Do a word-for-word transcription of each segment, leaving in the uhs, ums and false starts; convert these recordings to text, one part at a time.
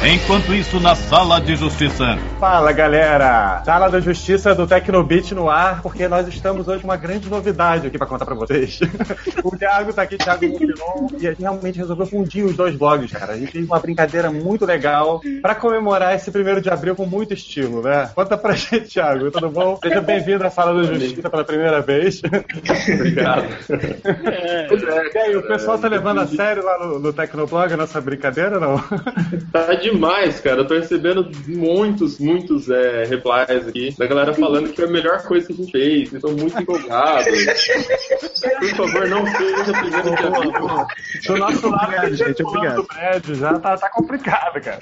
Enquanto isso, na Sala de Justiça. Fala, galera! Sala da Justiça do Tecnobit no ar, porque nós estamos hoje com uma grande novidade aqui pra contar pra vocês. O Thiago tá aqui, Thiago Mobilon, e a gente realmente resolveu fundir os dois blogs, cara. A gente fez uma brincadeira muito legal pra comemorar esse primeiro de abril com muito estilo, né? Conta pra gente, Thiago, tudo bom? Seja bem-vindo à Sala da Justiça pela primeira vez. Obrigado. E aí, o pessoal tá levando a sério lá no, no Tecnoblog a nossa brincadeira, não? Tá demais, cara. Eu tô recebendo muitos, muitos é, replies aqui da galera falando que é a melhor coisa que a gente fez. Eu tô muito empolgado. Por favor, não seja primeiro de abril. Do nosso lado, gente, obrigado. do prédio, já tá, tá complicado, cara.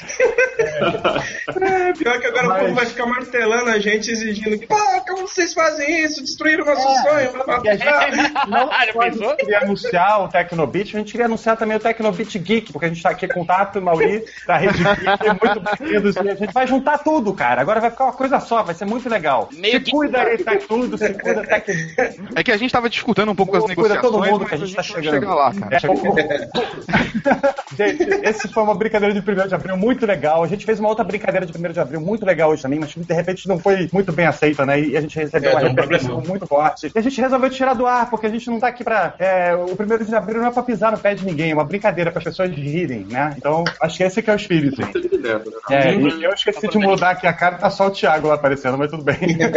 É, pior que agora Mas... o povo vai ficar martelando a gente, exigindo que, pô, como vocês fazem isso? Destruíram o nosso é, sonho. E a gente não só a gente queria anunciar o Tecnobit, a gente queria anunciar também o Tecnobit Geek, porque a gente tá aqui com o Tato e o Mauri da Rede Geek, muito bem-vindos, e a gente vai juntar tudo, cara. Agora vai ficar uma coisa só, vai ser muito legal. Meio se cuida aí, tá tudo, se cuida, tá aqui. É que a gente tava discutindo um pouco com as negociações, cuida todo mundo que a gente, a gente tá chegando. Chega lá, cara. É, gente, esse foi uma brincadeira de primeiro de abril muito legal. A gente fez uma outra brincadeira de primeiro de abril muito legal hoje também, mas de repente não foi muito bem aceita, né? E a gente recebeu é, uma repercussão muito forte. E a gente resolveu tirar do ar, porque a gente não tá aqui pra... É, o primeiro de abril não é pra pisar no pé de ninguém, é uma brincadeira para as pessoas rirem, né? Então, acho que esse que é o espírito. É, e eu esqueci de mudar aqui a cara, tá só o Thiago lá aparecendo, mas tudo bem.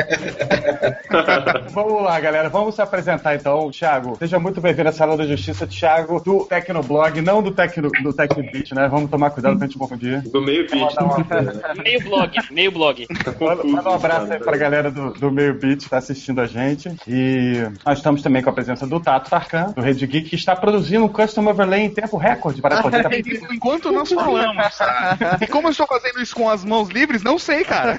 Vamos lá, galera, vamos se apresentar então. Thiago, seja muito bem-vindo à Sala da Justiça. Thiago, do Tecnoblog, não do, Tecno, do Tecnobit, né? Vamos tomar cuidado pra gente confundir. Do meio beat. Uma... meio blog, meio blog. Manda, manda um abraço aí pra galera do, do meio beat que tá assistindo a gente. E nós estamos também com a presença do Tato Tarkan, do Rede Geek, que está produzindo um custom overlay em tempo recorde para poder... Enquanto nós falamos, sabe? E como eu estou fazendo isso com as mãos livres, não sei, cara.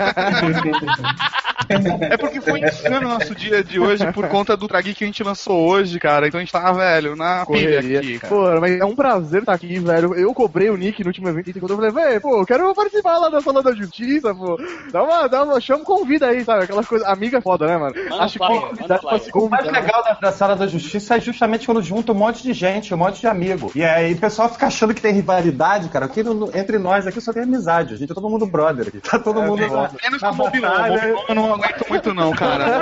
É porque foi insano o nosso dia de hoje por conta do Tragui que a gente lançou hoje, cara. Então a gente tá, velho, na pilha aqui, cara. Pô, mas é um prazer estar aqui, velho. Eu cobrei o Nick no último evento e quando eu falei, velho, pô, eu quero participar lá da Sala da Justiça, pô. Dá uma, dá uma, chama, convida aí, sabe? Aquela coisa, amiga é foda, né, mano? Mano, Acho que convidar pra se O mais legal da, da Sala da Justiça é justamente quando junta um monte de gente, um monte de amigo. E aí o pessoal fica achando que tem rivalidade, cara. Aqui no, entre nós aqui só tem amizade. A gente é todo mundo brother aqui. Tá todo é, mundo lá. Menos com o Mobilon. Eu não aguento muito não, cara.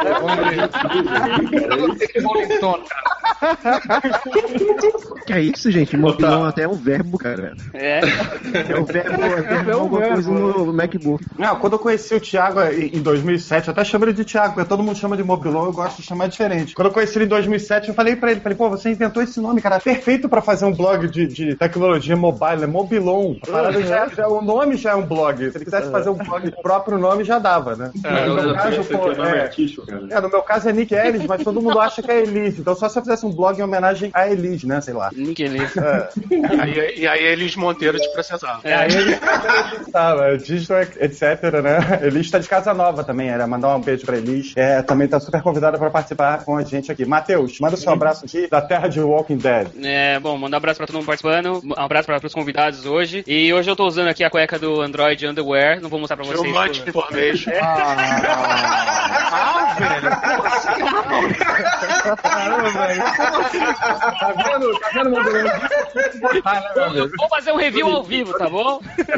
Que é isso, gente? Mobilon até é um verbo, cara. É. É um verbo, é verbo, é alguma coisa no MacBook. Não, quando eu conheci o Thiago em dois mil e sete, eu até chamo ele de Thiago, porque todo mundo chama de Mobilon, eu gosto de chamar diferente. Quando eu conheci ele em dois mil e sete, eu falei pra ele, falei, pô, você inventou esse nome, cara, perfeito pra fazer um blog de, de tecnologia mobile, é Mobilon. A parada já, já, o nome já é um blog. Se ele quisesse fazer um blog de próprio nome, já dava, né? É, no, meu caso, pô, é, é, no meu caso é Nick Ellis, mas todo mundo acha que é Elise. Então só se eu fizesse um blog em homenagem a Elise, né? Sei lá. Nick Elise. É. Aí, e aí Elis Monteiro te processava. É, aí ele tava, digital, etc, né? Elis tá de casa nova também, era mandar um beijo pra Elis. É, também tá super convidada pra participar com a gente aqui. Matheus, manda o seu abraço aqui da terra de Walking Dead. É, bom, mandar um abraço pra todo mundo participando, um abraço pra, pros convidados hoje. E hoje eu tô usando aqui a cueca do Android Underwear, não vou mostrar pra vocês. Too much information. Ah, velho. Caramba, velho. Tá vendo? Tá vendo, meu Vou fazer um review ao vivo, tá bom?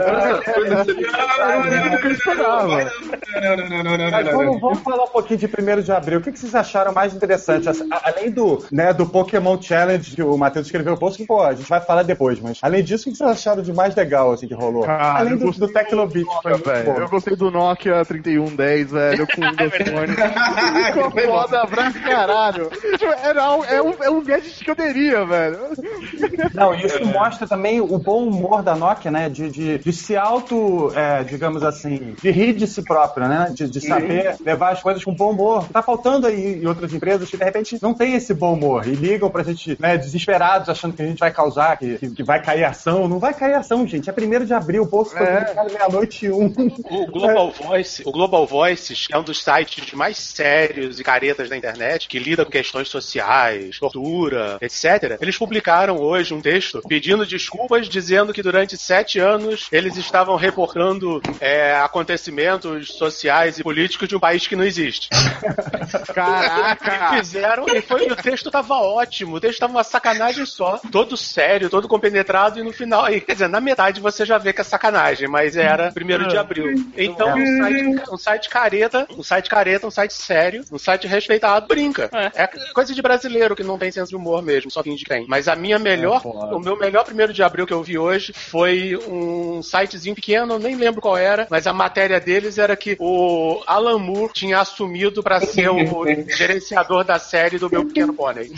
Mas vamos, vamos falar um pouquinho de primeiro de abril. O que, que vocês acharam mais interessante? Além do, né, do Pokémon Challenge que o Matheus escreveu o post, que pô, a gente vai falar depois, mas além disso, o que vocês acharam de mais legal assim, que rolou? Cara, além do, do Tecnobit. Velho, eu gostei do Nokia trinta e um dez, velho, com o Windows Phone. Ficou foda pra caralho. Era um, é, um, é um gadget que eu teria, velho. Não, isso mostra também o bom humor da Nokia, né? De, de, de se auto, é, digamos assim, de rir de si próprio, né? De, de saber uhum. levar as coisas com bom humor. Tá faltando aí em outras empresas que de repente não tem esse bom humor e ligam pra gente, né, desesperados, achando que a gente vai causar, que, que, que vai cair ação. Não vai cair ação, gente. É primeiro de abril, o povo ficou é. meia-noite e um. O Global Voice, o Global Voice que é um dos sites mais sérios e caretas da internet, que lida com questões sociais, tortura, etcétera, eles publicaram hoje um texto pedindo desculpas, dizendo que durante sete anos eles estavam reportando é, acontecimentos sociais e políticos de um país que não existe. Caraca! E fizeram, e foi, o texto tava ótimo, o texto tava uma sacanagem só, todo sério, todo compenetrado, e no final, e, quer dizer, na metade você já vê que é sacanagem, mas era primeiro de abril. Então, um site, um site careta, um site careta, um site sério, um site respeitado, brinca. É, é coisa de brasileiro que não tem senso de humor mesmo, só finge que tem. Mas a minha melhor, é, o meu melhor primeiro de abril que eu vi hoje foi um sitezinho pequeno, nem lembro qual era, mas a matéria deles era que o Alan Moore tinha assumido pra ser o gerenciador da série do Meu Pequeno Pônei.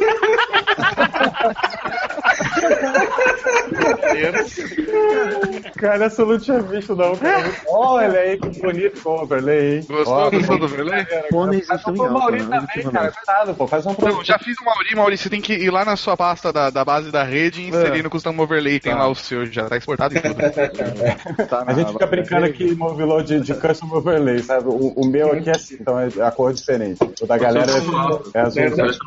Cara, essa eu não tinha visto, não, cara. Olha aí, que bonito com o overlay, hein? Gostou, gostou do overlay? Pôneis estão em alta, Mauri né? também, cara. Cuidado, pô. Faz um Não, já fiz o Mauri, Mauri, você tem que ir lá na sua pasta da, da base da rede e inserir no Custom Overlay. Tem tá. lá o seu, já tá exportado e tudo. Tá, a gente fica brincando aqui no overload de, de Custom Overlay, sabe? O, o meu aqui é assim, então é a cor diferente. O da galera é, é azul.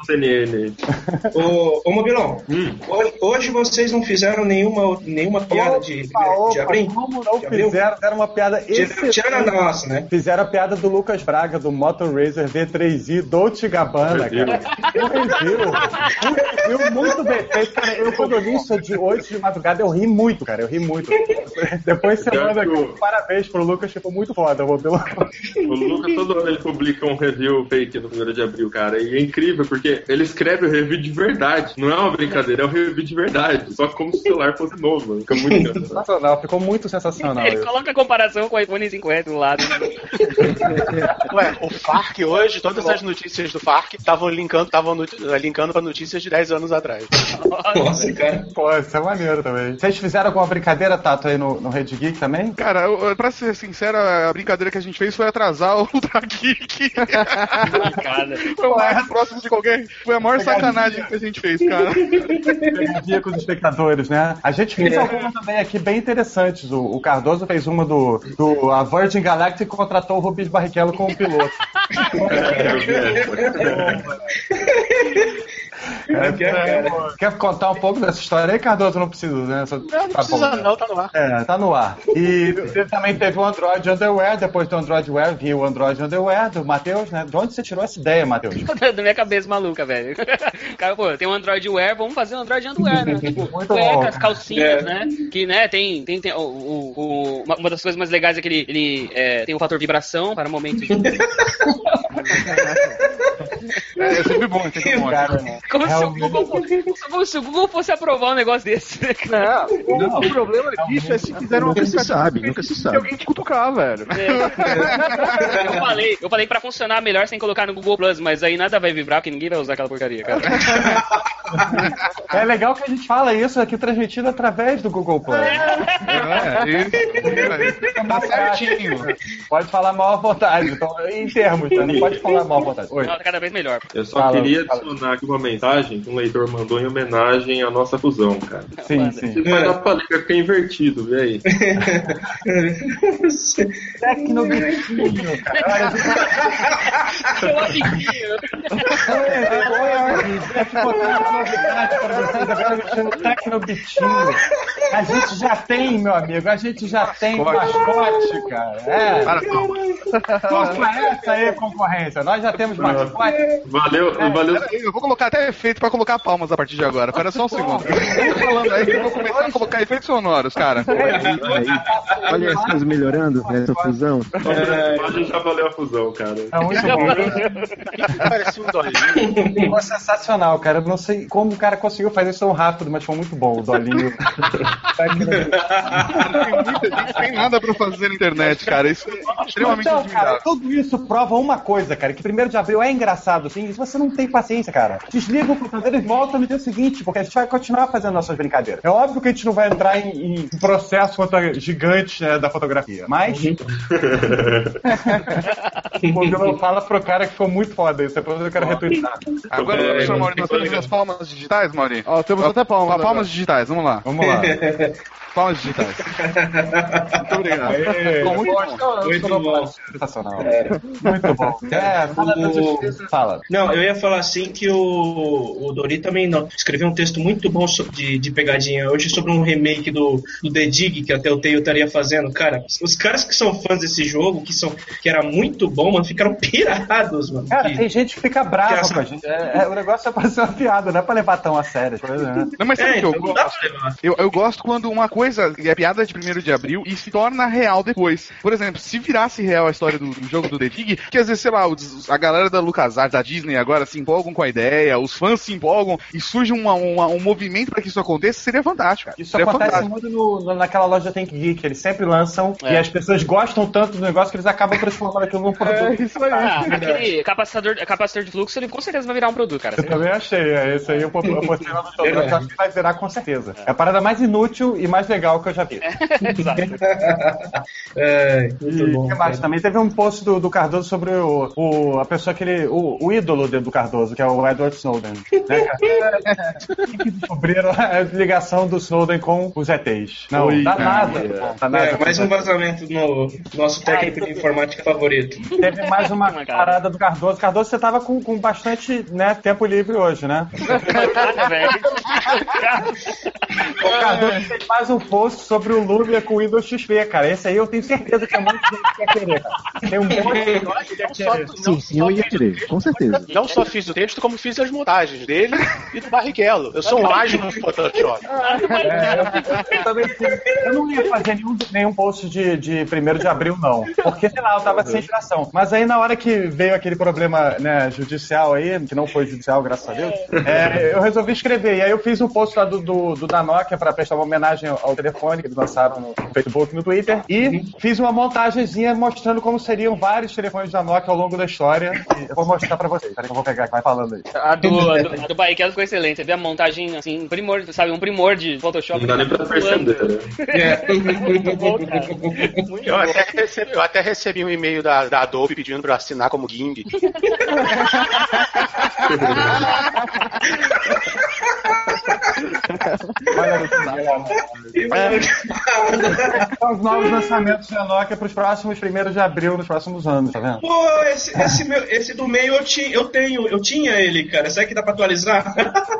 Ô, ô Mobilão, hum. hoje, hoje vocês não fizeram nenhuma, nenhuma piada opa, de, de, opa, de abril? Como não fizeram? Fizeram uma piada excelente. Tirando a nossa, né? Fizeram a piada do Lucas Braga, do Motor Racer V três i Dolce Gabbana, cara. Um review. Um review muito bem feito, cara. Eu, quando eu li isso de hoje de madrugada, eu ri muito, cara. Eu ri muito. Depois você manda aqui, um parabéns pro Lucas, que foi muito foda, Mobilão. O Lucas, todo ano, ele publica um review fake no primeiro de abril, cara. E é incrível, porque ele escreve o review de verdade. Não é uma brincadeira, é um review de verdade. Só como se o celular fosse novo, mano. Fica muito sensacional, ficou muito sensacional. Ele isso. coloca a comparação com o iPhone cinquenta do lado. Ué, o Farc hoje, todas as notícias do Farc estavam linkando, estavam linkando pra notícias de dez anos atrás. Nossa, cara. Pô, isso é maneiro também. Vocês fizeram alguma brincadeira, Tato, aí no, no Rede Geek também? Cara, eu, pra ser sincero, a brincadeira que a gente fez foi atrasar o Ultra Geek. Foi o mais próximo de qualquer. Foi a maior sacanagem que a gente fez, cara. Pegadinha com os espectadores, né? A gente fez É. algumas também aqui bem interessantes. O, o Cardoso fez uma do, do. A Virgin Galactic contratou o Rubens Barrichello como piloto. É, é, quer contar um pouco dessa história aí, Cardoso? Não precisa, né? Só, Não, não tá precisa bom. não, tá no ar. É, tá no ar. E também teve o Android Underwear, depois do Android Wear, viu o Android Underwear do Matheus, né? De onde você tirou essa ideia, Matheus? Da minha cabeça maluca, velho. Cara, pô, tem um Android Wear, vamos fazer um Android Underwear, né? Tipo, Muito cuecas, bom. calcinhas, É. né? Que, né, tem, tem, tem o, o, o- uma, uma das coisas mais legais é que ele, ele é, tem o fator vibração para momentos de... É, é sempre bom, é sempre bom. Cara, Como se, o realmente- Google, como se o Google fosse aprovar um negócio desse, né, cara? Não, o, o problema disso é se fizeram uma Nunca se brincadeira sabe, nunca se de sabe. alguém te cutucar, velho. Eu falei, eu falei pra funcionar melhor sem colocar no Google Plus, mas aí nada vai vibrar, porque ninguém vai usar aquela porcaria, cara. É legal que a gente fala isso aqui transmitido através do Google Plus. É, isso. Tá certinho. Pode falar mal à vontade, então, em termos, né? Não pode falar mal à vontade. Oi. Não, tá cada vez melhor. Eu só Fala, queria fala. adicionar aqui uma mensagem que um leitor mandou em homenagem à nossa fusão, cara. Sim, sim. Se vai dar pra ler, vai ficar invertido, vê aí. Tecnobitinho, cara. Seu amiguinho. Deixa eu botar uma novidade pra vocês. Agora me chamo Tecnobitinho. A gente já tem, meu amigo, a gente já tem mascote, cara. É. Para, calma. Qual é essa aí, concorrência? Nós já temos mascote. Valeu, valeu. Pera aí, eu vou colocar até efeito pra colocar palmas a partir de agora. Pera só um segundo. Eu tô falando aí que eu vou começar a colocar efeitos sonoros, cara. Aí, olha as coisas melhorando nessa fusão. A gente já valeu a fusão, cara. É muito bom. Parecia um dolinho. Ficou sensacional, cara. Eu não sei como o cara conseguiu fazer isso tão rápido, mas foi muito bom o dolinho. Tem muita gente sem nada pra fazer na internet, cara. Isso é extremamente Então, cara, admirável. tudo isso prova uma coisa, cara, que primeiro de abril é engraçado. engraçado assim, se você não tem paciência, cara, desliga o computador e volta no dia seguinte, porque a gente vai continuar fazendo nossas brincadeiras. É óbvio que a gente não vai entrar em, em processo contra gigantes, né, da fotografia, mas quando fala pro cara que ficou muito foda isso, depois eu quero retweetar. Agora, É, professor Mauri, nós temos as palmas digitais, Mauri? Ó, temos até palmas. Ó, palmas digitais, vamos lá. Vamos lá. Palmas digitais. Muito obrigado. Aê, Ficou muito bom. Muito bom. Sensacional. Muito bom. É, fala da justiça. Fala. Não, eu ia falar assim que o, o Dori também não, escreveu um texto muito bom so- de, de pegadinha hoje sobre um remake do, do The Dig, que até o Telltale estaria fazendo. Cara, os caras que são fãs desse jogo, que, são, que era muito bom, mano, ficaram pirados, mano. Cara, que, tem gente que fica brava que essa- com a gente. É, é, o negócio é pra ser uma piada, não é pra levar tão a sério. as coisas, né? Não, mas sabe o É, que eu então não dá gosto? pra levar. Eu, eu gosto quando uma coisa é piada de primeiro de abril e se torna real depois. Por exemplo, se virasse real a história do, do jogo do The Dig, que às vezes, sei lá, os- a galera da LucasArts, da Disney agora se empolgam com a ideia, os fãs se empolgam e surge uma, uma, um movimento pra que isso aconteça, seria fantástico, cara. Isso seria acontece fantástico. muito no- no- naquela loja Think Geek, eles sempre lançam É. e as pessoas gostam tanto do negócio que eles acabam transformando aquilo num produto. É isso aí. Ah, aquele capacitor, capacitor de fluxo, ele com certeza vai virar um produto, cara. Eu também achei, é esse aí eu po- eu postei lá no show, eu acho que vai virar com certeza. É a parada mais inútil e mais legal que eu já vi. Exato. É, muito E bom. o que mais? cara. Também teve um post do, do Cardoso sobre o, o- a pessoa que ele. O, o ídolo de- do Cardoso, que é o Edward Snowden. Né, cara? que descobriram a ligação do Snowden com os E Tês. Não, Oi, dá cara. nada. Dá nada. É, mais um vazamento no nosso técnico de informática favorito. Teve mais uma Uma cara. parada do Cardoso. Cardoso, você tava com, com bastante, né, tempo livre hoje, né? Nada, velho. O Cardoso fez mais um post sobre o Lumia com o Windows X P, cara. Esse aí eu tenho certeza que é muito gente que quer querer, cara. Tem um monte de gente que quer Não só, querer. não Sim, eu ia querer, com certeza. Não só fiz o texto, como fiz as montagens dele e do Barrichello. Eu sou um ágil no Photoshop. É, eu, também, eu não ia fazer nenhum, nenhum post de, de primeiro de abril, não. Porque, sei lá, eu tava sem inspiração. Mas aí, na hora que veio aquele problema, né, judicial aí, que não foi judicial, graças a Deus, é, eu resolvi escrever. E aí eu fiz um post lá do, do, do da Nokia pra prestar uma homenagem ao telefone que eles lançaram no Facebook e no Twitter. E fiz uma montagenzinha mostrando como seriam vários telefones da Nokia ao longo da história. E eu vou mostrar pra vocês. Peraí que eu vou pegar, vai falando aí. A do, a do, a do Barrichello ficou excelente. Você vê a montagem, assim, um primor, sabe? Um primor de Photoshop. Não dá nem pra perceber, né? É. Muito bom, cara. Muito Eu bom. até, recebi, eu até recebi um e-mail da, da Adobe pedindo pra assinar como Gimp. Olha, são os novos lançamentos da Nokia para os próximos primeiros de abril, nos próximos anos, tá vendo? Pô, esse, esse, meu, esse do meio eu, ti, eu tenho, eu tinha ele, cara. Será que dá pra atualizar?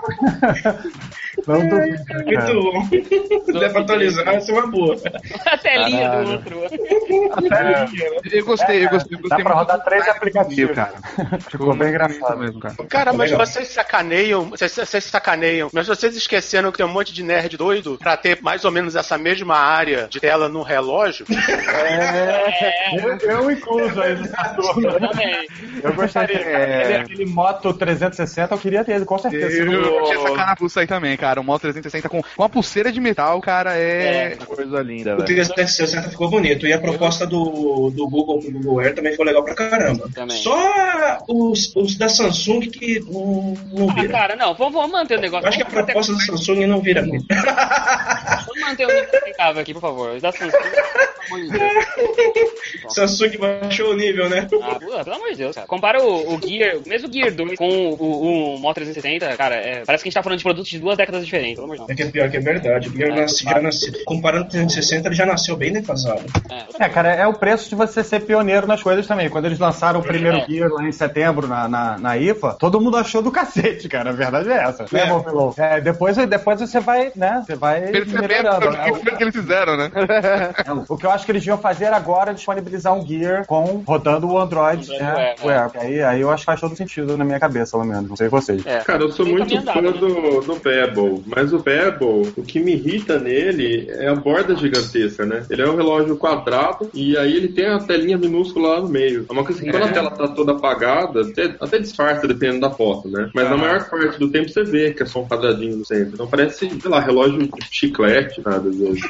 Não duvido, cara. Muito bom. Se der pra atualizar, vai ser uma boa. A telinha do outro. Eu gostei, eu gostei. Eu Dá gostei pra muito rodar do três design aplicativos, do cara. cara. Ficou bem engraçado mesmo, cara. Cara, mas Legal. vocês sacaneiam, vocês, vocês sacaneiam, mas vocês esqueceram que tem um monte de nerd doido pra ter mais ou menos essa mesma área de tela no relógio? É, eu, eu incluso aí no Saturno. Eu também. Eu gostaria. É. Aquele, aquele Moto trezentos e sessenta, eu queria ter ele, com certeza. Eu tinha essa carapuça aí também, cara. O Moto trezentos e sessenta com uma pulseira de metal, cara, é. Coisa linda, O velho. trezentos e sessenta ficou bonito. E a proposta do, do Google pro Google Air também foi legal pra caramba. Também. Só os, os da Samsung que não, não Ah, vira. cara, não, vamos, vamos manter o negócio. Eu acho que a Vamos manter- proposta da Samsung não vira muito. Vamos manter o nível aceitável aqui, por favor. Os da Samsung, pelo amor de Deus. Samsung baixou o nível, né? Ah, pô, pelo amor de Deus, cara. Compara o, o Gear, mesmo o Gear dois com o, o, o Moto trezentos e sessenta, cara, é, parece que a gente tá falando de produtos de duas décadas diferentes, pelo amor de Deus. É que é pior que é verdade. O Gear nasce, já nasceu. Comparando com o trezentos e sessenta, ele já nasceu bem defasado. É, cara, é o preço de você ser pioneiro nas coisas também. Quando eles lançaram o primeiro É. Gear lá em setembro na, na, na I F A, todo mundo achou do cacete, cara. A verdade é essa. É. Né, Mopilon? É, depois, depois você vai, né? Você vai Percebendo melhorando. o que foi que eles fizeram, né? É, o que eu acho que eles deviam fazer agora é disponibilizar um Gear com, rodando o Android, Android né, Wear, Wear. Aí, aí eu acho que faz todo sentido na minha cabeça, pelo menos. Não sei vocês. É. Cara, eu sou Tem muito caminho fã andado, né? do, do Pebble, mas o Pebble, o que me irrita nele é a borda gigantesca, né? Ele é um relógio quadrado e aí ele tem a telinha minúscula lá no meio. É uma coisa que quando a tela tá toda apagada, até, até disfarça dependendo da foto, né? Mas na maior parte do tempo você vê que é só um quadradinho no centro. Então parece, sei lá, relógio de chiclete. comentada às vezes.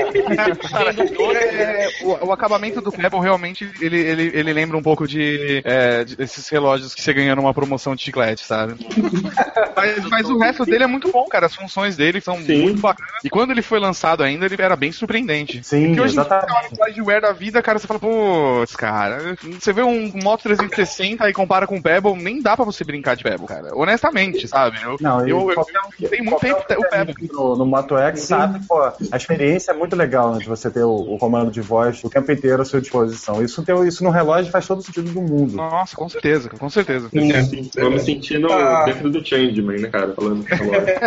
É, o, o acabamento do Pebble realmente ele, ele, ele lembra um pouco de, é, de desses relógios que você ganha numa promoção de chiclete, sabe? mas, mas o resto dele é muito bom, cara. As funções dele são Sim. muito bacanas. E quando ele foi lançado ainda, ele era bem surpreendente. Sim, Porque hoje exatamente. em dia, hardware da vida, cara, você fala, pô, cara, você vê um Moto trezentos e sessenta e compara com o Pebble, nem dá pra você brincar de Pebble, cara. Honestamente, sabe? Eu, não, eu, eu, qualquer, eu tenho muito tempo o Pebble. No, no Moto X, sabe, pô, a experiência é muito legal, né, de você ter o, o comando de voz o tempo inteiro à sua disposição. Isso, ter, isso no relógio faz todo o sentido do mundo. Nossa, com certeza, com certeza. É. Eu me sentindo ah. dentro do Changeman, né, cara, falando com o relógio.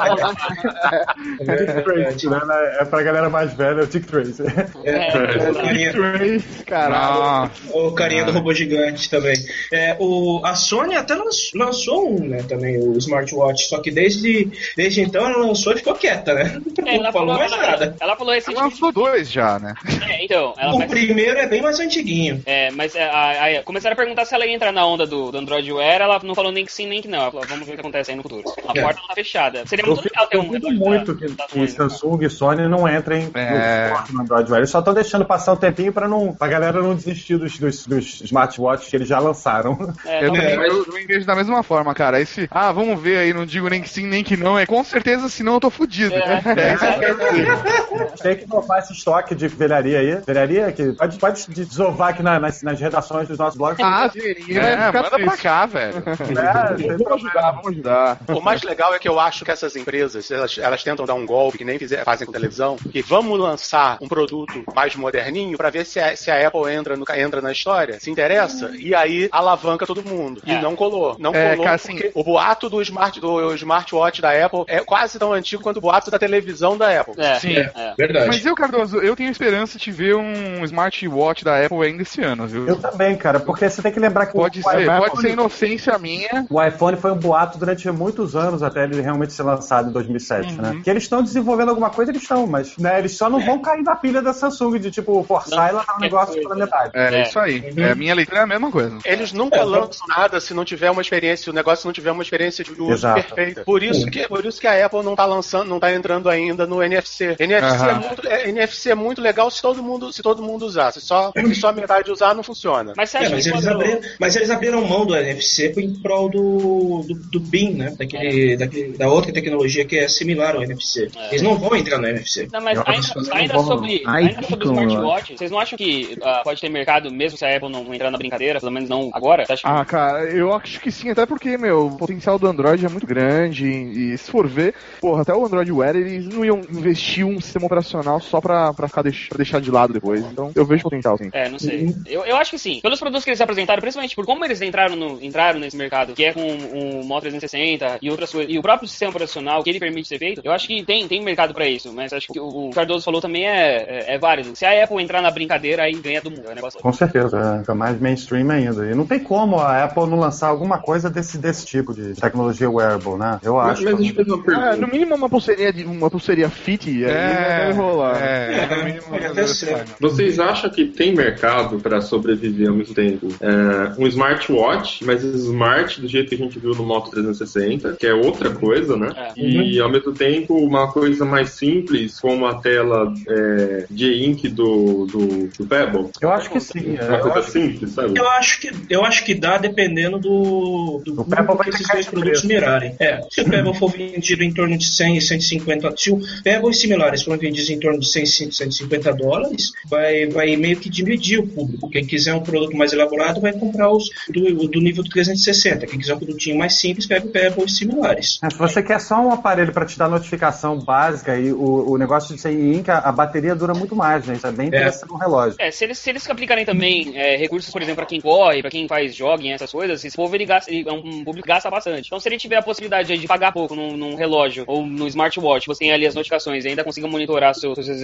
Tick Trace, né? É pra galera mais velha, é o Tick Trace. É, é, o carinha, Trace, caralho. O carinha do robô gigante também. É, o, a Sony até lançou, lançou um, né, também, o smartwatch, só que desde, desde então ela lançou e ficou quieta, né? É, ela não falou falou, mais ela, nada. Ela falou recentemente. Ela lançou dois já, né? É, então. Ela o mas... primeiro é bem mais antiguinho. É, mas a, a, a, começaram a perguntar se ela ia entrar na onda do, do Android Wear, ela não falou nem que sim nem que não. Ela falou, vamos ver o que acontece aí no futuro. A é. porta não tá fechada. Seria muito legal ter um. Eu duvido muito da, que, da que Samsung e Sony não entrem é. no, no Android Wear. Eles só estão deixando passar um tempinho pra, não, pra galera não desistir dos, dos, dos smartwatches que eles já lançaram. É, eu, também, eu, eu envejo da mesma forma, cara. Esse, ah, vamos ver aí, não digo nem que sim nem que não, é com certeza, senão eu tô fudido. É, é isso que eu quero dizer. Tem que comprar esse estoque de velharia aí. Velharia que pode, pode desovar aqui na, nas, nas redações dos nossos blogs. Ah, sim, é, manda pra cá, velho. É, vamos ajudar, vamos ajudar. O mais legal é que eu acho que essas empresas, elas, elas tentam dar um golpe que nem fizer, fazem com televisão, que vamos lançar um produto mais moderninho pra ver se a, se a Apple entra, no, entra na história, se interessa, e aí alavanca todo mundo. E é. não colou. Não é, colou cara, porque assim, o boato do, smart, do smartwatch da Apple é quase tão antigo quanto o boato da televisão da Apple. É, sim, é, é. Verdade. Mas eu, Cardoso, eu tenho esperança de ver um smartwatch da Apple ainda esse ano, viu? Eu também, cara, porque você tem que lembrar que pode o ser, iPhone, pode ser inocência minha. O iPhone foi um boato durante muitos anos até ele realmente ser lançado em dois mil e sete, uhum. né? Que eles estão desenvolvendo alguma coisa, eles estão, mas né, eles só não vão cair na pilha da Samsung de tipo forçar e lançar um negócio pela metade. É, é isso aí. Uhum. É, a minha leitura é a mesma coisa. Eles nunca lançam nada se não tiver uma experiência, se o negócio não tiver uma experiência de uso Exato. perfeita. Por isso, que, por isso que a Apple não tá lançando, não tá entrando ainda no N F C. N F C, uhum. é, muito, é, N F C é muito legal se todo mundo, se todo mundo usar. Se só, se só a metade usar, não funciona. Mas, é, mas, eles abriram, mas eles abriram mão do N F C em prol do, do, do B I M, né? Daquele, é. daquele, da outra tecnologia que é similar ao N F C. É. Eles não vão entrar no N F C. Não, mas ainda, ainda sobre, ainda sobre o smartwatch, vocês não acham que uh, pode ter mercado mesmo se a Apple não entrar na brincadeira? Pelo menos não agora? Você acha que... Ah, cara, eu acho que sim, até porque, meu, o potencial do Android é muito grande e se for ver, porra, até o Android Wear, eles não iam investir um sistema operacional só pra, pra, ficar deix- pra deixar de lado depois. Então, eu vejo potencial, sim. É, não sei. Eu, eu acho que sim. Pelos produtos que eles apresentaram, principalmente por como eles entraram, no, entraram nesse mercado, que é com o Moto trezentos e sessenta e outras coisas, e o próprio sistema operacional que ele permite ser feito, eu acho que tem, tem mercado pra isso, mas acho que o, o Cardoso falou também é, é, é válido. Se a Apple entrar na brincadeira, aí ganha do mundo. É um negócio... Com certeza, é mais mainstream ainda. E não tem como a Apple não lançar alguma coisa desse, desse tipo de tecnologia wearable, né? Eu acho. Mas, mas que... ah, no mínimo uma pulseirinha, de, uma pulseirinha fit, é, aí vai rolar. É, é, no mínimo é, Vocês acham que tem mercado para sobreviver ao mesmo tempo? É, um smartwatch, mas smart do jeito que a gente viu no Moto trezentos e sessenta, que é outra coisa, né? É. E ao mesmo tempo uma coisa mais simples, como a tela é, de ink do, do, do Pebble? Eu acho que sim. É uma coisa simples, sabe? Eu acho que, eu acho que dá dependendo do, do público que esses dois produtos mirarem. É, se o Pebble for vendido em torno de cem e cento e cinquenta, se o Pebble e similares forem vendidos em torno de cem, cento e cinquenta dólares, vai, vai meio que dividir o público. Quem quiser um produto mais elaborado vai comprar os do, do nível do trezentos e sessenta. Quem quiser um produtinho mais simples, pega o Pebble e similares. É, se você quer só um aparelho para te dar notificação básica e o, o negócio de ser em ink, a, a bateria dura muito mais, gente. É bem interessante no é. relógio. É, se eles, se eles aplicarem também é, recursos, por exemplo, para quem corre, para quem faz jogging, essas coisas, esse povo ele gasta, ele, é um público que gasta bastante. Então, se ele tiver a possibilidade de pagar pouco num, num relógio ou no smartwatch, você tem ali as notificações e ainda consiga monitorar seus, seus exercícios, talvez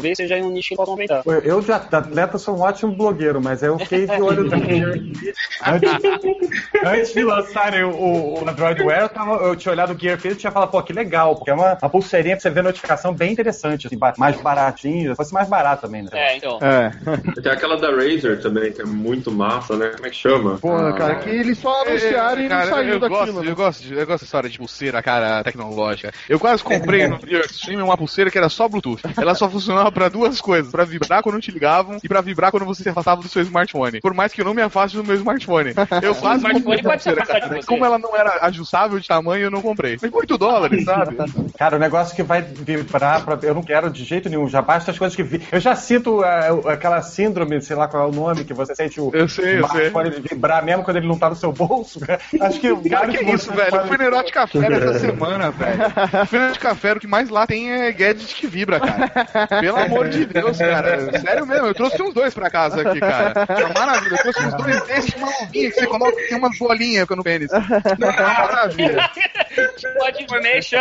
talvez seja um nicho que possa aumentar. Eu, eu de atleta sou um ótimo blogueiro, mas eu fiquei de olho no Gear Fit. Antes, antes de lançarem o, o, o Android Wear, eu, tava, eu tinha olhado o Gear Fit e tinha falado, pô, que legal, porque é uma, uma pulseirinha pra você ver notificação bem interessante, assim, mais baratinho, fosse mais barato também, né? É, então. É. Tem aquela da Razer também, que é muito massa, né? Como é que chama? Porra, Ah, cara, que eles só anunciaram e não Cara, saiu eu daquilo. gosto, né? eu gosto, de- eu gosto dessa história de pulseira, cara, tecnológica. Eu quase comprei no Video Extreme uma pulseira que era só Bluetooth. Ela só funcionava pra duas coisas, pra vibrar quando te ligavam e pra vibrar quando você se afastava do seu smartphone. Por mais que eu não me afaste do meu smartphone. Eu quase smartphone comprei pode se pulseira, afastar de cara. você. Como ela não era ajustável de tamanho, eu não comprei. Mas oito dólares, sabe? Cara, o negócio que vai vibrar, pra, eu não quero de jeito nenhum, já basta as coisas que vi. Eu já sinto uh, aquela síndrome, sei lá qual é o nome, que você sente o Eu sei, eu sei. smartphone vibrar mesmo quando ele não tá no seu bolso. Acho que Cara, vários que isso, bolsos velho? Eu podem- fui no Erotic Café essa semana, velho. Eu fui no Erotic Café, o que mais lá tem é gadget que vibra, cara. Pelo amor de Deus, cara. Sério mesmo, eu trouxe uns dois pra casa aqui, cara. É uma maravilha. Eu trouxe uns dois desses, uma luvinha que você coloca, tem umas bolinhas no pênis. É uma maravilha. Pode information.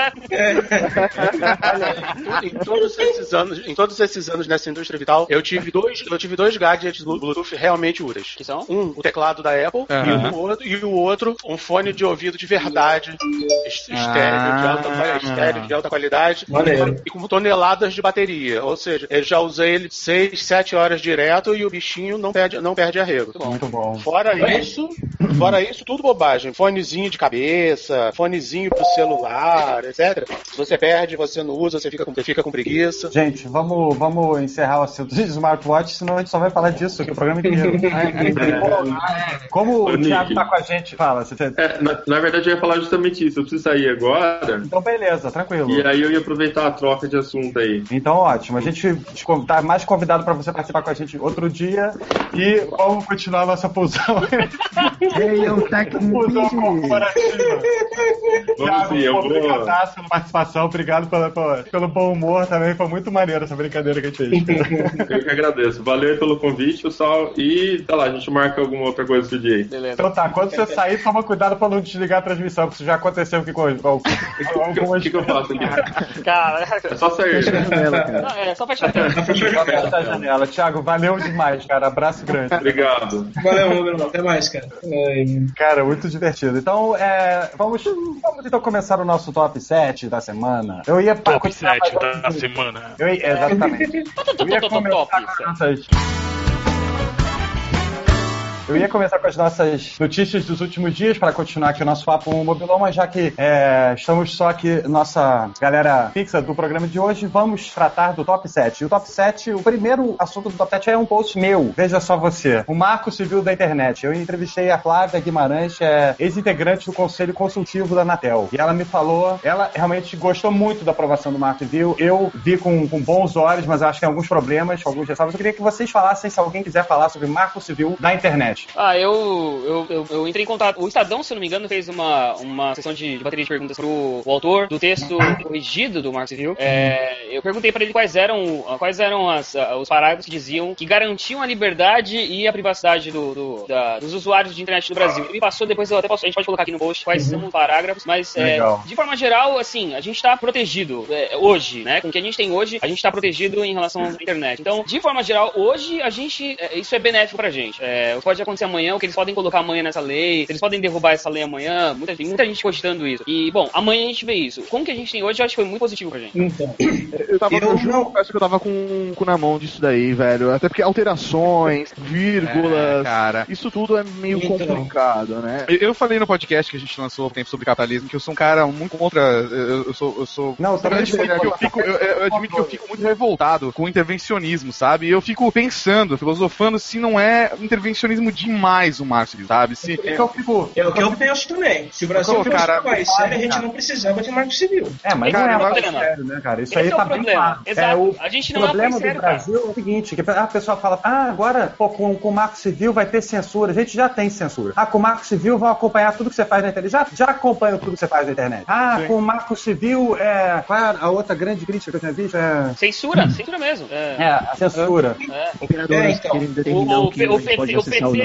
Em todos esses anos, em todos esses anos nessa indústria vital, eu tive dois, eu tive dois gadgets Bluetooth realmente úteis. Que são? Um, o teclado da Apple, e, Aham. o outro, e o outro, um fone de ouvido de verdade, es- estéreo, de alta, Ah. estéreo de alta qualidade, Maneiro. e com toneladas de bateria. Ou seja, eu já usei ele seis, sete horas direto e o bichinho não perde, não perde arrego. Muito bom. Fora isso, fora isso, tudo bobagem. Fonezinho de cabeça, fonezinho pro celular, etcétera. Se você perde, você não usa, você fica com, você fica com preguiça. Gente, vamos, vamos encerrar o assunto de smartwatch, senão a gente só vai falar disso aqui o programa inteiro. Como Ô, o Thiago Nick. tá com a gente, fala. Você... É, na, na verdade, eu ia falar justamente isso. Eu preciso sair agora. Então, beleza, tranquilo. E aí eu ia aproveitar a troca de assunto aí. Então, ótimo. A gente tá mais convidado para você participar com a gente outro dia e vamos continuar a nossa fusão. Ei, é o técnico. Fusão corporativa. Vamos sim, eu vou. Obrigadaço pela participação, obrigado pela, pela- pelo bom humor também. Foi muito maneiro essa brincadeira que a gente fez. Eu que agradeço. Valeu pelo convite, pessoal. E, tá lá, a gente marca alguma outra coisa outro dia aí. Beleza. Então tá, quando você sair, toma cuidado pra não desligar a transmissão, porque isso já aconteceu aqui com, com, com O algumas... que, que eu faço aqui? Caraca. É só sair, né? Ela, cara. Não, é só fechar a tela. Essa janela. Thiago, valeu demais, cara. Abraço grande. Obrigado. Valeu, meu irmão. Até mais, cara. Ai, Cara, muito divertido. Então, é, vamos, vamos então começar o nosso top sete da semana. Eu ia pa- Top continuar sete mais- da semana. Eu ia, exatamente. Eu ia Top, top, começar top, com as nossas... Eu ia começar com as nossas notícias dos últimos dias para continuar aqui o nosso papo mobilão, mas já que é, estamos só aqui, nossa galera fixa do programa de hoje, vamos tratar do top sete. E o top sete, o primeiro assunto do top sete é um post meu. Veja só você. O Marco Civil da Internet. Eu entrevistei a Flávia Guimarães, é, ex-integrante do Conselho Consultivo da Anatel. E ela me falou, ela realmente gostou muito da aprovação do Marco Civil. Eu vi com, com bons olhos, mas eu acho que tem alguns problemas, alguns ressalvas. Eu queria que vocês falassem, se alguém quiser falar sobre Marco Civil da Internet. Ah, eu, eu, eu, eu entrei em contato. O Estadão, se eu não me engano, fez uma, uma sessão de, de bateria de perguntas pro o autor do texto corrigido do Marco Civil. É, eu perguntei pra ele quais eram, quais eram as, os parágrafos que diziam que garantiam a liberdade e a privacidade do, do, da, dos usuários de internet do Brasil. Ele me passou, depois eu até posso, a gente pode colocar aqui no post quais são os parágrafos, mas é, de forma geral, assim, a gente tá protegido é, hoje, né? Com o que a gente tem hoje, a gente tá protegido em relação à internet. Então, de forma geral, hoje a gente, é, isso é benéfico pra gente. É, pode acontecer amanhã, o que eles podem colocar amanhã nessa lei, eles podem derrubar essa lei amanhã, muita, muita gente cogitando isso. E, bom, amanhã a gente vê isso. Com o que a gente tem hoje, eu acho que foi muito positivo pra gente. Então, Eu tava Eu eu juro, não- confesso que eu tava com, com na mão disso daí, velho. Até porque alterações, vírgulas, É, cara. isso tudo é meio Então. complicado, né? Eu, eu falei no podcast que a gente lançou há tempo sobre capitalismo que eu sou um cara muito contra. Eu, eu sou. Eu sou Não, eu também eu, eu, fico, eu, eu admito que eu fico muito revoltado com o intervencionismo, sabe? Eu fico pensando, filosofando se não é intervencionismo demais o Marco Civil, sabe? Se, É que eu fico... é o que eu penso também. Se o Brasil Pô, fosse cara, um país sério, a gente não precisava de marco civil. É, mas Esse não é é o mais problema. sério, né, cara? Isso Esse aí é o tá bem problema. claro. Exato. É, o A gente não é um problema país do sério, cara. Brasil é o seguinte, que a pessoa fala, ah, agora, pô, com, com o Marco Civil vai ter censura. A gente já tem censura. Ah, com o Marco Civil vão acompanhar tudo que você faz na internet. Já, já acompanham tudo que você faz na internet. Ah, com o Marco Civil, é... Qual é a outra grande crítica que eu tinha visto? É, Censura, censura mesmo. É. é a censura. É. Operadoras É, então, querem determinar o- o, que o a gente P- pode o acessar ou P T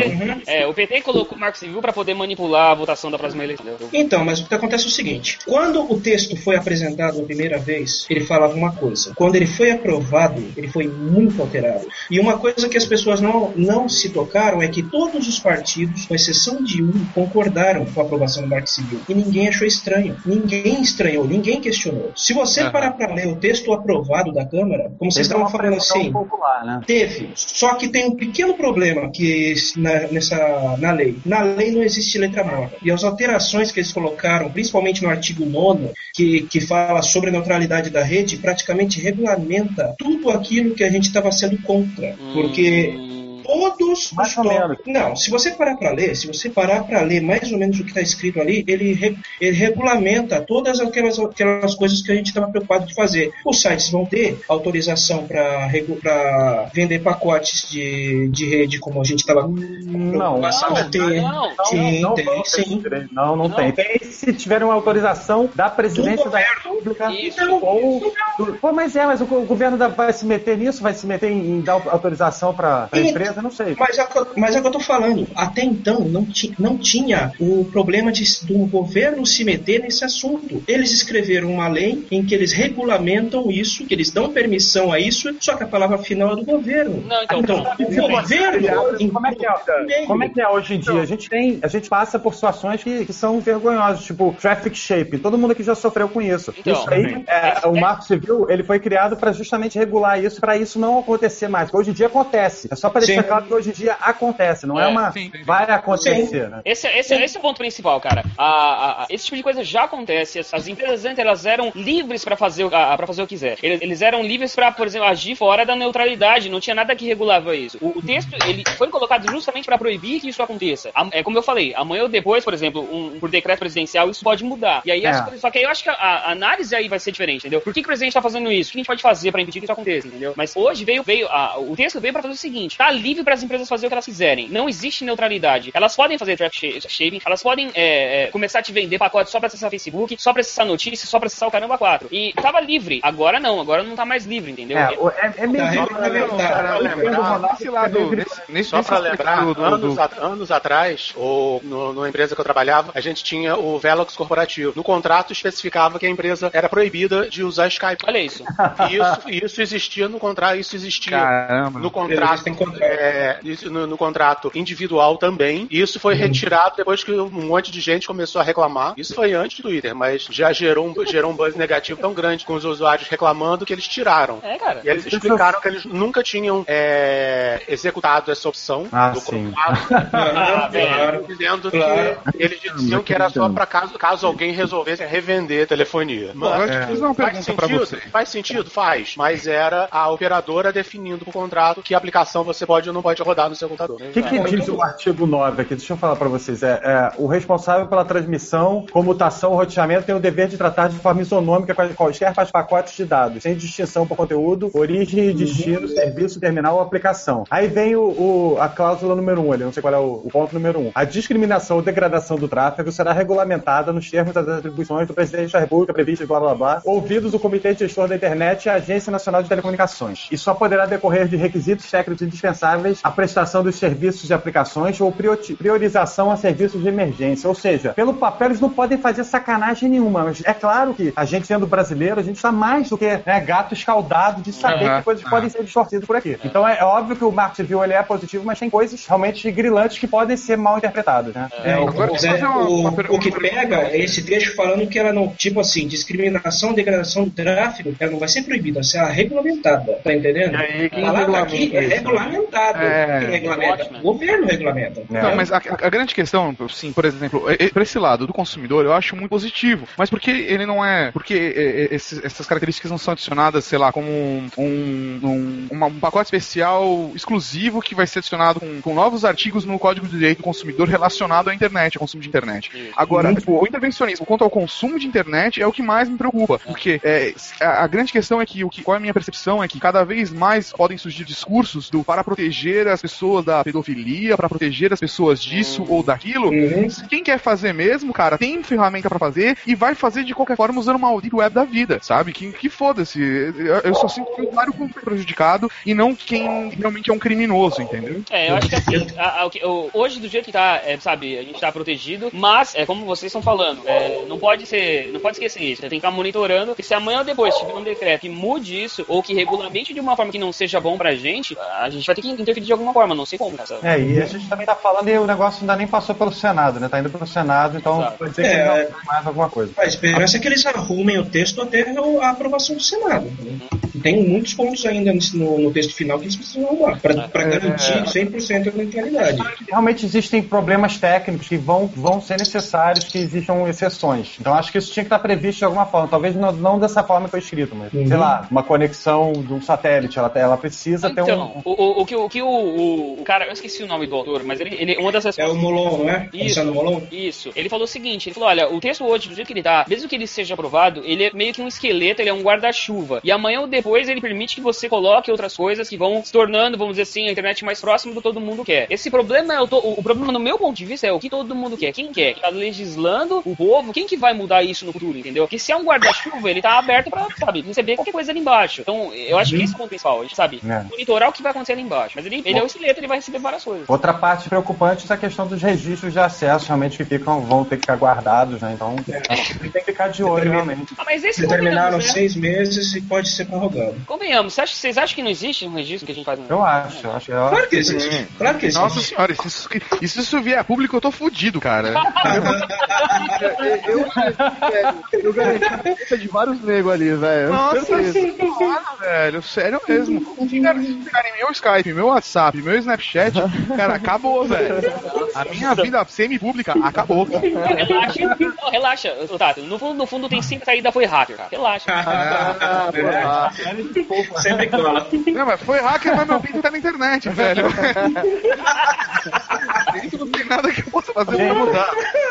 T, é, o P T colocou o Marco Civil para poder manipular a votação da próxima eleição. Então, mas o que acontece é o seguinte: quando o texto foi apresentado a primeira vez, ele falava uma coisa. Quando ele foi aprovado, ele foi muito alterado. E uma coisa que as pessoas não, não se tocaram é que todos os partidos, com exceção de um, concordaram com a aprovação do Marco Civil. E ninguém achou estranho. Ninguém estranhou, ninguém questionou. Se você parar para ler o texto aprovado da Câmara, como vocês estavam falando assim, popular, né? teve. Só que tem um pequeno problema que na, nessa, na lei. Na lei não existe letra morta. E as alterações que eles colocaram, principalmente no artigo nono, que, que fala sobre a neutralidade da rede, praticamente regulamenta tudo aquilo que a gente estava sendo contra. Porque todos mais os ou menos. Não, se você parar para ler, se você parar para ler mais ou menos o que está escrito ali, ele, re... ele regulamenta todas aquelas, aquelas coisas que a gente estava preocupado de fazer. Os sites vão ter autorização para regu... vender pacotes de, de rede, como a gente estava não, passado. Tem, não, tem, não, tem, não, sim. Não, não, não tem. Tem se tiver uma autorização da presidência da República. Ou, pô, mas é, mas o, o governo da, vai se meter nisso? Vai se meter em, em dar autorização para a empresa? Não sei. Mas é, mas é o que eu tô falando. Até então, não, ti, não tinha o problema de, do governo se meter nesse assunto. Eles escreveram uma lei em que eles regulamentam isso, que eles dão permissão a isso, só que a palavra final é do governo. Não, então, então o governo... Como é que é, como é, que é hoje em dia? A gente, tem, a gente passa por situações que, que são vergonhosas, tipo traffic shape. Todo mundo aqui já sofreu com isso. Então, isso aí, é, o Marco Civil, ele foi criado para justamente regular isso, para isso não acontecer mais. Porque hoje em dia acontece. É só para deixar claro que hoje em dia acontece, não é, é uma... Sim, sim. Vai acontecer, né? Esse, esse, esse é o ponto principal, cara. A, a, a, esse tipo de coisa já acontece. As, as empresas antes, elas eram livres pra fazer, para fazer o que quiser. Eles, eles eram livres pra, por exemplo, agir fora da neutralidade. Não tinha nada que regulava isso. O, o texto, ele foi colocado justamente pra proibir que isso aconteça. A, é como eu falei, amanhã ou depois, por exemplo, um, por decreto presidencial, isso pode mudar. E aí, é. as, só que aí eu acho que a, a análise aí vai ser diferente, entendeu? Por que, que o presidente tá fazendo isso? O que a gente pode fazer pra impedir que isso aconteça, entendeu? Mas hoje veio, veio a, o texto veio pra fazer o seguinte: tá livre para as empresas fazer o que elas quiserem. Não existe neutralidade. Elas podem fazer traffic shaving, elas podem é, é, começar a te vender pacotes só pra acessar Facebook, só pra acessar notícias, só pra acessar o Caramba quatro. E tava livre. Agora não, agora não tá mais livre, entendeu? É, é, é meio só pra lembrar, só pra lembrar, anos, anos atrás, ou no, numa empresa que eu trabalhava, a gente tinha o Velox corporativo. No contrato especificava que a empresa era proibida de usar Skype. Olha isso. Isso, isso existia no contrato, isso existia Caramba. no contrato, é, no, no contrato individual também. E isso foi retirado depois que um monte de gente começou a reclamar. Isso foi antes do Twitter, mas já gerou um, gerou um buzz negativo tão grande com os usuários reclamando que eles tiraram. É, cara. E eles explicaram que eles nunca tinham é, executado essa opção ah, do sim. contrato, ah, claro, dizendo claro. que eles diziam que era só para caso, caso alguém resolvesse revender telefonia. Mas, é. Uma faz sentido, faz sentido? Faz. Mas era a operadora definindo por contrato que aplicação você pode ou não pode rodar no seu computador. O que, que diz o artigo nove aqui? Deixa eu falar para vocês. É, é, o responsável pela transmissão, comutação, roteamento tem o dever de tratar de forma isonômica quaisquer pacotes de dados, sem distinção por conteúdo, origem e destino, serviço, terminal ou aplicação. Aí vem o, o, a cláusula número um, ali, não sei qual é o, o ponto número um. A discriminação ou degradação do tráfego será regulamentada nos termos das atribuições do Presidente da República previstas, blá blá blá, ouvidos o Comitê de Gestor da Internet e a Agência Nacional de Telecomunicações. E só poderá decorrer de requisitos técnicos indispensáveis à prestação dos serviços e aplicações ou priorização a serviços de emergência. Ou seja, pelo papel eles não podem fazer sacanagem nenhuma, mas é claro que a gente sendo brasileiro, a gente está mais do que né, gato escaldado de saber uhum. que coisas uhum. podem ser distorcidas por aqui. Então é, é óbvio que o Marco Civil ele é positivo, mas tem coisas realmente grilantes que podem ser mal interpretadas, né? É, o, agora, é, o, o que pega é esse trecho falando que ela não, tipo assim, discriminação, degradação do tráfego, ela não vai ser proibida, vai ser regulamentada, tá entendendo? Aí, a palavra aqui é regulamentado. É, quem regulamenta? O governo regulamenta. Não, é. mas a, a grande questão, sim, por exemplo, para esse lado do consumidor, eu acho muito positivo, mas porque ele não é, porque esses, essas características não são adicionadas, sei lá, como um, um, um, uma, um pacote especial exclusivo que vai ser adicionado com, com novos artigos no Código de Direito do Consumidor relacionado à internet, ao consumo de internet. Agora, tipo, o intervencionismo quanto ao consumo de internet é o que mais me preocupa, porque é, a, a grande questão é que, o que, qual é a minha percepção é que cada vez mais podem surgir discursos do, para proteger as pessoas da pedofilia, para proteger as pessoas disso ou daquilo. Uhum. Quem quer fazer mesmo, cara, tem ferramenta pra fazer e vai fazer de qualquer forma usando uma Deep Web da vida, sabe? Que, que foda-se. Eu, eu só sinto que o usuário foi prejudicado e não quem realmente é um criminoso, entendeu? É, eu acho que assim, a, a, o, hoje do jeito que tá, é, sabe, a gente tá protegido, mas, é como vocês estão falando, é, não pode ser, não pode esquecer isso, tem que ficar monitorando, que se amanhã ou depois tiver um decreto que mude isso, ou que regulamente de uma forma que não seja bom pra gente, a gente vai ter que interferir de alguma forma, não sei como, cara. É, e a gente também tá falando e o negócio ainda nem passou pelo Senado, né? Tá indo pelo Senado, então Exato. pode dizer que É, não é. tem mais alguma coisa. A esperança é que eles arrumem o texto até a aprovação do Senado. Tem muitos pontos ainda no, no texto final que eles precisam arrumar, para garantir cem por cento da neutralidade. Realmente existem problemas técnicos que vão, vão ser necessários que existam exceções. Então acho que isso tinha que estar previsto de alguma forma. Talvez não, não dessa forma que foi escrito, mas, Uhum. sei lá, uma conexão de um satélite, ela, ela precisa Então, ter um... o, o, o que, o, que o, o, o cara, eu esqueci o nome do autor, mas ele, ele uma das É respostas... o Molon, não é? Isso, Alessandro Molon? isso. Ele falou o seguinte, ele falou, olha, o texto hoje, do jeito que ele tá, mesmo que ele seja aprovado, ele é meio que um esqueleto, ele é um guarda-chuva. E amanhã ou depois ele permite que você coloque outras coisas que vão se tornando, vamos dizer assim, a internet mais próxima do que todo mundo quer. Esse problema, é o, to- o problema no meu ponto de vista é o que todo mundo quer. Quem quer? Tá legislando o povo, quem que vai mudar isso no futuro, entendeu? Porque se é um guarda-chuva, ele tá aberto pra, sabe, receber qualquer coisa ali embaixo. Então, eu acho que esse é o ponto principal, a gente sabe, É. monitorar o que vai acontecer ali embaixo. Mas ele, ele é o esqueleto, ele vai receber várias coisas. Outra parte preocupante é a questão dos registros de acesso, realmente, que ficam, vão ter que ficar guardados, né? Então, tem que ficar de olho, realmente. Ah, mas esse Determinaram convenhamos, né? seis meses e pode ser prorrogado. Convenhamos, vocês acham, vocês acham que não existe um registro que a gente faz no... Eu acho, eu acho que... Eu... Claro que existe. Claro que existe. Nossa senhora, isso, isso, isso, isso vier a público, eu tô fudido, cara. Eu, eu garanti a conta de vários negros ali, velho. Nossa Certeza. senhora, velho, sério mesmo. Se pegarem meu Skype, meu WhatsApp, meu Snapchat, cara, acabou, velho. A minha vida semi-pública acabou. Relaxa, não, relaxa, ô, Tato. No fundo, no fundo tem sempre saída foi hacker, cara. Relaxa. Ah, porra. Sempre cola. Não, mas foi hacker, mas meu pinto tá na internet, velho. Isso não tem nada que eu possa fazer pra mudar.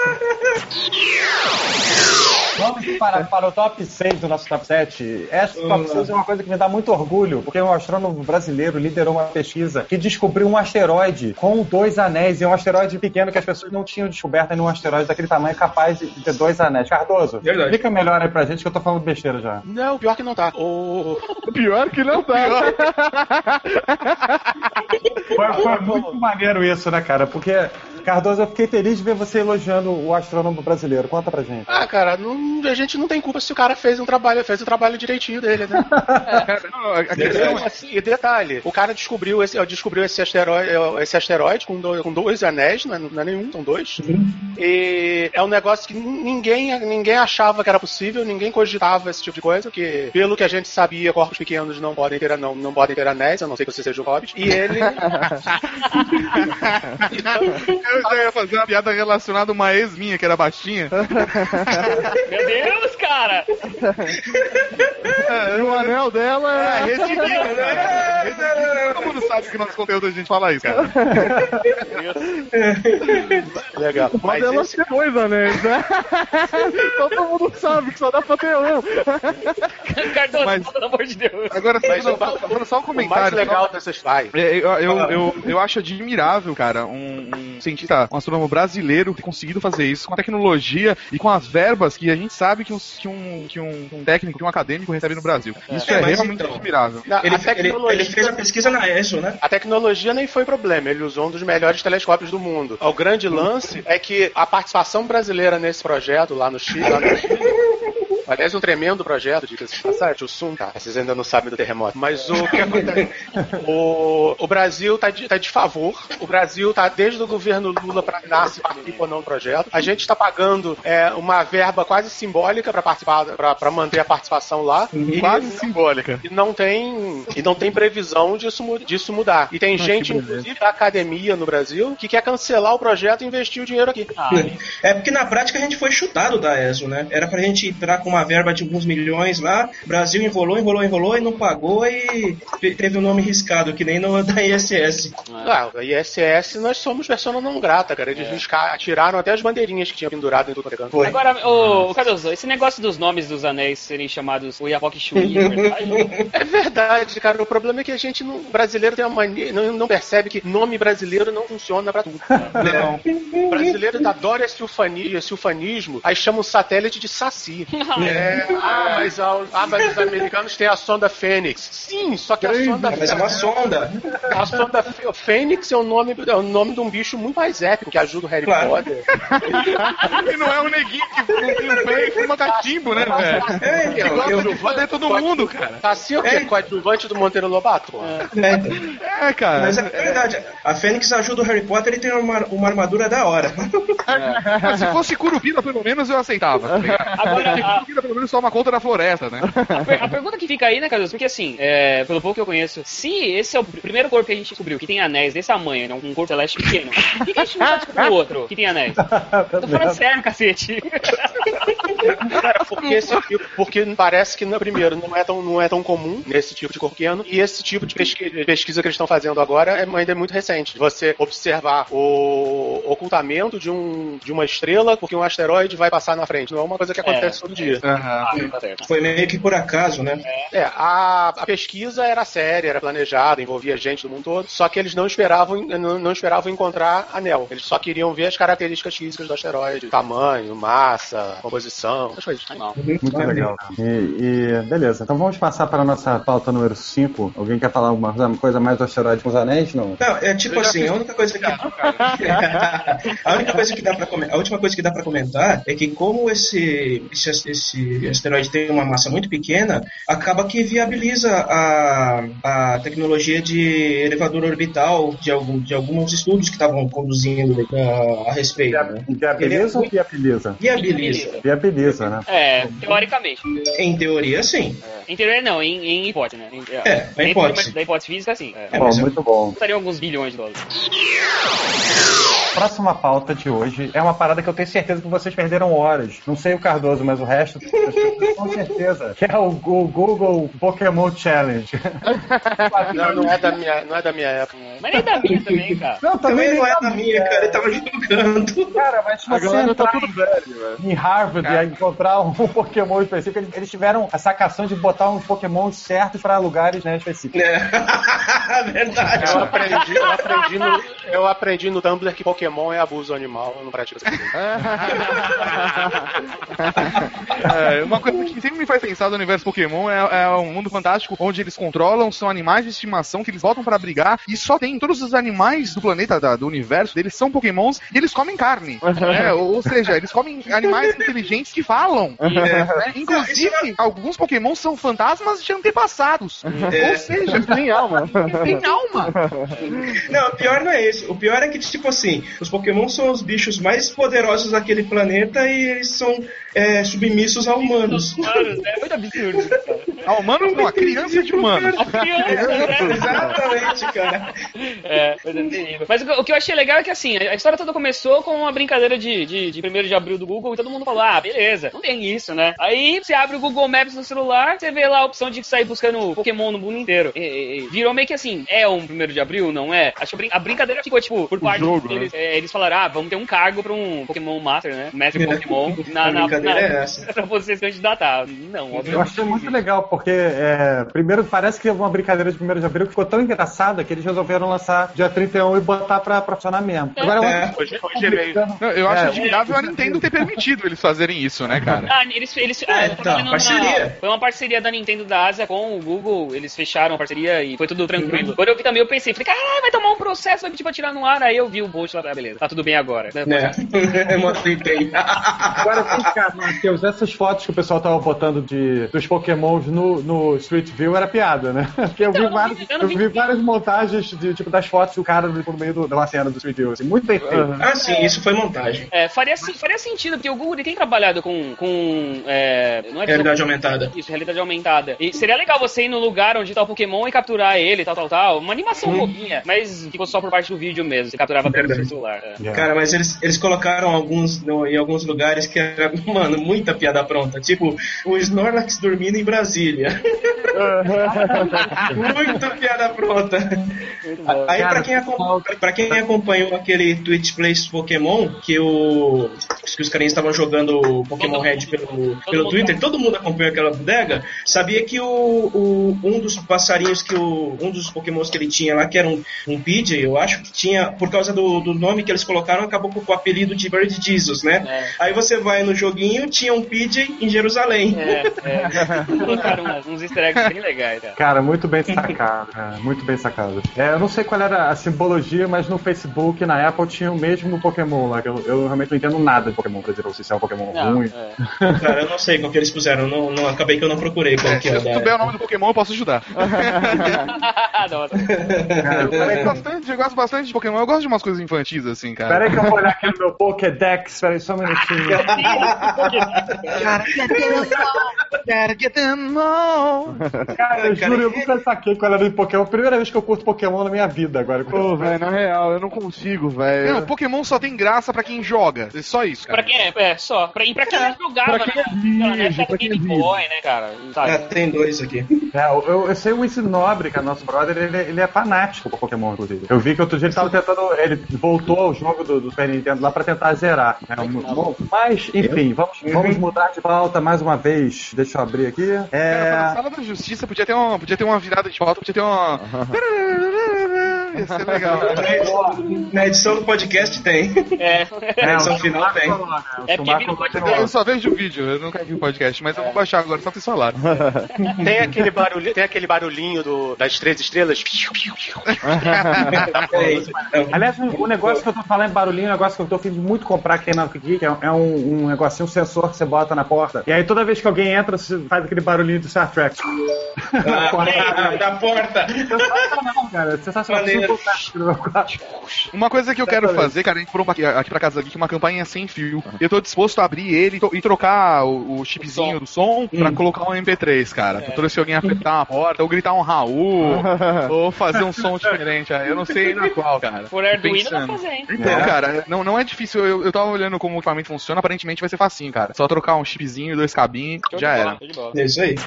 Vamos para, para o top seis do nosso top sete. Essa top seis é uma coisa que me dá muito orgulho, porque um astrônomo brasileiro liderou uma pesquisa que descobriu um asteroide com dois anéis, e é um asteroide pequeno que as pessoas não tinham descoberto ainda um asteroide daquele tamanho capaz de ter dois anéis. Cardoso, Verdade. explica melhor aí pra gente que eu tô falando besteira já. Não, pior que não tá. O... Pior que não tá. Foi, foi muito maneiro isso, né, cara? Porque, Cardoso, eu fiquei feliz de ver você elogiando o astrônomo brasileiro. Conta pra gente. Ah, cara, não, a gente não tem culpa se o cara fez um trabalho, fez o trabalho direitinho dele, né? Não, a questão é... Assim, e detalhe, o cara descobriu esse, descobriu esse asteroide, esse asteroide com, dois, com dois anéis, não é, não é nenhum, são dois. E é um negócio que ninguém, ninguém achava que era possível, ninguém cogitava esse tipo de coisa, porque pelo que a gente sabia, corpos pequenos não podem ter, não, não podem ter anéis, a não ser que você seja um hobbit. E ele... Eu já ia fazer uma piada relacionada a uma ex minha, que era baixinha. Meu Deus, cara! E o anel dela É, é. redimido, né? Redimido. Todo mundo sabe que nosso conteúdo a gente fala isso, cara. Legal. Mas Mas ela esse... tem dois anéis, né? Todo mundo sabe que só dá pra ter um. Cardoso, Mas- pelo amor de Deus. Agora, Mas só, o- só, só um o comentário. mais legal dessas... Vai. É, Eu, eu, eu, eu acho admirável, cara, um, um cientista, um astrônomo brasileiro ter conseguido fazer isso com a tecnologia e com as verbas que a gente sabe que um, que um, que um, um técnico, que um acadêmico recebe no Brasil. Isso é, É, mas realmente então- admirável. Na- Ele, a ele, tecnologia... ele fez a pesquisa na E S O, né? A tecnologia nem foi problema, ele usou um dos melhores telescópios do mundo. O grande lance é que a participação brasileira nesse projeto lá no Chile, lá no Chile aliás, um tremendo projeto, diga-se de passagem, o Sum, tá? Vocês ainda não sabem do terremoto. Mas o que acontece? O, o Brasil tá de, tá de favor, o Brasil tá desde o governo Lula para cá se participa ou não do projeto. A gente tá pagando é, uma verba quase simbólica para participar, para manter a participação lá. E, Quase simbólica. e não tem e não tem previsão disso, mu- disso mudar. E tem gente, inclusive da academia no Brasil, que quer cancelar o projeto e investir o dinheiro aqui. É porque na prática a gente foi chutado da E S O, né? Era pra gente entrar com uma verba de alguns milhões lá, o Brasil enrolou, enrolou, enrolou e não pagou e te- teve o nome riscado, que nem no da I S S. Ah, a I S S nós somos persona não grata, cara. Eles riscaram, tiraram até as bandeirinhas que tinha pendurado em tudo quanto é canto. Foi. Agora, ô, Cardoso, esse negócio dos nomes dos anéis serem chamados Oiapoque Chuí, é verdade? É verdade, cara. O problema é que a gente, não, brasileiro, tem uma mania, não, não percebe que nome brasileiro não funciona pra tudo. Não. O brasileiro adora esse, ufani, esse ufanismo, aí chama o satélite de Saci. É, ah, mas, a- ah, mas os americanos têm a sonda Fênix. Sim, só que a sonda Mas é uma sonda. A sonda Fê- Fênix é o nome, é o nome de um bicho muito mais épico que ajuda o Harry Claro. Potter. E não é um neguinho que não tem o pé e fuma cachimbo, né, velho? É, Que então, gosta eu, de foder todo mundo, cara. Tá assim o quê? É. Coadjuvante do Monteiro Lobato? é, É, cara. mas é verdade, a Fênix ajuda o Harry Potter e tem uma, uma armadura da hora. Ah, se fosse Curupira, pelo menos, eu aceitava. Tá ligado? Agora, a, Curupira, pelo menos, toma conta da floresta, né? a per- a pergunta que fica aí, né, Carlos? Porque assim, é, pelo pouco que eu conheço, se esse é o pr- primeiro corpo que a gente descobriu que tem anéis desse tamanho, né, um corpo celeste pequeno, por que que a gente não descobriu o outro que tem anéis? Tô falando sério, cacete. Cara, porque, esse tipo, porque parece que, no primeiro, não é, tão, não é tão comum nesse tipo de corpo pequeno, e esse tipo de pesquisa, pesquisa que eles estão fazendo agora é, ainda é muito recente. Você observar o ocultamento de, um, de uma estrela porque um asteroide vai passar na frente. Não é uma coisa que acontece todo dia. Ah, tá certo. Foi meio que por acaso, né? É, a, a pesquisa era séria, era planejada, envolvia gente do mundo todo, só que eles não esperavam, não, não esperavam encontrar anel. Eles só queriam ver as características físicas do asteroide, tamanho, massa, composição, essas coisas. Muito legal. E, e beleza, então vamos passar para a nossa pauta número cinco. Alguém quer falar alguma coisa- coisa mais do asteroide com os anéis? Não. Não, é tipo Eu já assim, fiz a única coisa que a única coisa que dá para a última coisa que dá para comentar é que como esse, esse esse asteroide tem uma massa muito pequena, acaba que viabiliza a, a tecnologia de elevador orbital de algum de alguns estudos que estavam conduzindo a, a respeito. Né? Viabiliza ou viabiliza? Viabiliza. Viabiliza, né? É, teoricamente. Em teoria, sim. Em teoria não, em, em hipótese, né? Em, É, dentro em hipótese. Da hipótese física, sim. É. É, Bom, mas eu- muito bom. Custariam alguns bilhões de dólares. Próxima pauta de hoje é uma parada que eu tenho certeza que vocês perderam horas. Não sei o Cardoso, mas o resto, com certeza. Que é o, o Google Pokémon Challenge. Não, não é da minha, não é da minha época. Mas nem da minha também, cara. Não, Também não é nem da minha, cara. Ele tava jogando. Cara, mas se A você galera tá entrar tudo velho, velho. em Harvard e encontrar um Pokémon específico, eles, eles tiveram a sacação de botar uns Pokémons certos para lugares, né, específicos. É. Verdade. Eu aprendi, eu aprendi no, eu aprendi no Tumblr que Pokémon é abuso animal, eu não pratico essa coisa. É, uma coisa que sempre me faz pensar do universo Pokémon é, é um mundo fantástico onde eles controlam, são animais de estimação que eles botam pra brigar e só tem todos os animais do planeta, da- do universo deles são Pokémons e eles comem carne. né? Ou, ou seja, eles comem animais inteligentes que falam. né? Inclusive, alguns Pokémons são fantasmas de antepassados. Ou seja, Nem alma. tem alma. Não, o pior não é isso. O pior é que, tipo assim, os Pokémon são os bichos mais poderosos daquele planeta e eles são é, submissos a humanos. Mano, é muito absurdo, cara. A humanos não, a criança de humanos. A criança, né? Exatamente, cara. É, coisa terrível. Mas o que, o que eu achei legal é que, assim, a história toda começou com uma brincadeira de, de, de primeiro de abril do Google e todo mundo falou, ah, beleza, não tem isso, né? Aí você abre o Google Maps no celular, você vê lá a opção de sair buscando Pokémon no mundo inteiro. E, e, e virou meio que assim, é um primeiro de abril, não é? Acho que a brin- a brincadeira ficou, tipo, por parte jogo, deles, é, eles falaram, ah, vamos ter um cargo pra um Pokémon Master, né? Mestre Pokémon, na, A na, brincadeira na- é essa. pra você se candidatar. Não, Eu obviamente. achei muito legal, porque é, primeiro parece que uma brincadeira de primeiro de abril que ficou tão engraçada que eles resolveram lançar dia trinta e um e botar pra, pra funcionar mesmo. Agora, É. outra Hoje, coisa hoje é meio. complicando- Não, eu acho É, admirável a Nintendo ter permitido eles fazerem isso, né, cara? Ah, eles, eles É, ah, então, tá fazendo parceria. uma- foi uma parceria da Nintendo da Ásia com o Google, eles fecharam a parceria e foi tudo tranquilo. Quando eu vi também, eu pensei, falei, caralho, vai tomar um processo, vai pedir pra tirar no ar, aí eu vi o post lá, ah, beleza, tá tudo bem agora. Né? Eu aceitei. Agora vem cá, Matheus, essas fotos que o pessoal tava botando de, dos Pokémons no, no Street View era piada, né? Porque eu vi, Então, eu não vários, vi- eu eu não vi vi- várias montagens de, tipo, das fotos do cara no meio do, da cena do Street View, assim, muito bem feito. Ah, sim, isso foi montagem. É, faria, se- faria sentido, porque o Google ele tem trabalhado com. com é, não é Realidade aumentada. Isso, realidade aumentada. E seria legal você ir no lugar onde tá o Pokémon e capturar ele, tal, tal, tal. Uma animação bobinha, mas ficou só por parte do vídeo mesmo. Você capturava pelo seu Verdade. celular. É. Cara, mas eles, eles colocaram alguns no- em alguns lugares que era, mano, muita piada pronta. Tipo, o Snorlax dormindo em Brasília. Muito piada pronta. Aí, pra quem, acom- pra quem acompanhou aquele Twitch Plays Pokémon, que, o, que os carinhas estavam jogando Pokémon Red pelo, pelo Twitter, todo mundo acompanhou aquela bodega, sabia que o, o- um dos passarinhos que o. Um dos pokémons que ele tinha lá, que era um, um P J, eu acho que tinha, por causa do, do nome que eles colocaram, acabou com o apelido de Bird Jesus, né? É. Aí você vai no joguinho, tinha um P J em Jerusalém. É, é. Colocaram uns easter eggs bem legais, cara. Cara, muito bem sacado, cara. Muito bem sacado. É, eu não sei qual era a simbologia, mas no Facebook, na Apple, tinha o mesmo Pokémon lá. Que eu, eu realmente não entendo nada de Pokémon, pra dizer pra você se é um Pokémon não, ruim. É. Cara, eu não sei qual que eles puseram. Não, não, acabei que eu não procurei qual é, que é. Se eu souber o nome do Pokémon, eu posso ajudar. Cara, eu, gosto bastante, eu gosto bastante de Pokémon. Eu gosto de umas coisas infantis, assim, cara. Pera aí que eu vou olhar aqui no meu Pokédex. Pera aí, só um minutinho. Cara, get them all. Cara, eu juro, eu nunca saquei qual era o Pokémon. Primeira vez que eu curto Pokémon na minha vida agora. Pô, velho, na real, eu não consigo, velho. Não, Pokémon só tem graça pra quem joga. É só isso, cara. Pra quem é, é só. Pra, e pra quem é, jogava, pra quem é virgem, pra quem é Game Boy, né, cara? Ah, tem dois aqui. É, eu, eu sei o Ensino Nobre, que é nosso brother, ele, ele é fanático por Pokémon, inclusive. Eu vi que outro dia ele tava tentando. Ele voltou ao jogo do, do Super Nintendo lá pra tentar zerar. Né? Bom, mas, enfim, vamos, vamos mudar de pauta mais uma vez. Deixa eu abrir aqui. É... Cara, na Sala da Justiça podia ter uma, podia ter uma virada de pauta, podia ter uma. Ia ser legal. Na edição do podcast tem. É. Na edição final tem. É porque vira um podcast. Eu só vejo o vídeo, eu nunca vi o podcast, mas eu vou baixar agora, só pra vocês falarem. Tem aquele barulhinho, tem aquele barulhinho do, das três estrelas. Aliás, o negócio que eu tô falando em barulhinho, o negócio que eu tô afim de muito comprar aqui na Geek, é, é um, um negocinho, um sensor que você bota na porta. E aí toda vez que alguém entra, você faz aquele barulhinho do Star Trek. Ah, da porta! Não, cara, sensacional. Uma coisa que eu quero fazer, cara, a gente por aqui, aqui pra Casa Geek, uma campanha sem fio. Eu tô disposto a abrir ele e trocar o, o chipzinho do som pra hum. colocar um M P três, cara. É. Pra toda vez que alguém apertar uma porta, ou gritar um Raul, ou fazer um som diferente. Eu não sei ainda qual, cara. Por Arduino dá pra fazer, hein? Então, é. cara, não, não é difícil. Eu, eu tava olhando como o equipamento funciona, aparentemente vai ser facinho, cara. Só trocar um chipzinho e dois cabinhos, já era. É isso aí.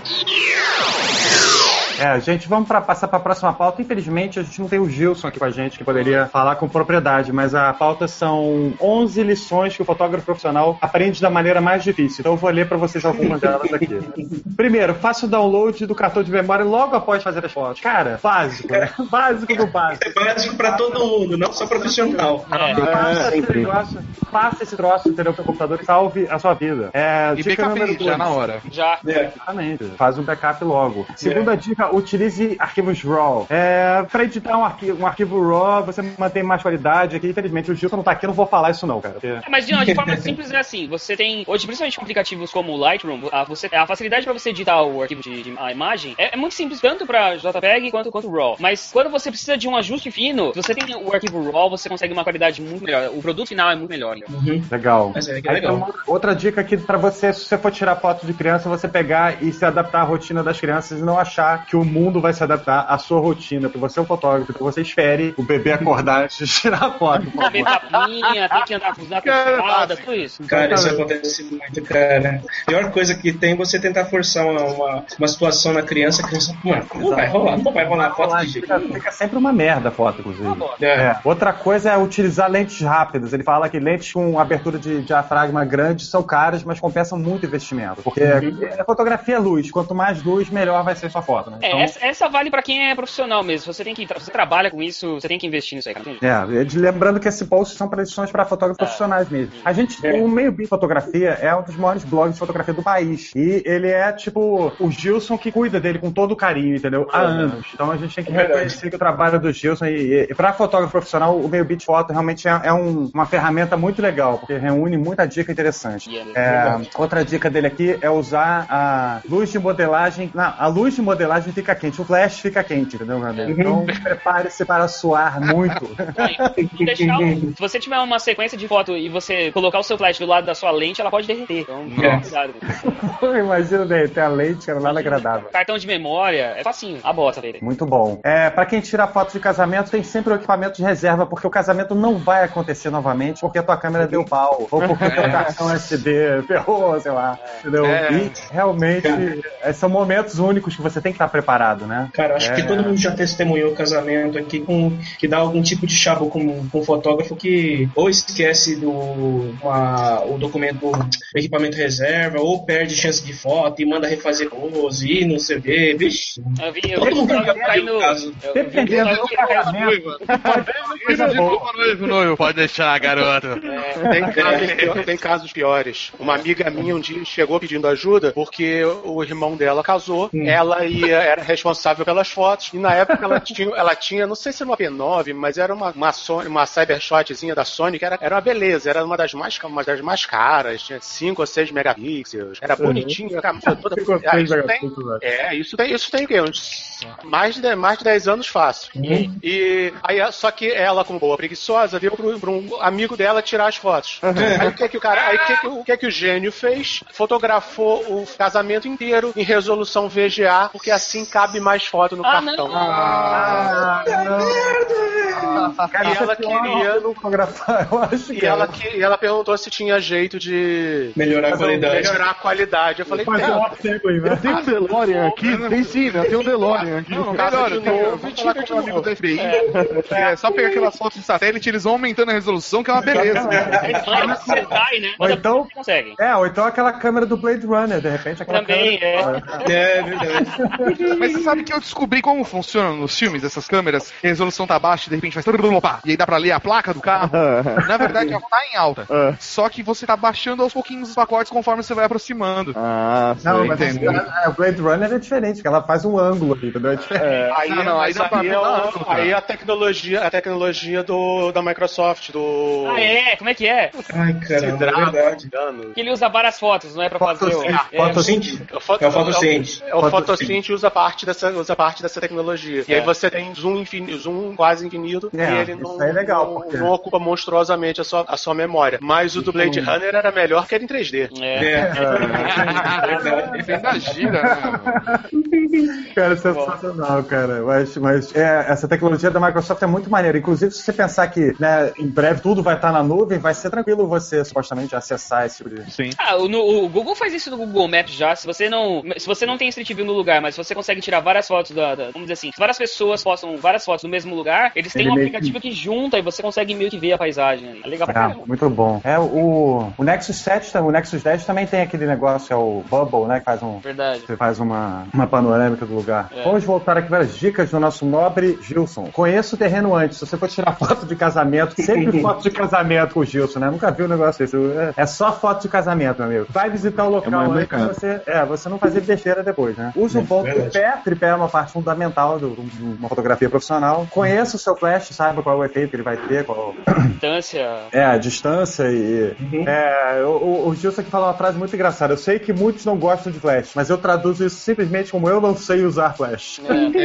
É, gente, vamos pra, passar para a próxima pauta. Infelizmente, a gente não tem o Gilson aqui com a gente, que poderia falar com propriedade, mas a pauta são onze lições que o fotógrafo profissional aprende da maneira mais difícil. Então eu vou ler para vocês algumas delas aqui. Primeiro, faça o download do cartão de memória logo após fazer as fotos. Cara, básico, né? Básico do básico. É básico para todo mundo, não só profissional. É, faça, esse troço, faça esse troço, entendeu? Pro computador e salve a sua vida. É, e backup já na hora. Já. É, exatamente. Faz um backup logo. Segunda é. dica, utilize arquivos RAW. É, para editar um arquivo, um arquivo RAW, você mantém mais qualidade. Aqui, infelizmente, o Gilson não tá aqui, eu não vou falar isso não, cara. Porque... É, mas de, de forma simples é assim, você tem, hoje, principalmente com aplicativos como o Lightroom, a, você, a facilidade para você editar o arquivo de, de a imagem é, é muito simples, tanto para JPEG quanto quanto RAW. Mas quando você precisa de um ajuste fino, se você tem o arquivo RAW, você consegue uma qualidade muito melhor. O produto final é muito melhor. Uhum. Legal. Mas é, que é legal. Então, outra dica aqui para você, se você for tirar foto de criança, você pegar e se adaptar à rotina das crianças e não achar que o mundo vai se adaptar à sua rotina, porque você é um fotógrafo, então você espere o bebê acordar antes de tirar a foto. Tem que capinha, tem que andar com os dados, tudo isso. Cara, isso acontece muito, cara. A pior coisa que tem é você tentar forçar uma, uma, uma situação na criança, a criança, mano, não vai rolar, não vai rolar a foto de jeito. Fica, fica sempre uma merda a foto, inclusive. É. É. Outra coisa é utilizar lentes rápidas. Ele fala que lentes com abertura de diafragma grande são caras, mas compensam muito investimento. Porque uhum. a fotografia é luz. Quanto mais luz, melhor vai ser sua foto, né? Então... É, essa, essa vale pra quem é profissional mesmo. Você tem que você trabalha com isso, você tem que investir nisso aí, cara. É, lembrando que esse post são predições para fotógrafos é. profissionais mesmo. A gente, é. o Meio Bit Fotografia é um dos maiores blogs de fotografia do país. E ele é, tipo, o Gilson que cuida dele com todo o carinho, entendeu? Há anos. Então a gente tem que reconhecer que o trabalho do Gilson e, e para fotógrafo profissional, o Meio Bit Foto realmente é, é um, uma ferramenta muito legal, porque reúne muita dica interessante. É, outra dica dele aqui é usar a luz de modelagem. Não, a luz de modelagem fica quente, o flash fica quente, entendeu, meu amigo? Então prepare-se para suar muito. E deixar um, se você tiver uma sequência de foto e você colocar o seu flash do lado da sua lente, ela pode derreter. Então, cuidado. Imagina derreter a lente, era nada agradável. Cartão de memória, é facinho, a bota dele. Muito bom. É, pra quem tira foto de casamento, tem sempre o equipamento de reserva, porque o casamento não vai acontecer novamente porque a tua câmera deu pau, ou porque o teu cartão S D ferrou, sei lá. Entendeu? É. E realmente é, são momentos únicos que você tem que estar preparado. preparado, né? Cara, acho É. que todo mundo já testemunhou o casamento aqui com que dá algum tipo de chabo com, com um fotógrafo que ou esquece do uma, o documento, o equipamento reserva, ou perde chance de foto e manda refazer pose e não sei o quê. Vixe, Eu vi, eu todo vi mundo que já cai viu no. o caso. Eu vi um Dependendo episódio do que cai no- casamento. noivo, noivo, pode deixar, garoto. Tem casos, pior- tem casos piores. Uma amiga minha um dia chegou pedindo ajuda porque o irmão dela casou, ela ia, era responsável pelas fotos, e na época ela tinha, ela tinha não sei se era uma P nove, mas era uma, uma, Sony, uma Cybershotzinha da Sony, que era, era uma beleza, era uma das mais, uma das mais caras, tinha cinco ou seis megapixels, era bonitinha, a toda. cinco ou Ah, seis isso tem- megapixels, né? É, isso tem, isso tem o quê? Uns mais de, dez mais de dez anos fácil. E aí, só que ela, como boa preguiçosa, deu para um amigo dela tirar as fotos. Aí o que que o cara, aí o que que, o que que o gênio fez? Fotografou o casamento inteiro em resolução V G A, porque assim cabe mais foto no Ah, cartão. não. Ah, não. Cara, E isso ela é pior queria- que não fotografar, eu acho E que ela, é. que, e ela perguntou se tinha jeito de Melhorar a qualidade. melhorar a qualidade. Eu falei, Fazer um "Cara, upsampling, né? Tem um DeLorean aqui? Tem sim, né? Tem um DeLorean aqui. Não, Casa melhor, de eu tenho, eu novo vou e falar tira com o meu de amigo novo." da F B I. É só pegar aquelas fotos de satélite, eles vão aumentando a resolução, que é uma beleza. Mas você cai, né? Ou Mas então- você consegue. É, ou então aquela câmera do Blade Runner, de repente aquela Também, câmera... É verdade. Mas você sabe que eu descobri como funcionam nos filmes essas câmeras? A resolução tá baixa e de repente faz... pá, e aí dá pra ler a placa do carro. Na verdade, ela tá em alta. Ah. Só que você tá baixando aos pouquinhos os pacotes conforme você vai aproximando. Ah, sei. Não, mas Entendeu? a, a Blade Runner é diferente, porque ela faz um ângulo ali, entendeu? É diferente. Aí, Não, não, aí mas dá pra aí, ver é o- lá, cara. aí a tecnologia, a tecnologia do, da Microsoft, do Ah, é? Como é que é? Ai, caramba, é verdade. Que ele usa várias fotos, não é pra fazer o... Fotossíntese. É, Fotossíntese. É o foto- É o fotossíntese. É o, é o fotossíntese usa parte dessa, usa parte dessa tecnologia. E aí É. você tem zoom, infini, zoom quase infinito É, e ele isso não, aí é legal, não, porque- não ocupa monstruosamente a sua, a sua memória. Mas o do Blade Runner era melhor que era em três D. é. É. Verdade. Vem da gira, né? Cara, sensacional, cara. Mas, mas é, essa tecnologia da Microsoft é muito maneira. Inclusive, se você pensar que né, em breve tudo vai estar na nuvem, vai ser tranquilo você, supostamente, acessar esse tipo de... Sim. Ah, o, no- o Google faz isso no Google Maps já. Se você não, se você não tem Street View no lugar, mas você consegue tirar várias fotos da, da- vamos dizer assim, se várias pessoas postam várias fotos no mesmo lugar, eles têm Ele um meio aplicativo que junta e você consegue meio que ver a paisagem. É legal pra Ah, caramba. muito bom. É, o, o Nexus sete, o Nexus dez também tem aquele negócio, é o Bubble, né? Que faz um. Verdade. Você faz uma, uma panorâmica do lugar. É. Vamos voltar aqui para as dicas do nosso nobre Gilson. Conheça o terreno antes. Se você for tirar foto de casamento, sempre foto de casamento com o Gilson, né? Nunca vi um negócio desse. É, é só foto de casamento, meu amigo. Vai visitar o local É mais antes, mercado. você, é, você não fazer besteira depois, né? Use um bom verdade. tripé. Tripé é uma parte fundamental de uma fotografia profissional. Conheça o seu flash, saiba qual é o efeito que ele vai ter, qual Distância. é, a distância e. É, o, o- o Gilson aqui falou uma frase muito engraçada. Eu sei que muitos não gostam de flash, mas eu traduzo isso simplesmente como eu não sei usar flash.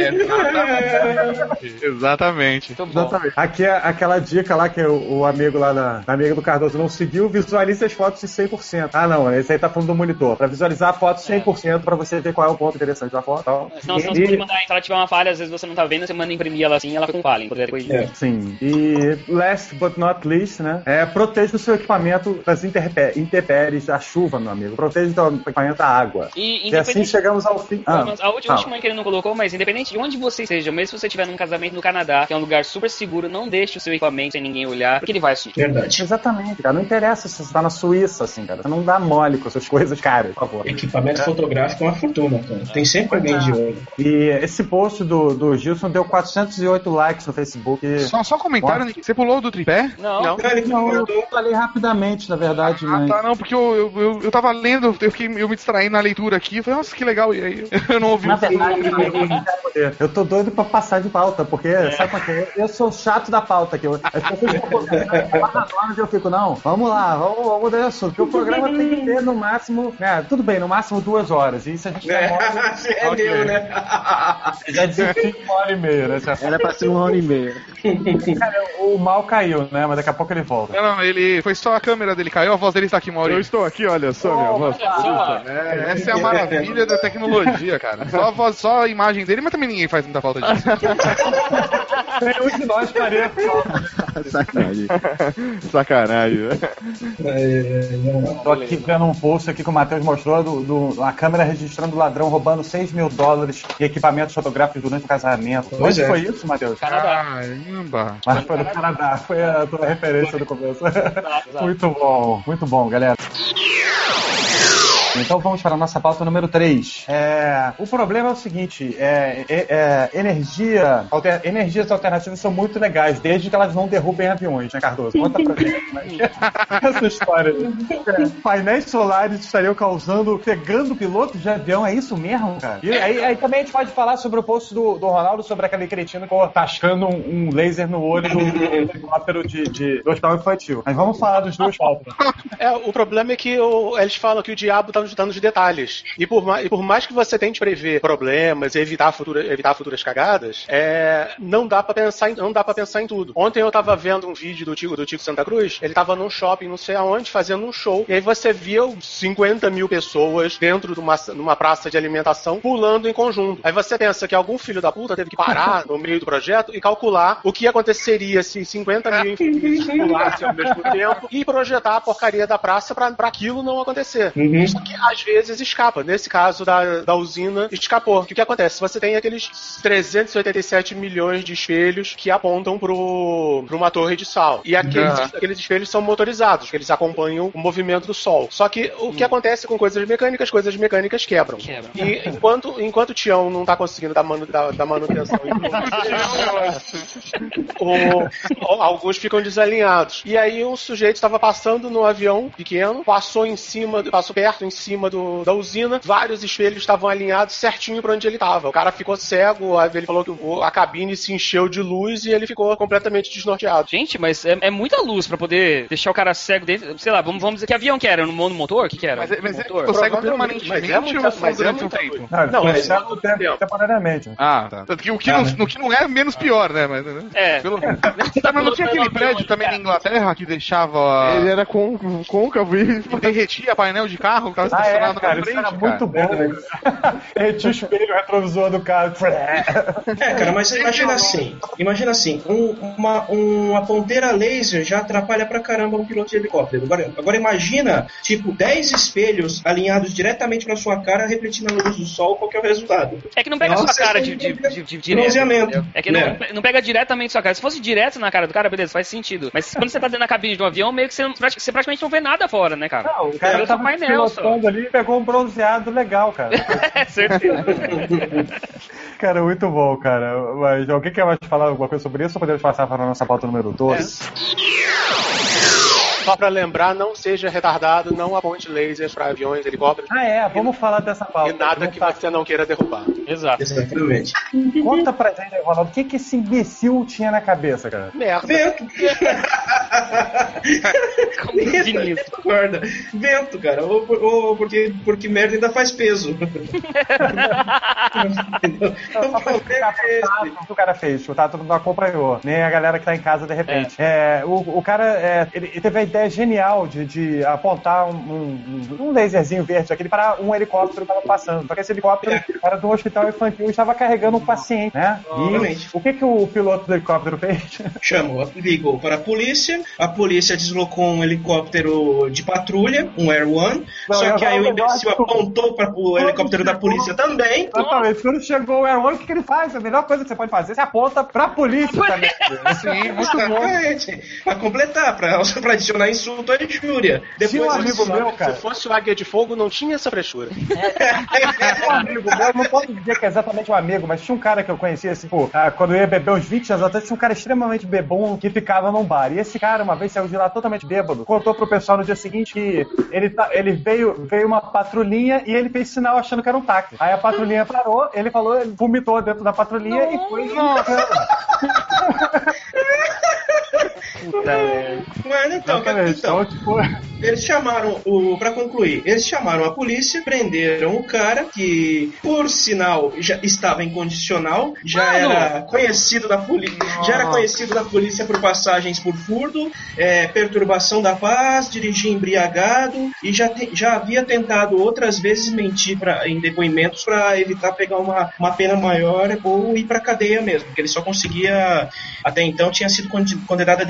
É, Exatamente. muito bom. Exatamente. Aqui é aquela dica lá que o, o amigo lá da, da amiga do Cardoso não seguiu, visualize as fotos de cem por cento. Ah, não, esse aí tá falando do monitor. Pra visualizar a foto cem por cento pra você ver qual é o ponto interessante da foto. Tal. Senão, senão você pode mandar, se ela tiver uma falha, às vezes você não tá vendo, você manda imprimir ela assim, ela fica com falha. Então, depois de- É. Sim. E last but not least, né? É proteja o seu equipamento das interpé- intempéries da chuva, meu amigo. Proteja o seu equipamento da água. E E assim independente. chegamos ao fim. Ah, Mas a última, fala. última que ele não colocou, mas independente de onde você esteja, mesmo se você estiver num casamento no Canadá, que é um lugar super seguro, não deixe o seu equipamento sem ninguém olhar, porque ele vai assistir. Verdade. Exatamente, cara. Não interessa se você tá na Suíça, assim, cara. Você não dá mole com essas coisas caras, por favor. Equipamento fotográfico é uma fortuna, cara. Tem sempre alguém de olho. E esse post do, do Gilson deu quatrocentos e oito likes no Facebook. Só, só um comentário, Nick. Você pulou do tripé? Não, Não. Cara, ele Não, eu mandou. falei rapidamente, na verdade, Ah, mas... tá, não, porque eu, eu, eu, eu tava lendo, eu, fiquei, eu me distraí na leitura aqui, eu falei, nossa, que legal, e aí eu não ouvi Na o verdade, eu tô doido pra passar de pauta, porque, sabe por quê? Eu sou chato da pauta aqui. Eu- As pessoas ficam horas e eu fico, não, vamos lá, vamos, vamos mudar de assunto, porque o programa tem que ter no máximo, né, tudo bem, no máximo duas horas, e isso a gente demora... É Ok. meu, né? Já desisti uma hora e meia, né? Já- Era pra ser uma hora e meia. Cara, o mal caiu, né, mas daqui a pouco ele volta. Não, não, ele. Foi só a câmera dele caiu, a voz dele está aqui, Eu Maurício. estou aqui, olha só, minha voz. olha só. É, essa é a maravilha da tecnologia, cara. Só a voz, só a imagem dele, mas também ninguém faz muita falta disso. Nenhum de nós faria falta. Sacanagem. Sacanagem, né? Tô aqui vendo um post aqui que o Matheus mostrou do, do, uma câmera registrando o ladrão roubando seis mil dólares e equipamentos fotográficos durante o casamento. Pois Onde é. foi isso, Matheus? Caramba. Mas foi no Canadá, foi a tua referência do começo. Muito bom, muito bom, galera. Então vamos para a nossa pauta número três. É, o problema é o seguinte, é, é, é, energia, alter, energias alternativas são muito legais, desde que elas não derrubem aviões, né, Cardoso? Conta pra gente como é que é essa história. É, painéis solares estariam causando, pegando pilotos de avião, é isso mesmo, cara? E aí, aí também a gente pode falar sobre o post do, do Ronaldo, sobre aquele cretino que ficou tascando um, um laser no olho do helicóptero de, de, do hospital infantil. Mas vamos falar dos dois pautas. É, o problema é que o, eles falam que o diabo tá nos dando os detalhes. E por, mais, e por mais que você tente prever problemas e evitar, futura, evitar futuras cagadas, é, não dá pra pensar em, não dá pra pensar em tudo. Ontem eu tava vendo um vídeo do Tico, do Tico Santa Cruz, ele tava num shopping, não sei aonde, fazendo um show, e aí você via cinquenta mil pessoas dentro de uma, numa praça de alimentação pulando em conjunto. Aí você pensa que algum filho da puta teve que parar no meio do projeto e calcular o que aconteceria se cinquenta mil infelices pulassem ao mesmo tempo e projetar a porcaria da praça pra, pra aquilo não acontecer. Uhum. Isso que às vezes escapa. Nesse caso da, da usina, escapou. O que acontece? Você tem aqueles trezentos e oitenta e sete milhões de espelhos que apontam pro, pro uma torre de sal. E aqueles, Uhum. aqueles espelhos são motorizados, eles acompanham o movimento do sol. Só que o que acontece com coisas mecânicas, coisas mecânicas quebram. Quebra. E enquanto, enquanto o Tião não tá conseguindo dar, manu, dar, dar manutenção o, o, alguns ficam desalinhados. E aí um sujeito estava passando no avião pequeno, passou em cima, passou perto em cima do, da usina, vários espelhos estavam alinhados certinho pra onde ele estava. O cara ficou cego, aí ele falou que o, a cabine se encheu de luz e ele ficou completamente desnorteado. Gente, mas é, é muita luz pra poder deixar o cara cego dentro. Sei lá, vamos, vamos dizer que avião que era? No monomotor? O que que era? Mas, mas ele motor? ficou cego Provavelmente, permanentemente mas é muita- ou só mas é durante um muita tempo? luz. Não, Não, foi é só só tempo- tempo. temporariamente. Ah, tá. Tanto que o que, Ah, não, né? no que não é menos pior, né? Mas, É. pelo... Tá, mas não tinha aquele prédio também na Inglaterra que deixava... Ele era côncavo, côncavo e... derretia painel de carro que tava Ah, é, estacionado cara, na isso frente, era muito cara. bom, né? Retinha o espelho retrovisor do carro. É, cara, mas imagina assim, imagina assim, um, uma, uma ponteira laser já atrapalha pra caramba um piloto de helicóptero. Agora, agora imagina, tipo, dez espelhos alinhados diretamente pra sua cara, refletindo a luz do sol, qual que é o resultado? É que não pega Nossa, a sua cara de, você de, tem de, de direto. bronzeamento, entendeu? É que não, né? não pega diretamente a sua cara. Se fosse direto na cara do cara, beleza, faz sentido. Mas quando você tá dentro da cabine de um avião, meio que você, não- você praticamente não vê nada fora, né, cara? Não, o cara Pega só tava painel só. pilotando ali e pegou um bronzeado legal, cara. É certeza. Cara, muito bom, cara. Mas alguém quer mais falar alguma coisa sobre isso ou podemos passar para a nossa pauta número doze? Só pra lembrar, não seja retardado, não aponte lasers pra aviões, helicópteros Ah, é, vamos falar dessa pauta. e nada Vamos que falar. você não queira derrubar. Exato. Exatamente. Conta pra gente, Ronaldo, o que, que esse imbecil tinha na cabeça, cara? Merda. Vento. Como Vinícius. Concorda? Vento, cara. Ou, ou porque, porque merda ainda faz peso. Entendeu? O problema é esse. O que o cara fez? O Tato não acompanhou. Nem a galera que tá em casa de repente. É, o, o cara é, ele, ele teve a ideia genial de, de apontar um, um, um laserzinho verde aquele para um helicóptero que estava passando. Só que esse helicóptero era do hospital infantil e estava carregando um paciente, né? E Obviamente. o que, que o piloto do helicóptero fez? Chamou, ligou para a polícia, a polícia deslocou um helicóptero de patrulha, um Air One, Não, só eu que aí vou o imbecil melhor- apontou para o helicóptero da polícia também. Exatamente. Quando chegou o Air One, o que, que ele faz? A melhor coisa que você pode fazer, você aponta pra polícia também. Sim, muito bom. Exatamente. Pra completar, pra, pra adicionar insulto à injúria. Tinha um Depois, amigo assim, meu, cara. Se fosse o Águia de Fogo, não tinha essa frescura. Um amigo meu, não posso dizer que é exatamente um amigo, mas tinha um cara que eu conhecia, assim, pô, ah, quando eu ia beber uns vinte anos atrás, tinha um cara extremamente bebum que ficava num bar. E esse cara, uma vez, saiu de lá totalmente bêbado, contou pro pessoal no dia seguinte que ele, tá, ele veio, veio uma patrulhinha e ele fez sinal achando que era um táxi. Aí a patrulhinha parou, ele falou, ele vomitou dentro da patrulhinha e foi... Puta merda. Mano, então, Exatamente. então, Então, tipo... eles chamaram, o, pra concluir, eles chamaram a polícia, prenderam o cara, que, por sinal, já estava em condicional, já Mano. era conhecido da polícia, já era conhecido da polícia por passagens por furto, é, perturbação da paz, dirigir embriagado, e já, te, já havia tentado outras vezes mentir pra, em depoimentos para evitar pegar uma, uma pena maior ou ir pra cadeia mesmo, porque ele só conseguia, até então, tinha sido condenado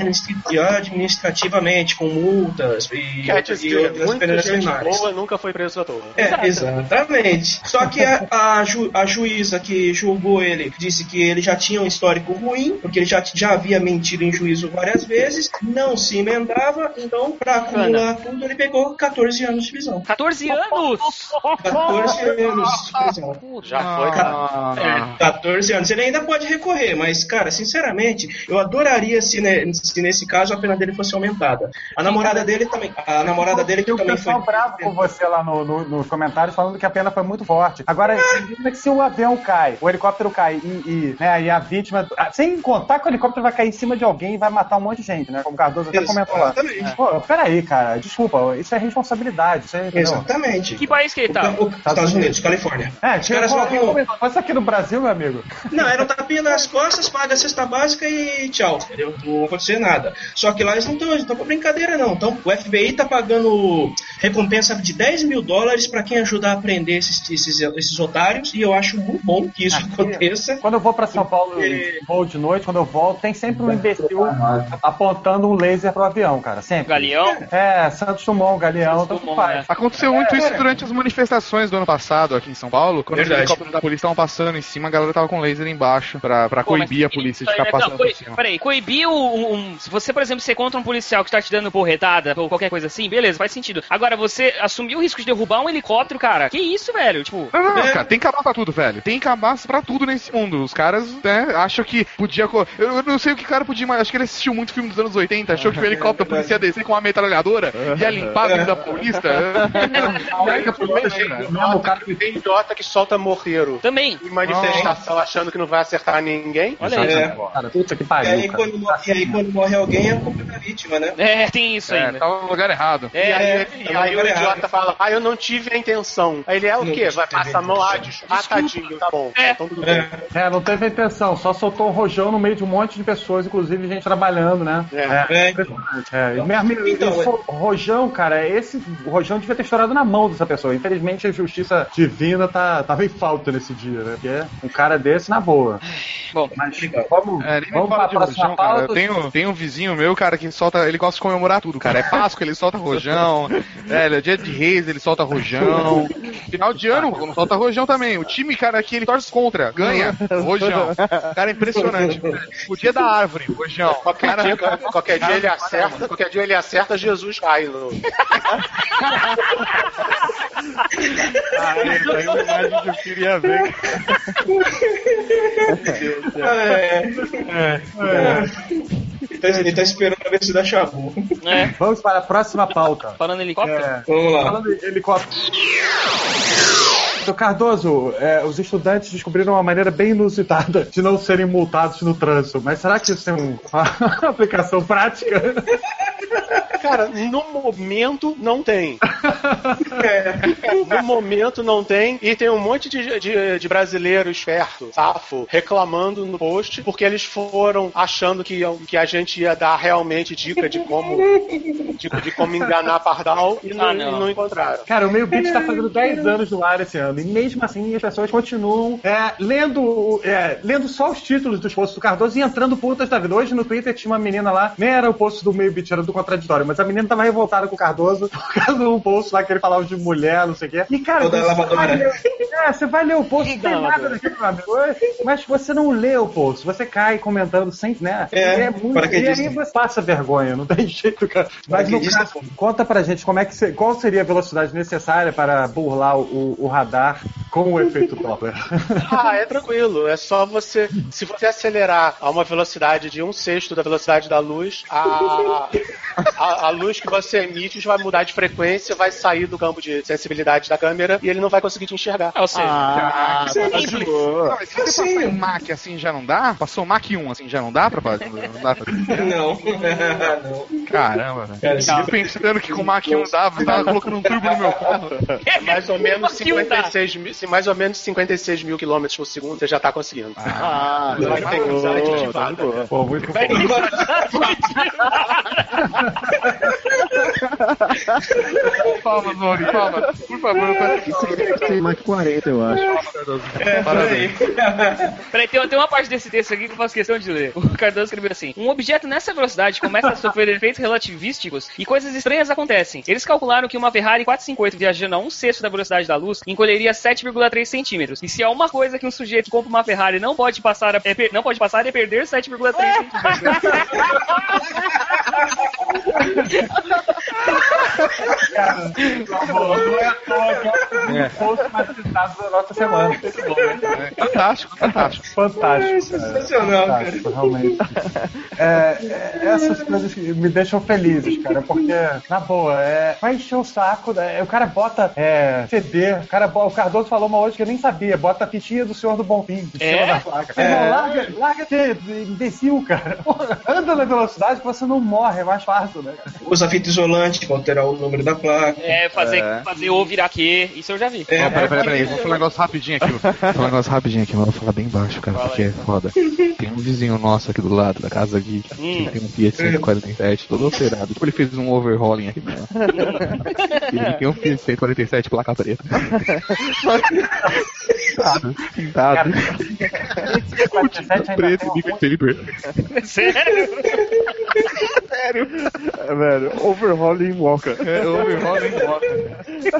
administrativamente, com multas e, Quer dizer, e outras muita penas gente menores. boa nunca foi preso à toa. É, exatamente. Só que a, a, ju, a juíza que julgou ele disse que ele já tinha um histórico ruim, porque ele já, já havia mentido em juízo várias vezes, não se emendava, então, pra acumular tudo, ele pegou catorze anos de prisão. catorze anos? catorze anos de prisão. Já foi, cara. É, catorze anos. Ele ainda pode recorrer, mas, cara, sinceramente, eu adoraria se, ne, se nesse caso a pena dele fosse aumentada. A namorada dele também. A namorada dele que o também foi. pessoal bravo com você lá no, no, nos comentários falando que a pena foi muito forte. Agora, imagina que se o avião cai, o helicóptero cai e, e, né, e a vítima. Sem contar que o helicóptero vai cair em cima de alguém e vai matar um monte de gente, né? Como o Cardoso até comentou lá. Exatamente. Pô, peraí, cara, desculpa, isso é responsabilidade. Isso é, Exatamente. Que país que ele tá? O, o, Estados Unidos, Califórnia. É, Os caras vão. Mas aqui no Brasil, meu amigo. Não, era um tapinha nas costas, paga a cesta básica e tchau, entendeu? Não vai acontecer nada. Só que lá eles não estão pra brincadeira, não. Então, o F B I tá pagando recompensa de dez mil dólares pra quem ajudar a prender esses, esses, esses otários, e eu acho muito bom que isso Aqui, aconteça. Quando eu vou pra São Paulo, porque... voo de noite, quando eu volto, tem sempre um imbecil apontando um laser pro avião, cara. Sempre. Galeão? É, Santos Dumont, Galeão, Santos tanto Dumont, faz. é. Aconteceu muito isso durante as manifestações do ano passado aqui em São Paulo, quando Verdade. os helicópteros da polícia estavam passando em cima, a galera tava com laser embaixo pra, pra Pô, coibir a mas polícia isso de ficar aí, passando não, por coi- cima. Peraí, coibir um, um- se você, por exemplo, você contra um policial que tá te dando porretada ou qualquer coisa assim, beleza, faz sentido. Agora, você assumir o risco de derrubar um helicóptero, cara, que isso, velho? Tipo, Não, não, não, É. cara, tem que acabar pra tudo, velho. Tem que acabar pra tudo nesse mundo. Os caras, né, acham que podia. co- Eu, eu não sei o que o cara podia, mas acho que ele assistiu muito filme dos anos oitenta, achou que o helicóptero podia descer com uma metralhadora e ia limpar a vida da Paulista. É, que a polícia, né? Não, o cara Tem idiota que solta morreiro também. em manifestação achando que não vai acertar ninguém. Olha aí. É. Cara, puta que E pariu, aí, cara. quando morre, e aí, quando morre alguém, é a culpa da vítima, né? É, tem isso É, ainda. tava no lugar errado. E aí, É, e aí o idiota fala, ah, eu não tive a intenção. Aí ele é o Não quê? Vai teve a passar a mão, ah, intenção. des- ah, tadinho, tá bom. É. Então tudo bem. É, não teve a intenção, só soltou um rojão no meio de um monte de pessoas, inclusive gente trabalhando, né? É. É, É, e mesmo Então, esse fo- rojão, cara, esse rojão devia ter estourado na mão dessa pessoa. Infelizmente a justiça divina tá, tava em falta nesse dia, né? Porque um cara desse na boa. Bom, Mas vamos, É, nem me vamos fala pra de próxima rojão, cara. pauta. Eu tenho, tenho um vizinho meu, cara, que solta. Ele gosta de comemorar tudo, cara. É Páscoa, ele solta rojão. É, é dia de reis, ele solta rojão. Final de ano, não solta rojão também. O time, cara, aqui ele torce contra. Ganha, rojão. Cara, é impressionante. Velho. O dia da árvore, rojão. Qualquer, Cara, dia, qualquer dia ele acerta, qualquer dia ele acerta, Jesus cai. No... ah, é, é uma imagem que eu queria ver. é, é. Ele, tá, ele tá esperando a ver se dá chabu. é. Vamos para a próxima pauta. Falando em helicóptero? É, Vamos lá. falando em helicóptero. Seu Cardoso, é, os estudantes descobriram uma maneira bem inusitada de não serem multados no trânsito, mas será que isso tem um- uma aplicação prática? Cara, no momento não tem. No momento não tem. E tem um monte de, de, de brasileiro esperto, safo, reclamando no post, porque eles foram achando que, que a gente ia dar realmente dica de como, de, de como enganar pardal e não, Ah, não. e não encontraram. Cara, o Meio Beat tá fazendo dez anos no ar esse ano, e mesmo assim as pessoas continuam é, lendo, é, lendo só os títulos dos posts do Cardoso e entrando putas da vida. Hoje no Twitter tinha uma menina lá, nem era o post do Meio Beat, era do Contraditório, mas a menina tava revoltada com o Cardoso por causa de um post lá que ele falava de mulher, não sei o quê. E cara, Ou da você vai, lavadora. ler, é, você vai ler o post, não tem nada daquilo, meu amigo. Mas você não lê o post, você cai comentando sem, né? É, muito. para que E aí disso? você passa vergonha, não tem jeito, cara. Mas no Paraquedista caso, conta pra gente como é que você, qual seria a velocidade necessária para burlar o, o radar Com o efeito Doppler. Ah, é tranquilo. É só você... Se você acelerar a uma velocidade de um sexto da velocidade da luz, a, a, a luz que você emite vai mudar de frequência, vai sair do campo de sensibilidade da câmera e ele não vai conseguir te enxergar. Ou seja, Ah, Sim. tá de boa. Não, mas se você passar em Mach assim já não dá? Passou Mach um assim já não dá pra fazer? Não dá pra... Não. Não. Caramba, velho. Cara, Eu pensando que com Mach um dava, eu tava colocando um turbo no meu carro. Mais ou menos Mach um dá. cinquenta e seis mil, se mais ou menos cinquenta e seis mil quilômetros por segundo, você já tá conseguindo. Ah, Vai ter que usar tá de aditivada. boa. Pô, muito bom. Palmas, Mauri, palmas. Por favor, eu peço que Isso deve ser Mach quarenta, eu acho. parabéns. Peraí, tem, tem uma parte desse texto aqui que eu faço questão de ler. O Cardoso escreveu assim: um objeto nessa velocidade começa a sofrer efeitos relativísticos e coisas estranhas acontecem. Eles calcularam que uma Ferrari quatrocentos e cinquenta e oito viajando a um sexto da velocidade da luz encolheria sete vírgula três centímetros. E se há uma coisa que um sujeito que compra uma Ferrari não pode passar, a, é, per- não pode passar é perder sete vírgula três centímetros. Cara, não é à toa que é o post mais citado da nossa semana. É, fantástico, fantástico. Fantástico. Sensacional, cara. Fantástico, realmente. É, é, essas coisas me deixam felizes, cara, porque, na boa, é, vai encher o saco, né? O cara bota é, C D, o, cara, o Cardoso falou uma hoje que eu nem sabia, bota a fichinha do Senhor do Bonfim de É? cima da placa. Irmão, larga, larga de imbecil, cara. Porra, anda na velocidade que você não morre, é mais fácil, né? Usa fita isolante pra alterar o número da placa. É, fazer, É. fazer ou virar Q, isso eu já vi. É, Ó, peraí, peraí, peraí, vou falar um negócio rapidinho aqui. Vou falar um negócio rapidinho aqui, mas vou falar bem baixo, cara, Fala porque aí. é foda. Tem um vizinho nosso aqui do lado da casa aqui, que Hum. tem um Fiat cento e quarenta e sete, todo alterado. Tipo, ele fez um overhauling aqui mesmo. E ele tem um Fiat cento e quarenta e sete placa preta. Pintado, pintado. quarenta e sete ainda Preto, tem bico um- paper. Sério? É, velho, overhauling Walker. É, overhauling Walker.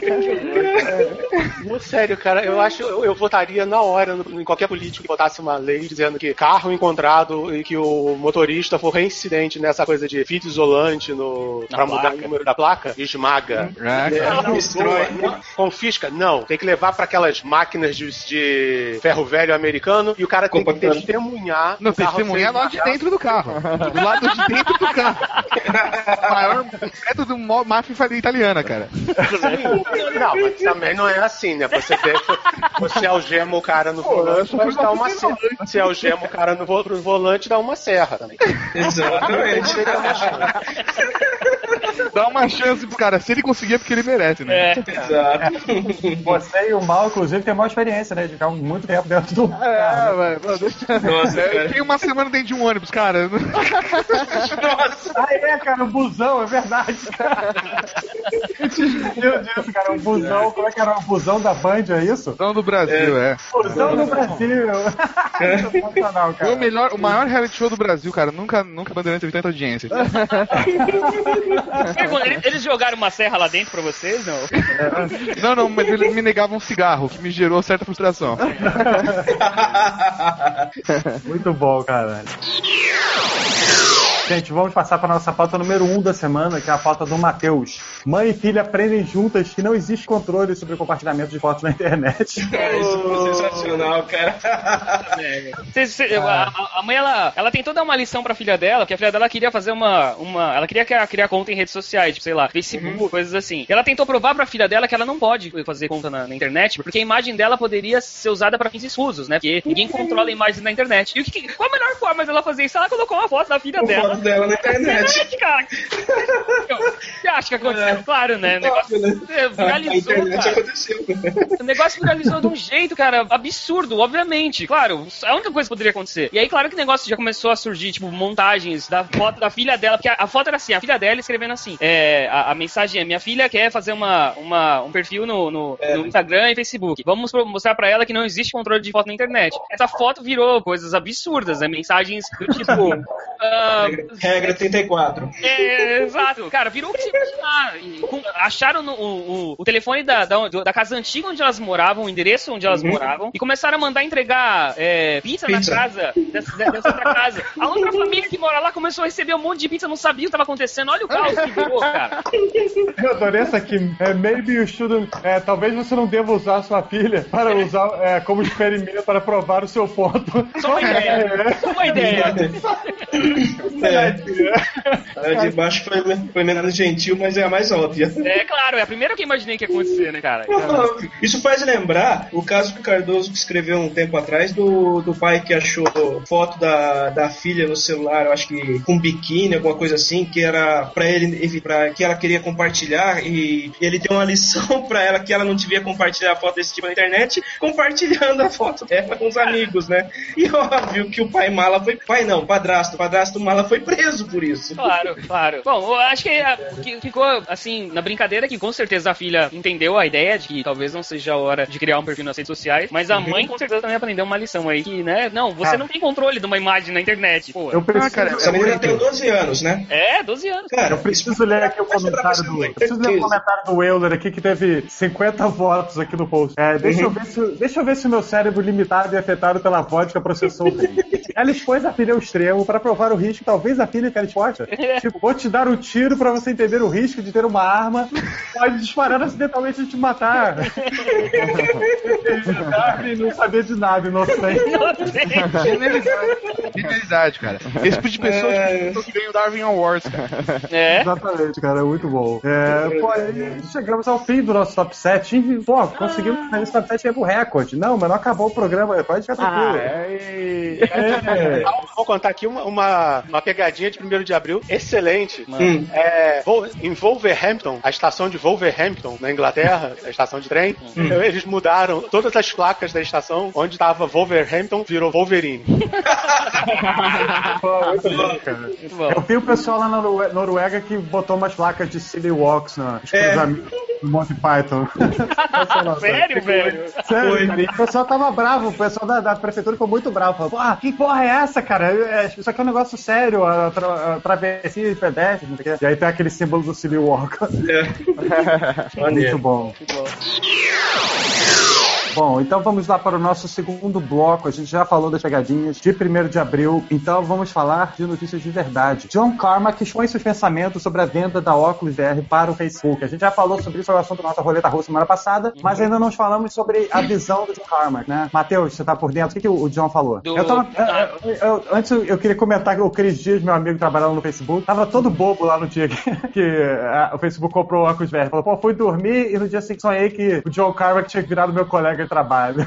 Não, sério, cara, eu acho, eu, eu votaria na hora no- em qualquer político que votasse uma lei dizendo que carro encontrado e que o motorista for reincidente nessa coisa de fita isolante no, Na pra mudar placa. o número da placa, esmaga. É, É, Não, não, destrói. não, confisca? Não. Tem que levar pra aquelas máquinas de, de ferro velho americano e o cara tem que Compactando. testemunhar. Não, o carro testemunhar ser lá de esmagado. dentro do carro. Do lado de dentro do carro. O maior método mo- máfia italiana, cara. Não, mas também não é assim, né? Você deixa, você algema o cara no volante, vai dar uma serra. Você algema o cara no vo- no volante, dá uma serra também. Exatamente. Dá uma chance pro cara. Se ele conseguir é porque ele merece, né? É. Exato. Você e o Mal, inclusive, tem maior experiência, né? De ficar muito tempo dentro do carro. É, velho, mano, deixa- Nossa, Eu cara. fiquei uma semana dentro de um ônibus, cara. Nossa. Ah, é, cara, o busão, é verdade, cara. Eu tinha esquecido disso, cara. O busão, como é que era? O busão da Band, é isso? Não do Brasil, é. Busão do Brasil. Sensacional, Foi cara. o melhor, o maior reality show do Brasil, cara. Nunca, nunca Bandeirantes teve tanta audiência. Pergunta, eles- eles jogaram uma serra lá dentro pra vocês, não? Não, não, mas eles me negavam um cigarro, o que me gerou certa frustração. Muito bom, cara. Gente, vamos passar para nossa pauta número um da semana, que é a pauta do Matheus. Mãe e filha aprendem juntas que não existe controle sobre o compartilhamento de fotos na internet. Cara, isso foi sensacional, cara. Cês- cê- a, a- a mãe, ela, ela tentou dar uma lição pra filha dela, porque a filha dela queria fazer uma, uma... Ela queria criar, criar conta em redes sociais, tipo, sei lá, Facebook, coisas assim. Ela tentou provar pra filha dela que ela não pode fazer conta na, na internet, porque a imagem dela poderia ser usada pra fins escusos, né? Porque ninguém controla imagens na internet. E o que, que- qual a melhor forma dela fazer isso? Ela colocou uma foto da filha O dela. foto dela na internet. Cara, você acha que aconteceu? É. Claro, né? O negócio Óbvio, né? viralizou, A internet cara. aconteceu. O negócio viralizou de um jeito, cara, absurdo, obviamente. Claro, a única coisa que poderia acontecer. E aí, claro que o negócio já começou a surgir, tipo, montagens da foto da filha dela. Porque a, a foto era assim, a filha dela escrevendo assim. É, a, a mensagem é, minha filha quer fazer uma, uma, um perfil no, no, É. no Instagram e Facebook. Vamos pro- mostrar pra ela que não existe controle de foto na internet. Essa foto virou coisas absurdas, né? Mensagens do tipo... Uh, Regra trinta e quatro. É, exato. Cara, virou o que você imaginar. E com- Acharam no- o, o, o telefone da, da, da casa antiga onde elas moravam, o endereço onde elas Uhum. moravam, e começaram a mandar entregar é, pizza, Pizza. na casa dessa, dessa outra casa. A outra família que mora lá começou a receber um monte de pizza, não sabia o que estava acontecendo. Olha o caos que virou, cara. Eu adorei essa aqui. É, maybe you shouldn't. É, talvez você não deva usar a sua filha para usar é, como experimento para provar o seu ponto. Só uma ideia. Só uma ideia. É. A de baixo foi, foi menos gentil, mas é a mais óbvia. É claro, é a primeira que eu imaginei que ia acontecer, né, cara? Isso faz lembrar o caso que o Cardoso escreveu um tempo atrás do, do pai que achou foto da, da filha no celular, eu acho que com biquíni, alguma coisa assim, que era pra ele, pra, que ela queria compartilhar, e ele deu uma lição pra ela que ela não devia compartilhar foto desse tipo na internet, compartilhando a foto dela com os amigos, né? E óbvio que o pai mala foi, pai não, padrasto, padrasto mala foi preso por isso. Claro, claro. Bom, eu acho que, é, que ficou, assim, na brincadeira que com certeza a filha entendeu a ideia de que talvez não seja a hora de criar um perfil nas redes sociais, mas a mãe com certeza também aprendeu uma lição aí que, né, não, você Ah. não tem controle de uma imagem na internet, pô. Eu preciso, Ah, cara, Essa menina tem doze anos, né? É, doze anos. Cara, eu preciso ler aqui o comentário do. Eu preciso ler o comentário do Euler aqui, que teve cinquenta votos aqui no post. É, deixa, eu ver se, deixa eu ver se o meu cérebro limitado e afetado pela vodka processou bem. Ela expôs a filha ao extremo para provar o risco, talvez a filha que ela exposta. Tipo, vou te dar um tiro para você entender o risco de ter uma arma, pode disparar acidentalmente e te matar. E não sabia de nada, inocente. Genialidade. Genialidade, cara. Esse tipo de pessoa É. que ganha o Darwin Awards, cara. É. Exatamente, cara, é muito bom. É, pô, aí chegamos ao fim do nosso top sete. E, pô, conseguimos fazer esse top sete tempo recorde. Não, mas não acabou o programa, pode ficar tranquilo. É. Vou contar aqui uma, uma, uma pegadinha de primeiro de abril excelente. Hum. É, Vol- em Wolverhampton, a estação de Wolverhampton, na Inglaterra, a estação de trem, eles mudaram todas as placas da estação, onde estava Wolverhampton, virou Wolverine. Pô, muito bom, cara. Muito bom. Eu vi o pessoal lá na Norue- Noruega que botou umas placas de Silly Walks nos É. cruzamentos do Monty Python. Sério, velho? Sério, Foi. cara, e o pessoal tava bravo, o pessoal da, da prefeitura ficou muito bravo. Falou, ah, que porra é essa, cara? É, isso aqui é um negócio sério, a, tra a travessia de pedestres, não sei o quê. E aí tem aquele símbolo do Silly Walk. É. Muito Maneiro. bom. Muito bom. Bom, então vamos lá para o nosso segundo bloco. A gente já falou das pegadinhas de primeiro de abril, então vamos falar de notícias de verdade. John Carmack expõe seus pensamentos sobre a venda da óculos V R para o Facebook. A gente já falou sobre isso, foi o assunto da nossa roleta russa semana passada, mas ainda não falamos sobre a visão do John Carmack, né? Matheus, você tá por dentro? O que, que o o John falou? Do- Eu tava, eu- eu- eu- antes eu queria comentar que o Cris Dias, meu amigo trabalhando no Facebook, tava todo bobo lá no dia que, que a- o Facebook comprou o óculos V R. Falou, pô, fui dormir e no dia seguinte sonhei que o John Carmack tinha virado meu colega de trabalho.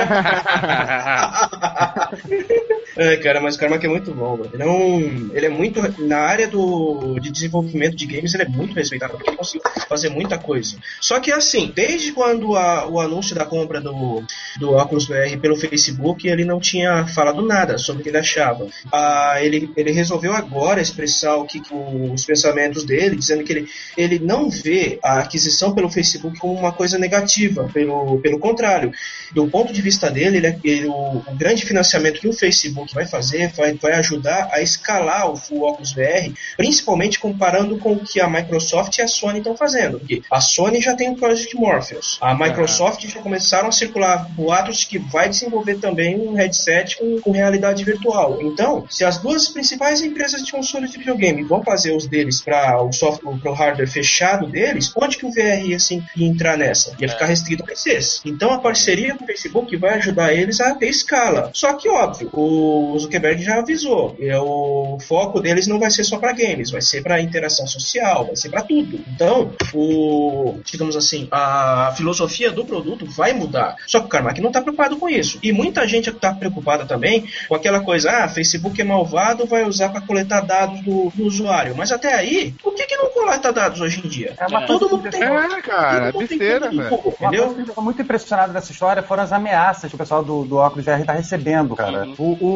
É, cara, mas o Carmack é muito bom, mano. Ele é um. Ele é muito. Na área do, de desenvolvimento de games, ele é muito respeitado, porque ele conseguiu fazer muita coisa. Só que assim, desde quando a, o anúncio da compra do, do Oculus V R pelo Facebook, ele não tinha falado nada sobre o que ele achava. Ah, ele, ele resolveu agora expressar o que, os pensamentos dele, dizendo que ele, ele não vê a aquisição pelo Facebook como uma coisa negativa. Pelo, pelo contrário, do ponto de vista dele, ele, ele, o, o grande financiamento que o Facebook vai fazer vai, vai ajudar a escalar o, o Oculus V R, principalmente comparando com o que a Microsoft e a Sony estão fazendo. Porque a Sony já tem o Project Morpheus, a Microsoft já começaram a circular boatos de que vai desenvolver também um headset com, com realidade virtual. Então, se as duas principais empresas de consoles de videogame vão fazer os deles para o software, para o hardware fechado deles, onde que o V R ia, assim, ia entrar nessa? Ia ficar restrito a P Cs. Então, a parceria com o Facebook vai ajudar eles a ter escala. Só que, óbvio, o Zuckerberg já avisou, é, o foco deles não vai ser só para games, vai ser para interação social, vai ser para tudo. Então, o, digamos assim, a filosofia do produto vai mudar. Só que o Carmack não está preocupado com isso. E muita gente está preocupada também com aquela coisa, ah, Facebook é malvado, vai usar para coletar dados do, do usuário. Mas até aí, por que que não coleta dados hoje em dia? É uma Todo coisa mundo que- tem. É, cara, todo mundo tem besteira, conta do velho. Google, Uma entendeu? coisa que eu tô muito impressionado nessa história foram as ameaças que o pessoal do, do óculos V R tá recebendo, cara. O,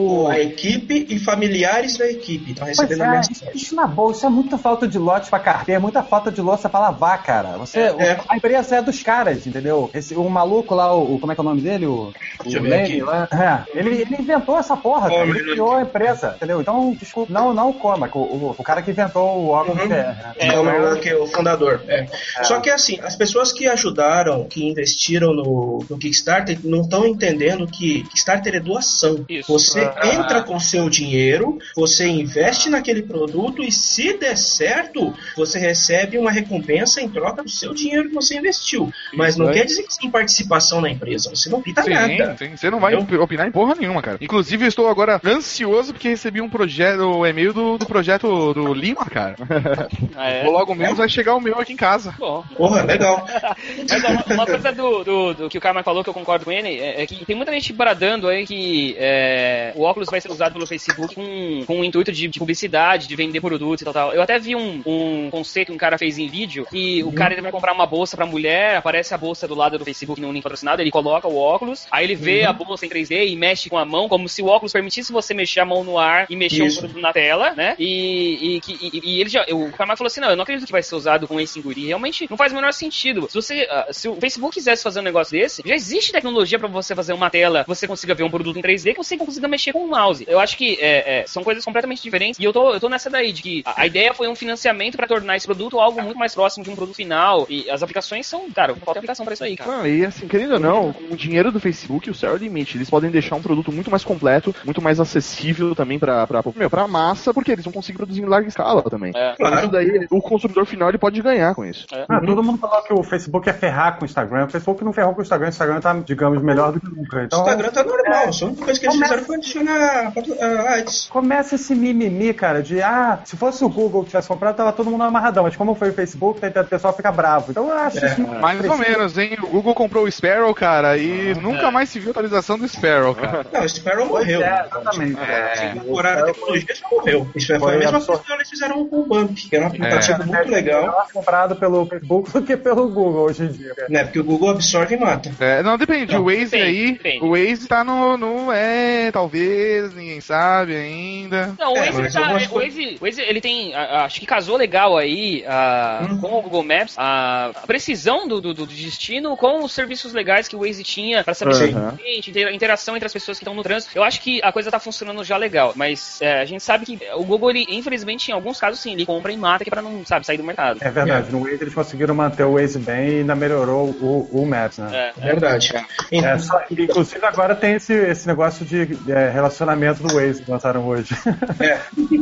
o... a equipe e familiares da equipe estão recebendo é, mensagem. Isso na boa, isso é muita falta de lote pra carteira, é muita falta de louça pra lavar, cara. Você, É, o- é. A empresa é dos caras, entendeu? Esse, o maluco lá, o, o- como é que é o nome dele? O, Deixa o eu ver Lenny aqui. lá. É, ele, ele inventou essa porra, cara. Ele criou a empresa, entendeu? Então, desculpa, não, não coma. O, o, o cara que inventou o óculos Uhum. V R. né? É, o Merlin, que é o fundador. É. Só que assim, as pessoas que ajudaram, que investiram no, no Kickstarter, não estão entendendo que Kickstarter é doação. Isso. Você Ah. entra com seu dinheiro, você investe naquele produto e se der certo, você recebe uma recompensa em troca do seu dinheiro que você investiu. Mas não Isso, quer é. dizer que você tem participação na empresa. Você não pita Sim, nada. sim, você não vai Entendeu? opinar em porra nenhuma, cara. Inclusive, eu estou agora ansioso porque recebi um projeto, o e-mail do, do projeto do Lima, cara. Ah, é? Vou logo menos vai chegar o meu aqui em casa. Bom. Porra, legal. Mas ó, uma, uma coisa do, do, do que o Carmen falou, que eu concordo com ele, é, é que tem muita gente bradando aí que é, o óculos vai ser usado pelo Facebook com, com o intuito de, de publicidade, de vender produtos e tal, tal. Eu até vi um, um conceito que um cara fez em vídeo, que o cara ele vai comprar uma bolsa pra mulher, aparece a bolsa do lado do Facebook num link patrocinado, ele coloca o óculos, aí ele vê a bolsa em três D e mexe com a mão, como se o óculos permitisse você mexer a mão no ar e mexer Isso. um produto na tela, né? E, e, que- e, e ele já, o Carmen falou assim, não, eu não acredito que vai ser usado com esse enguri. Realmente não faz o menor sentido. Se você, ah, se o Facebook quisesse fazer um negócio desse, já existe tecnologia pra você fazer uma tela, você consiga ver um produto em três D, que você consiga mexer com o mouse. Eu acho que é, é, são coisas completamente diferentes. E eu tô, eu tô nessa daí, de que a, a ideia foi um financiamento pra tornar esse produto algo muito mais próximo de um produto final. E as aplicações são, cara, falta aplicação pra isso aí, cara. Não, e assim, querendo ou não, com o dinheiro do Facebook, o céu é o limite. Eles podem deixar um produto muito mais completo, muito mais acessível também pra, pra, meu, pra massa, porque eles vão conseguir produzir em larga escala também. É. Então, isso daí, o consumidor final ele pode ganhar com isso. Ah, todo mundo falou que o Facebook ia ferrar com o Instagram. O Facebook não ferrou com o Instagram. O Instagram tá, digamos, melhor do que nunca. O Então, Instagram tá normal. Só a única coisa que eles Começa- fizeram foi adicionar uh, ads. começa esse mimimi, cara, de ah, se fosse o Google que tivesse comprado, tava todo mundo amarradão. Mas como foi o Facebook, o pessoal fica bravo. Então eu acho É. isso. Mais ou menos, hein? O Google comprou o Sparrow, cara, e nunca mais se viu atualização do Sparrow, cara. Não, o Sparrow morreu. É, exatamente. É. Temporada de tecnologia já morreu. Isso foi, Foi a mesma absurdo. coisa que eles fizeram com o Bump, que era um É. aplicativo muito legal. Melhor comprado pelo Facebook do que pelo Google hoje em dia. Né, porque o Google absorve e mata. É, não, depende. Não, o Waze depende, aí, depende. o Waze tá no, no. É, talvez, ninguém sabe ainda. Não, o É, Waze, mas tá, algumas o Waze, o Waze, ele tem, a- a- acho que casou legal aí a- Hum. com o Google Maps, a precisão do, do, do destino com os serviços legais que o Waze tinha pra saber se Uhum. tem gente, inter- interação entre as pessoas que estão no trânsito. Eu acho que a coisa tá funcionando já legal, mas é, a gente sabe que o Google, ele, infelizmente, em alguns casos, sim, ele compra e mata que é pra não, sabe, sair do mercado. É verdade, no Waze eles conseguiram manter o Waze bem e ainda melhorou o, o Maps, né? É, é. Verdade. É, só, inclusive agora tem esse, esse negócio de é, relacionamento do Waze que lançaram hoje. É.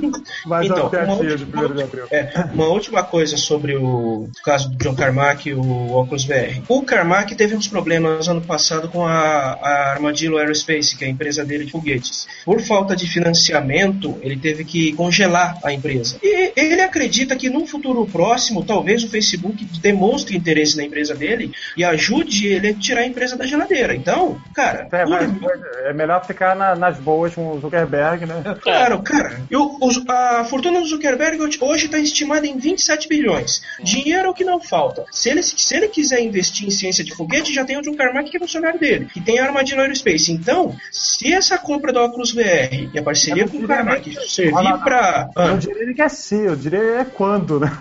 Mas Então, é uma piadinha uma de última- primeiro de abril. É, uma última coisa sobre o caso do John Carmack e o Oculus V R. O Carmack teve uns problemas ano passado com a, a Armadillo Aerospace, que é a empresa dele de foguetes. Por falta de financiamento, ele teve que congelar a empresa. E ele acredita que num futuro próximo, talvez o Facebook demonstre interesse na empresa dele e ajude ele a tirar a empresa da geladeira. Então, cara, É, por mas mim, é melhor ficar na- nas boas com o Zuckerberg, né? Claro, cara. Eu, os- a fortuna do Zuckerberg hoje está estimada em vinte e sete bilhões. Dinheiro é o que não falta. Se ele, se ele quiser investir em ciência de foguete, já tem o John Carmack, que é funcionário dele. E tem a Armadillo Aerospace. Então, se essa compra da Oculus V R e a parceria com o Carmack servir para... Eu diria que é sim, eu diria é quando, né?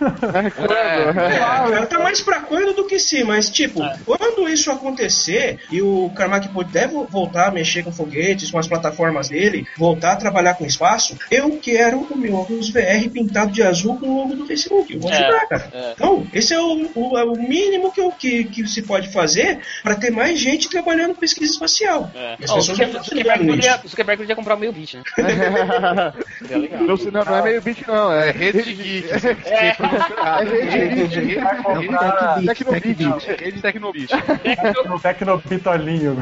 Claro, tá mais pra quando do que sim, mas tipo, quando isso acontecer e o Carmack puder vo- voltar a mexer com foguetes, com as plataformas dele, voltar a trabalhar com espaço, eu quero o meu Oculus V R pintado de azul com o logo do Facebook. Eu vou É, ajudar, cara. é. Então, esse é o, o- é o mínimo que, eu- que, que se pode fazer pra ter mais gente trabalhando em pesquisa espacial. É. E as Ó, o pessoas Zuckerberg, não o estão ligando Zuckerberg nisso. podia, o Zuckerberg podia comprar o meio bit, né? Seria legal. Não, não, não é meio bit, não. É É rede geek. É. É rede geek. Vai comprar Tecnobit. Rede Tecnobit. no Tecnopitolinho.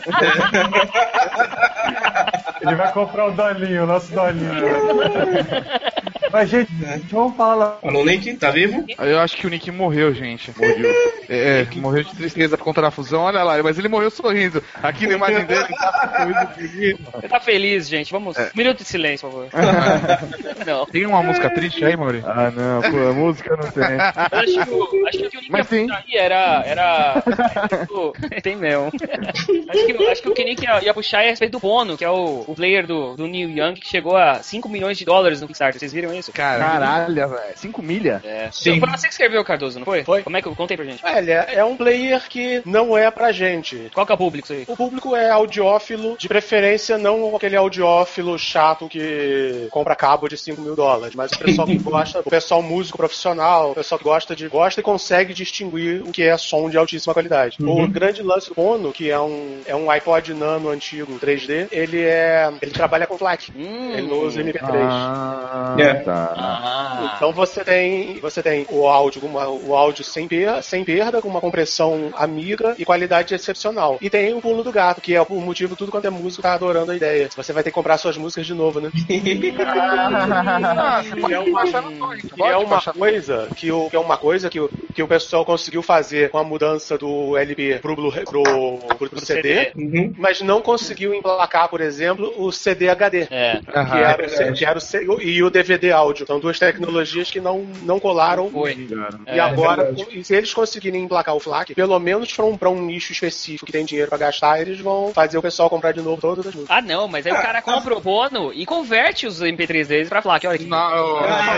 Ele vai comprar o Dolinho, o nosso Dolinho. Mas, gente, vamos falar lá. Alô, Nick, tá vivo? Eu acho que o Nick morreu, gente. Morreu. É, é, morreu de tristeza por conta da fusão. Olha lá, mas ele morreu sorrindo. Aqui na imagem dele, ele tá sorrindo bonito. Você tá feliz, gente. Vamos. Um minuto de silêncio, por favor. Não. Tem uma música triste aí, Mauri? Ah, não, pô, a música não tem. Eu acho que, o- acho que o que o Nick Mas que ia puxar aí era. era... Tem mesmo. Acho que, acho que o Kenny ia, ia puxar é a respeito do Bono, que é o, o player do, do Neil Young, que chegou a cinco milhões de dólares no Kickstarter. Vocês viram isso? Caralho, velho. cinco milha? É. Sim. Foi você que escreveu, Cardoso, não foi? Foi. Como é que eu contei pra gente? Olha, é um player que não é pra gente. Qual que é o público isso aí? O público é audiófilo, de preferência não aquele audiófilo chato que compra cabo de cinco mil dólares, mas o pessoal que gosta, o pessoal músico profissional, o pessoal que gosta de gosta e consegue distinguir o que é som de altíssima qualidade. Uhum. O grande lance do Bono, que é um, é um iPod Nano antigo três D, ele é ele trabalha com FLAC. Hum. Ele não usa M P três. Ah, É. tá. Ah. Então você tem, você tem o áudio, com uma, o áudio sem perda, sem perda, com uma compressão amiga e qualidade excepcional. E tem o pulo do gato, que é o motivo tudo quanto é músico tá adorando a ideia. Você vai ter que comprar suas músicas de novo, né? Ah, você E pode é uma, baixar no torrent, e pode é uma baixar. coisa que o, que é uma coisa que o, que o pessoal conseguiu fazer com a mudança do L P pro, Blu, pro, pro, pro C D, Uhum. mas não conseguiu emplacar, por exemplo, o C D H D. É. Que era, o C- que era o C- e o D V D áudio. São duas tecnologias que não, não colaram. Foi. E É, agora, é verdade. se eles conseguirem emplacar o FLAC, pelo menos para um, pra um nicho específico que tem dinheiro pra gastar, eles vão fazer o pessoal comprar de novo todas as músicas. Ah, não, mas aí o cara compra o Bono e converte os M P três deles pra FLAC. Olha aqui. Não,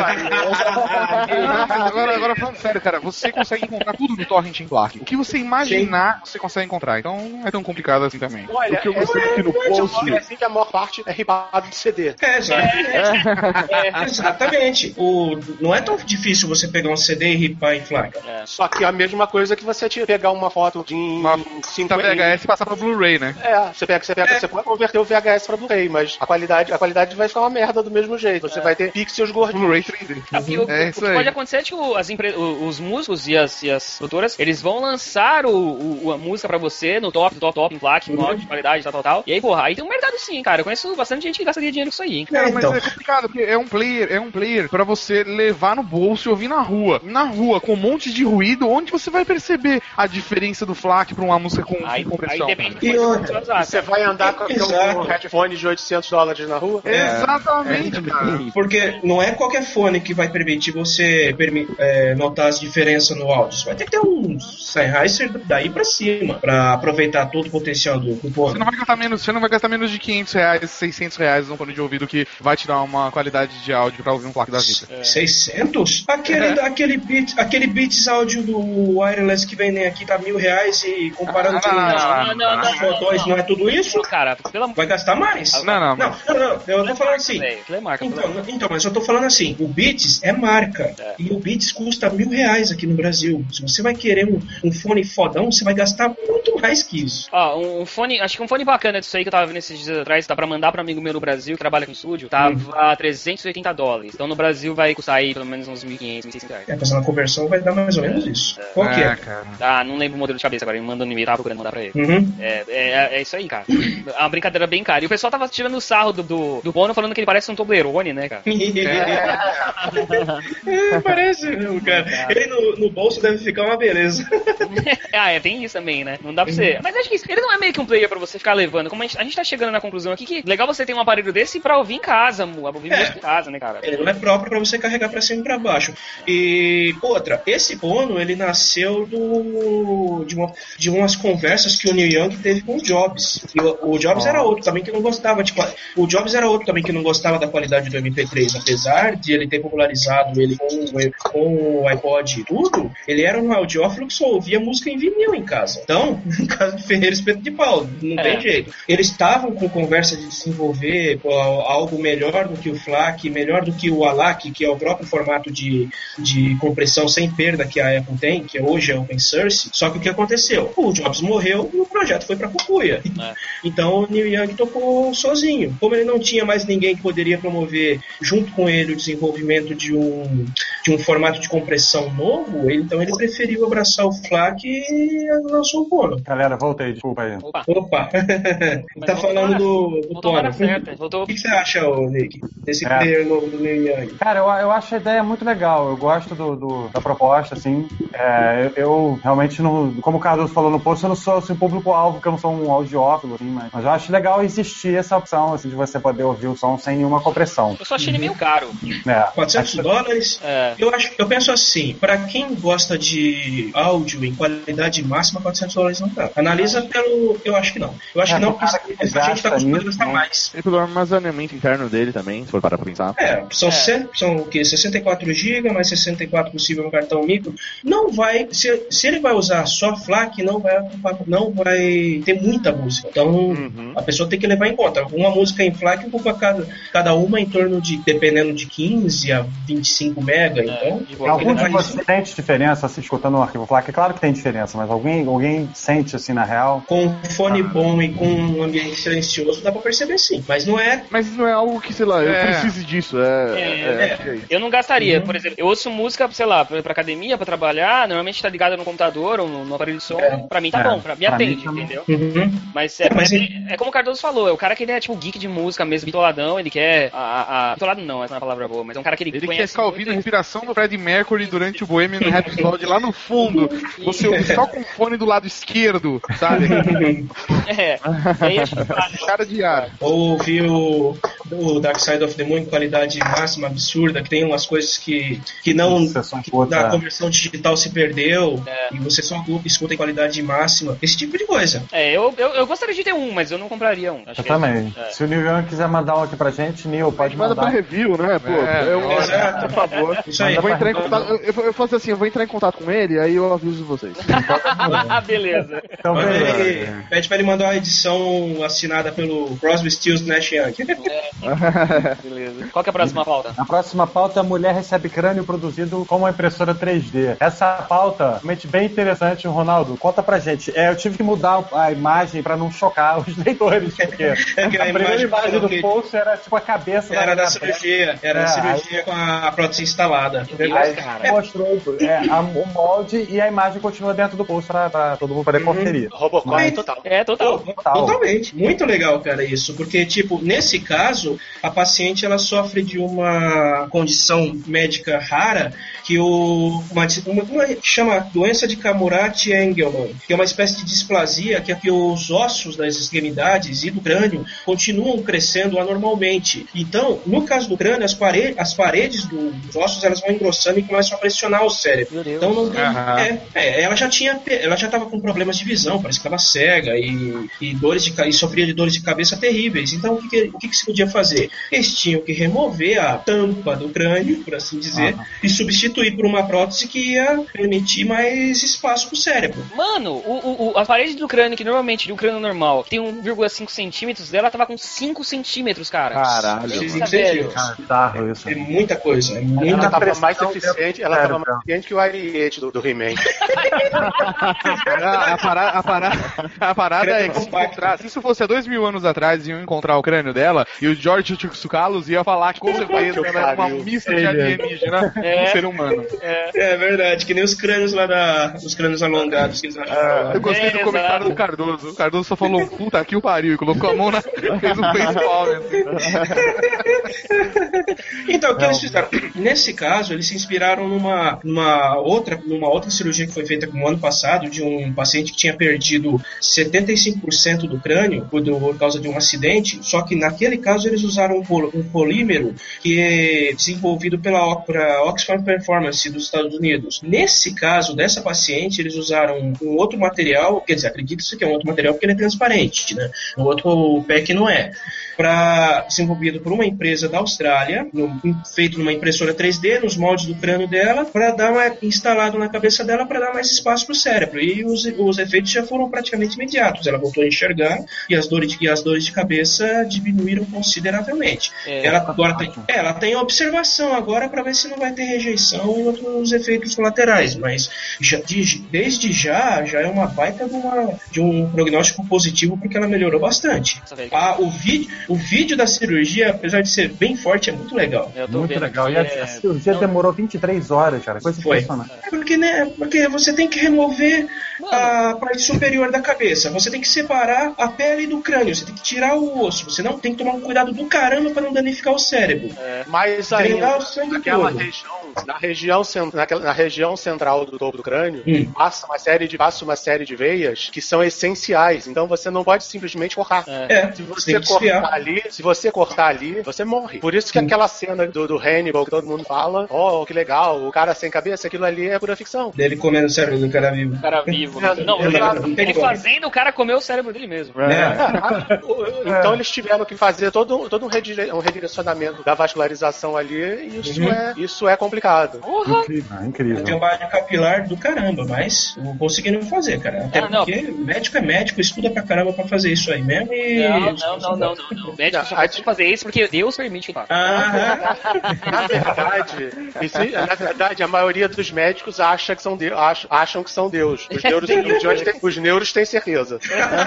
agora, agora falando sério, cara, você consegue encontrar tudo no torrent em FLAC. O que você imaginar, você consegue encontrar. Então não é tão complicado assim também. Olha, O que eu gostei aqui no post- é assim que a maior parte é ripado de C D. É, exatamente. É, exatamente. O, não é tão difícil você pegar um C D e ripar em FLAC. Só que é a mesma coisa que você tinha pegar uma foto de Uma cinquenta V H S e passar pra Blu-ray, né? É, você pega, você pega, você pode converter o V H S pra Blu-ray, mas a qualidade, a qualidade vai ficar uma merda do mesmo jeito. Você vai ter pixels gordinhos. Blu-ray três D. É, porque o, É o isso que aí. pode acontecer é que o- as empre- o- os músicos e as, e as produtoras, eles vão lançar o, o- a música pra você no top, top, top, em FLAC, com áudio de qualidade, tal, tal, tal. E aí, porra, aí tem um mercado sim, cara. Eu conheço bastante gente que gastaria dinheiro com isso aí, hein? Cara, É, mas então. é complicado, porque é um player, é um player pra você levar no bolso e ouvir na rua. Na rua, com um monte de ruído, onde você vai perceber a diferença do FLAC pra uma música com, Aí, com aí compressão? depende do E que outra, você usar. Você vai andar com Exato. um headphone de oitocentos dólares na rua? Exatamente, cara. Porque não é qualquer fone que vai permitir você permi- é, notar as diferenças no áudio. Você vai ter que ter um Sennheiser daí pra cima, pra aproveitar todo o potencial do, do Você fone. não vai gastar menos, você não vai gastar menos de quinhentos reais, seiscentos reais num fone de ouvido que vai te dar uma qualidade de áudio pra ouvir um FLAC da vida. seiscentos? Aquele, aquele, beat, aquele Beats áudio do wireless que vendem aqui tá mil reais e comparando com não, não, não, os botões, não é tudo isso? Cara, pelo amor Vai gastar mais. Não, não, Não, não, não, eu tô falando assim. velho, aquilo é marca. Então, então, mas eu tô falando assim, o Beats é marca. É. E o Beats custa mil reais aqui no Brasil. Se você vai querer um, um fone fodão, você vai gastar muito mais que isso. Ó, um, um fone, acho que um fone bacana disso aí que eu tava vendo esses dias atrás, tá pra mandar pra um amigo meu no Brasil que trabalha com estúdio, tava a trezentos e oitenta dólares. Então no Brasil vai custar aí pelo menos uns mil e quinhentos, mil e seiscentos reais. É, fazendo a conversão vai dar mais ou menos isso. Qual que é? cara. Ah, não lembro o modelo de cabeça agora, ele me mandou no e-mail, tava procurando mandar pra ele. Uhum. É, é, é isso aí, cara. É uma brincadeira bem cara. E o pessoal tava tirando o sarro do, do, do Bono falando que ele parece um Toblerone, né, cara? É, parece mesmo, cara. Ele no, no bolso deve ficar uma beleza. Ah, é, tem isso também, né? Não dá pra você. Mas acho que isso, ele não é meio que um player pra você ficar levando. Como a gente, a gente tá chegando na conclusão aqui que legal você ter um aparelho desse pra ouvir em casa, mu, ouvir É. música em casa, né, cara? Ele não é próprio pra você carregar pra cima e pra baixo. E outra, esse Bono, ele nasceu do de, uma, de umas conversas que o Neil Young teve com o Jobs. E o, o Jobs era outro também que não gostava de qua- o Jobs era outro também que não gostava da qualidade do M P três, apesar de ele ter popularizado ele com, o- com o iPod e tudo, ele era um audiófilo que só ouvia música em vinil em casa. Então, no caso de Ferreira Espeto de Pau, não É. tem jeito. Eles estavam com conversa de desenvolver pô, algo melhor do que o FLAC, melhor do que o ALAC, que é o próprio formato de, de compressão sem perda que a Apple tem, que hoje é open source. Só que o que aconteceu? O Jobs morreu e o projeto foi pra cucuia. É. Então o Neil Young tocou sozinho. Como ele não tinha mais ninguém que poderia promover junto com ele o desenvolvimento de um, de um formato de compressão novo, ele, então ele preferiu abraçar o FLAC e lançou o Bono. Galera, voltei, desculpa aí. Opa. Opa! Mas Tá voltou falando na- do, do voltou na hora Bono. certa, voltou- O que que você acha, ô, Nick, desse É. player novo do Neil Young? Cara, eu, eu acho a ideia muito legal. Eu gosto do, do- da proposta, assim. É, eu, eu realmente não. Como o Cardoso falou no post, eu não sou assim, um público-alvo, porque eu não sou um audiófilo, assim, mas, mas eu acho legal existir essa opção, assim, de você poder ouvir o som sem nenhuma compressão. Eu só achei ele meio caro. É. quatrocentos dólares? É. É. Eu, acho, eu penso assim, pra quem gosta de áudio em qualidade máxima, quatrocentos dólares não dá. Analisa pelo... Eu acho que não. Eu acho É, que não, o cara porque que a gente tá acostumado a nisso, gastar né? mais. E pelo armazenamento interno dele também, se for parar pra pensar. É, são, É. cem, são o quê? sessenta e quatro gigabytes, mais sessenta e quatro possível no cartão micro. Não vai... Se, se ele vai usar só F L A C, não vai, não vai ter muita música. Então, Uhum. a pessoa tem que levar em conta. Uma música em F L A C ocupa cada, cada uma em torno de, dependendo de quinze a vinte e cinco mega. Então, de Em boa algum de qualidade. vocês sente diferença se escutando um arquivo F L A C? É claro que tem diferença, mas alguém, alguém sente assim na real? com um fone bom e com um ambiente silencioso, dá pra perceber sim. Mas não é... Mas não é algo que, sei lá, eu É. precise disso. É, É, é, é, é isso. Eu não gastaria, por exemplo, eu ouço música, sei lá, pra, pra academia, pra trabalhar, normalmente tá ligada no computador ou no, no aparelho de som, pra mim tá É. bom, pra, me Pra mim atende, também. entendeu? Uhum. Mas, é, Mas mas é, é como o Cardoso falou, é o cara que ele é tipo geek de música mesmo, bitoladão, ele quer a... a, a bitolado não, essa não é uma palavra boa, mas é um cara que ele, Ele quer conhece ficar ouvindo a respiração do Freddie Mercury durante o Bohemian Rhapsody lá no fundo. Você ouve só com o fone do lado esquerdo, sabe? É, e aí acho que vale. Cara de ar. Ou ouvir o, o Dark Side of the Moon em qualidade máxima, absurda, que tem umas coisas que, que não... Isso, são que outra- da conversão digital se perdeu, É. e você só escuta em qualidade máxima. Esse tipo de coisa. É, eu, eu, eu gostaria de ter um, mas eu não compraria um. Acho Eu que também. É. Se o Neil Young quiser mandar um aqui pra gente, Neil, pode Manda pra mandar. review, né? Pô, É, eu, exato. por favor. Isso aí. Eu vou entrar em contato. Eu, eu, eu faço assim, eu vou entrar em contato com ele, aí eu aviso vocês. Ah, beleza. Então, Manda beleza. ele, pede pra ele mandar uma edição assinada pelo Crosby, Stills, Nash Young. Beleza. Qual que é a próxima pauta? A próxima pauta é a mulher recebe crânio produzido com uma impressora três D. Essa pauta, realmente bem interessante, Ronaldo. Conta pra gente. É, eu tive que mudar a imagem pra não chocar os leitores, porque É que a a primeira imagem imagem do que- post era tipo a cabeça Era da mulher cirurgia, era É, da cirurgia com a prótese instalada. Aí mostrou é, a- o molde e a imagem continua dentro do post pra, pra todo mundo poder conferir. Robocop Mas- total. É, total. Total. Totalmente. Muito legal, cara, isso. Porque, tipo, nesse caso, a paciente ela sofre de uma condição médica rara que o, uma, uma, uma chama doença de Camurati-Engelmann, que é uma espécie de displasia que é que os ossos das extremidades e do crânio continuam crescendo anormalmente. Então, no caso do crânio, as, pare as paredes do, dos ossos elas vão engrossando e começam a pressionar o cérebro. Meu Deus. Então, não tem, Aham. é, é, ela já tinha, ela já estava com problemas de visão, parece que estava cega e, e dores de ca- e sofria de dores de cabeça terríveis. Então, o que, que, o que, que se podia fazer? Eles tinham que remover a tampa do crânio, por assim dizer, e substituir por uma prótese que ia permitir mais espaço pro cérebro. Mano, o, o, o- a parede do crânio, que normalmente, do crânio normal, tem um vírgula cinco centímetros, dela tava com cinco centímetros, cara. Caralho, Pensa, mano. velho. Ah, bizarro isso. É muita coisa, é Ela muita tava pressão mais dentro eficiente, do ela tava cérebro. mais eficiente que o Ariete do, do He-Man. A, a, para- a para- a parada é que se Compacto. encontrasse, isso fosse há dois mil anos atrás, iam encontrar o crânio dela e o George Tsukalos ia falar que com certeza que ela era uma pariu. mista de alienígena É. um ser humano. É verdade, que nem os crânios lá da. Os crânios alongados que eles acham. Eu gostei É, do comentário exato. do Cardoso. O Cardoso só falou, puta que o pariu, e colocou a mão na. fez um facepalm, assim. Então, o que eles fizeram? Nesse caso, eles se inspiraram numa, numa, outra, numa outra cirurgia que foi feita no ano passado, de um paciente que tinha perdido setenta e cinco por cento do crânio por, do- por causa de um acidente, só que naquele caso eles usaram um, pol- um polímero que é desenvolvido pela O- pra Oxford Performance dos Estados Unidos. Nesse caso, dessa paciente, eles usaram um outro material, quer dizer, acredito que é um outro material porque ele é transparente, né? O outro o P E C não é. Pra, desenvolvido por uma empresa da Austrália, no- feito numa impressora três D, nos moldes do crânio dela, para dar uma, instalado na cabeça dela para dar mais espaço para o cérebro. E os, os efeitos já foram praticamente imediatos. Ela voltou a enxergar e as dores de, e as dores de cabeça diminuíram consideravelmente. É, ela agora tem, é, ela tem observação agora para ver se não vai ter rejeição e outros efeitos colaterais, mas já, de- desde já já é uma baita de, uma, de um prognóstico positivo porque ela melhorou bastante. Nossa, velho. Ah, o, vídeo, o vídeo da cirurgia, apesar de ser bem forte, é muito legal. Eu tô Muito vendo legal. aqui, E a, é- a cirurgia não- demorou vinte e três horas, cara. Coisa Foi. impressionante. É porque, né, porque você tem que remover a parte superior da cabeça. Você tem que separar a pele do crânio. Você tem que tirar o osso. Você não tem que tomar um cuidado do caramba para não danificar o cérebro. É, mas aí, naquela região, na região, naquela, na região central do topo do crânio, hum. passa uma série de passa uma série de veias que são essenciais. Então você não pode simplesmente cortar. É. Se você cortar ali, se você cortar ali, você morre. Por isso que hum. aquela cena do, do Hannibal que todo mundo fala, oh, que legal, o cara sem cabeça, aquilo ali é pura ficção. Dele comendo o cérebro do cara vivo. O cara vivo. Não, ele, ele fazendo o cara comer o cérebro dele mesmo. É. É. Então eles tiveram que fazer todo, todo um, redire, um redirecionamento da vascularização ali, e isso, uhum. é, isso é complicado. Uhum. Incrível, incrível. Tem um trabalho capilar do caramba, mas não conseguiram fazer, cara. Até ah, porque não. médico é médico, estuda pra caramba pra fazer isso aí mesmo e... Não, não, não, não, não, não. Médico só pode fazer isso porque Deus permite que faça. Ah, na verdade, isso, na verdade, a maioria dos médicos acha que são de, acham, acham que são Deus. Os neuros, têm, os neuros têm certeza.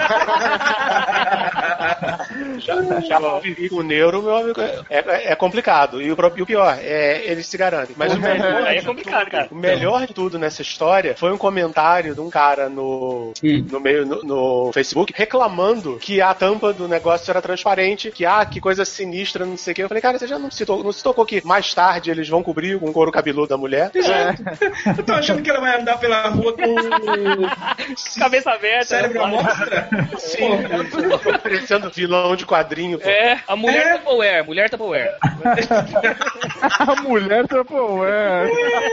já já vivi com o neuro, meu amigo, é, é, é complicado. E o, e o pior, é, eles se garantem. Mas o melhor, é complicado, cara. O melhor de tudo nessa história foi um comentário de um cara no, no, meio, no, no Facebook reclamando que a tampa do negócio era transparente, que ah, que coisa sinistra, não sei o que. Eu falei, cara, você já não se, tocou, não se tocou que mais tarde eles vão cobrir com o couro cabeludo da mulher? É. Eu tô achando que ela vai andar pela rua com cabeça aberta, cérebro à mostra? Sim, parecendo vilão de quadrinho. Pô. É, a mulher é. Tupperware, mulher Tupperware. A mulher Tupperware.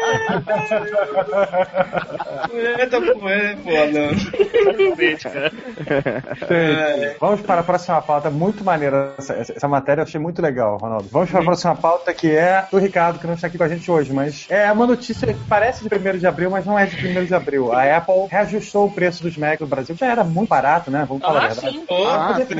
Mulher Tupperware, foda. É. Vamos para a próxima pauta, muito maneira essa, essa matéria, eu achei muito legal, Ronaldo. Vamos para a próxima pauta, que é do Ricardo, que não está aqui com a gente hoje, mas é uma notícia que parece de primeiro de abril, mas não é de primeiro de abril. A Apple reajustou o preço dos Macs no Brasil, já era muito barato, né? Vamos falar ah, a verdade. Sim. Oh, ah, sim,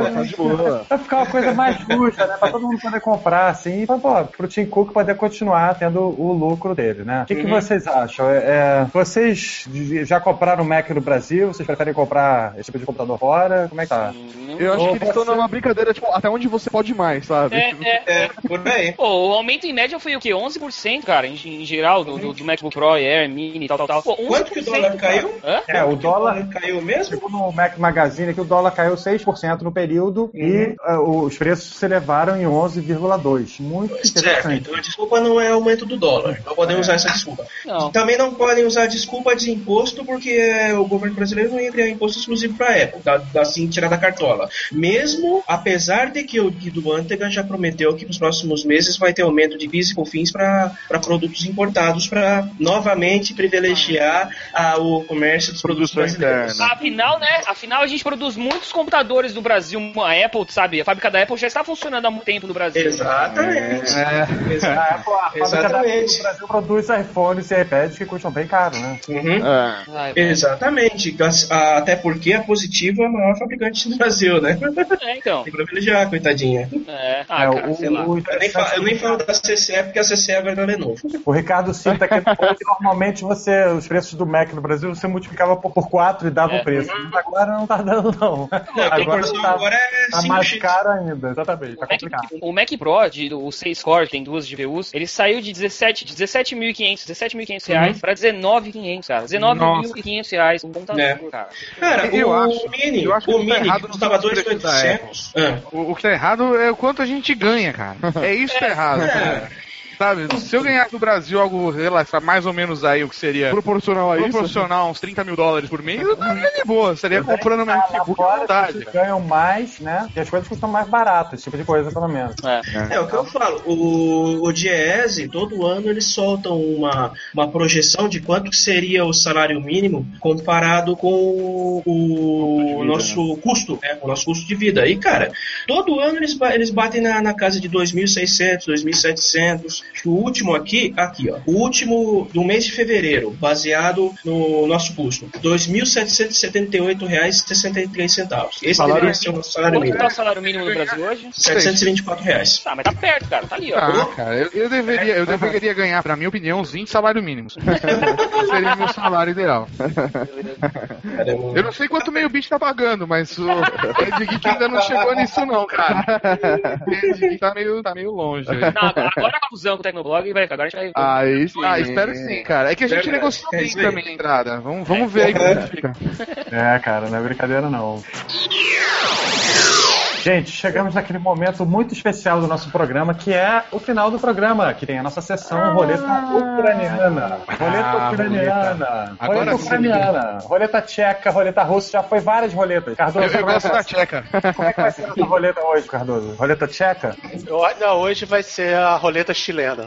é, vai ficar uma coisa mais justa, né? Pra todo mundo poder comprar, assim, e pra, pô, pro Tim Cook poder continuar tendo o lucro dele, né? O que, uhum. que vocês acham? É, vocês já compraram Mac no Brasil? Vocês preferem comprar esse tipo de computador fora? Como é que tá? Eu acho Ou que eles estão numa brincadeira, tipo, até onde você pode mais, sabe? É, é, é, por aí. Pô, o aumento em média foi o quê? onze por cento, cara, em, em geral, do, do, do MacBook Pro, Air, Mini e tal, tal, tal. Pô, quanto que o dólar caiu? Hã? É, o dólar caiu mesmo? Segundo o Mac Magazine, que o dólar caiu seis por cento no período uhum. e uh, os preços se elevaram em onze vírgula dois por cento. Muito interessante. Certo, então a desculpa não é aumento do dólar. Não podem é. usar essa desculpa. Não. Também não podem usar a desculpa de imposto, porque o governo brasileiro não ia criar imposto exclusivo para a Apple, tá? Assim, tirar da cartola. Mesmo, apesar de que o Guido Mantega já prometeu que nos próximos meses vai ter aumento de P I S e COFINS para produtos importados, para novamente privilegiar a, o comércio dos produtos brasileiros. Afinal, né? Afinal, a gente produz muitos computadores no Brasil. A Apple, sabe? A fábrica da Apple já está funcionando há muito tempo no Brasil. Exatamente. É. Exatamente. A, Apple, a Exatamente. O Brasil produz iPhones e iPads que custam bem caro, né? Uhum. É. Exatamente. Até porque a Positiva é a maior fabricante do Brasil, né? É, então. Tem que privilegiar, coitadinha. É. Ah, cara, o, sei lá. O, eu, nem falo, eu nem falo da C C E porque a C C E agora é da Lenovo. O Ricardo cita que normalmente você, os preços do Mac no Brasil, você multiplicava por quatro e dava é. o preço. Mas agora não tá dando, não. Não, agora tá, agora é tá mais caro ainda, exatamente. Tá o, Mac, o Mac Pro, de, o seis core, que tem duas G P Us, ele saiu de dezessete mil e quinhentos reais uhum. pra dezenove mil e quinhentos, cara. dezenove mil e quinhentos reais um computador, é. cara. Cara, eu o acho, Mini, eu acho o que Mini tá custava dois mil e oitocentos. Ah. O, o que tá errado é o quanto a gente ganha, cara. É isso que tá errado, é. cara. Sabe, se eu ganhasse no Brasil algo, sei lá, mais ou menos aí o que seria proporcional a proporcional, isso? uns trinta mil dólares por mês, eu estaria de boa, estaria comprando meu MacBook à vontade. Vocês ganham mais, né? E as coisas custam mais baratas, esse tipo de coisa, pelo menos. É, é. é o que eu falo. O, o Diese, todo ano eles soltam uma, uma projeção de quanto seria o salário mínimo comparado com o, o nosso custo, né? O nosso custo de vida. E, cara, todo ano eles, eles batem na, na casa de dois mil e seiscentos, dois mil e setecentos. O último aqui, aqui, ó. O último do mês de fevereiro, baseado no nosso custo, dois mil setecentos e setenta e oito reais e sessenta e três centavos. Esse salário deveria ser o salário mínimo. Quanto é o salário mínimo no Brasil hoje? setecentos e vinte e quatro reais. Tá, mas tá perto, cara. Tá ali, ó. Ah, cara, eu, eu deveria, eu deveria ganhar, pra minha opinião, uns vinte salários mínimos. Seria meu salário ideal. Eu não sei quanto meio bit tá pagando, mas o Ed Geek ainda não chegou nisso não, cara. O Ed Geek tá meio, tá meio longe. Não, agora a conclusão com o Tecnoblog e vai, agora a gente vai... Ah, isso, Ah, espero que sim, cara. É que a gente Verdade. negociou É bem isso aí. também a entrada. Vamos, vamos ver aí como fica. É, cara, não é brincadeira não. Gente, chegamos naquele momento muito especial do nosso programa, que é o final do programa, que tem a nossa sessão roleta ucraniana. Roleta Ah, ucraniana. roleta. Agora Roleta sim. ucraniana. Roleta tcheca, roleta russa, já foi várias roletas. Cardoso, Eu, eu como é gosto que da vai- tcheca. como é que vai ser essa roleta hoje, Cardoso? Roleta tcheca? Eu- Não, hoje vai ser a roleta chilena.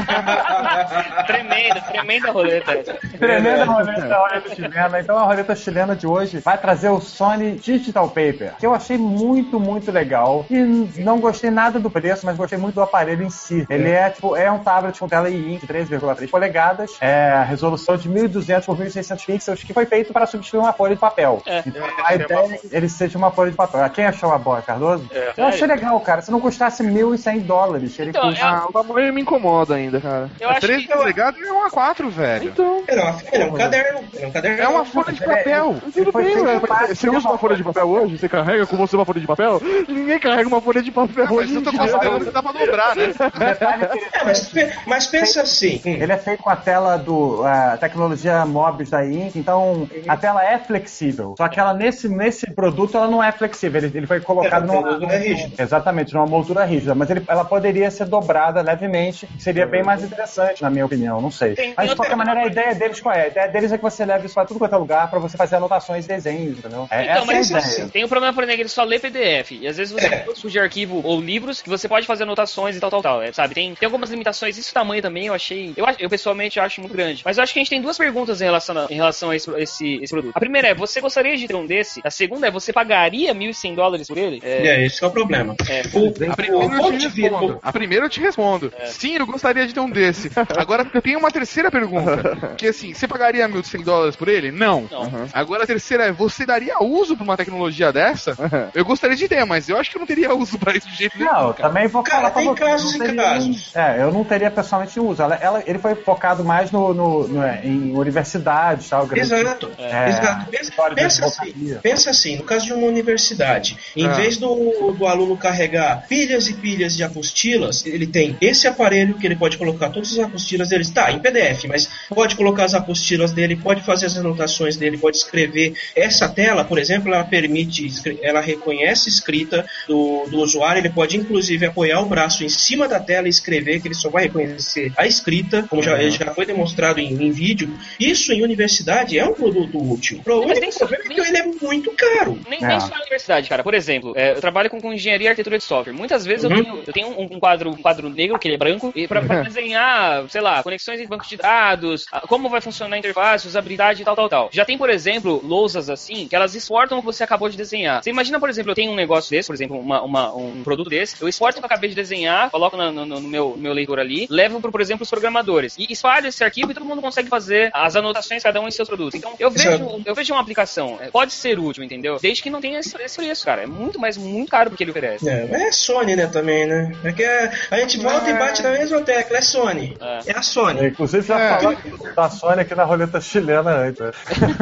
Tremenda, tremenda roleta. Tremenda roleta, roleta chilena. Então a roleta chilena de hoje vai trazer o Sony Digital Paper, que eu achei muito, muito legal. E não gostei nada do preço, mas gostei muito do aparelho em si. Ele é tipo, é um tablet com tela I I de três vírgula três polegadas, é resolução de mil e duzentos por mil e seiscentos pixels, que foi feito para substituir uma folha de papel. É. Então a ideia é que ele seja uma folha de papel. Quem achou a boa, Cardoso? Eu achei legal, cara. Se não custasse mil e cem dólares, ele Então, custa... é- Ah, o tamanho me incomoda ainda, cara. Eu acho treze que... polegadas é um A quatro, velho. Então, Ele é, uma- ele é um caderno. Ele é um caderno. É uma folha de papel. tudo foi bem, feito velho. pra- Você usa uma folha de papel hoje? Você carrega com você uma folha de papel? Ninguém carrega uma folha de papel Mas hoje eu em tô dia. considerando que dá pra dobrar, né? Detalhe que ele É, mas, pe- mas pensa assim. hum, Ele é feito com a tela do a tecnologia Mobius da Ink, então a tela é flexível. Só que ela nesse, nesse produto ela não é flexível. Ele, ele foi colocado É, numa, o produto não é rígido. exatamente, numa moldura rígida, mas ele, ela poderia ser dobrada levemente, que seria bem mais interessante, na minha opinião. Não sei. Tem- Mas tem de qualquer outra- maneira a ideia deles qual é? A ideia deles é que você leve isso pra tudo quanto é lugar pra você fazer anotações e desenhos, entendeu? É, Então, essa mas é a assim, ideia. tem um problema, por exemplo, que ele só lê P D F. E às vezes você surge arquivo ou livros que você pode fazer anotações e tal, tal, tal. é, Sabe? Tem, tem algumas limitações. Esse tamanho também eu achei. Eu, acho- eu pessoalmente acho muito grande. Mas eu acho que a gente tem duas perguntas em relação a, em relação a esse, esse, esse produto. A primeira é: você gostaria de ter um desse? A segunda é: você pagaria mil e cem dólares por ele? É, É, esse que é o problema. é. O, A o, primeira eu ponto te de vista- respondo. A primeira eu te respondo. Sim, eu gostaria de ter um desse. Agora eu tenho uma terceira pergunta. Que assim, você pagaria mil e cem dólares por ele? Não. Não. Agora a terceira é: você daria uso pra uma tecnologia dessa? Eu gostaria de ter, mas eu acho que eu não teria uso pra isso de jeito nenhum. Não, também vou Cara, falar pra tem você, casos não e teria casos. nenhum- É, eu não teria pessoalmente uso. Ela, ela- ele foi focado mais no, no- no- é, em universidades, tal. grande- Exato, É, exato. Pensa, história de pensa assim, advocacia. pensa assim, no caso de uma universidade, em Ah. vez do, do aluno carregar pilhas e pilhas de apostilas, ele tem esse aparelho que ele pode colocar todas as apostilas dele, tá, em P D F, mas pode colocar as apostilas dele, pode fazer as anotações dele, pode escrever. Essa tela, por exemplo, ela permite, escre- ela reconhece escrita do, do usuário, ele pode inclusive apoiar o braço em cima da tela e escrever, que ele só vai reconhecer a escrita, como já, já foi demonstrado em, em vídeo. Isso em universidade é um produto útil. O Mas único nem- problema é que nem- ele é muito caro. Nem, É. nem só na universidade, cara. Por exemplo, é, eu trabalho com, com engenharia e arquitetura de software. Muitas vezes Uhum. eu tenho, eu tenho um, um quadro, um quadro negro, que ele é branco, e pra, pra desenhar, sei lá, conexões em banco de dados, a- como vai funcionar a interface, usabilidade e tal, tal, tal. Já tem, por exemplo, lousas assim, que elas exportam o que você acabou de desenhar. Você imagina, por exemplo, eu tenho um negócio desse, por exemplo, uma, uma- um produto desse, eu exporto o que eu acabei de desenhar, coloco na- no, no- no meu, no meu leitor ali, levo, pro, por exemplo, os programadores, e espalho esse arquivo e todo mundo consegue fazer as anotações, cada um em seus produtos. Então, eu vejo, Exato. eu vejo uma aplicação, é, pode ser útil, entendeu? Desde que não tenha esse, esse preço, cara. É muito, mas muito caro porque ele oferece. É, mas é Sony, né, também, né? É que é- a gente volta e bate na mesma tecla, é Sony. É. É a Sony. Inclusive já É. falaram da Sony aqui na roleta chilena antes. né?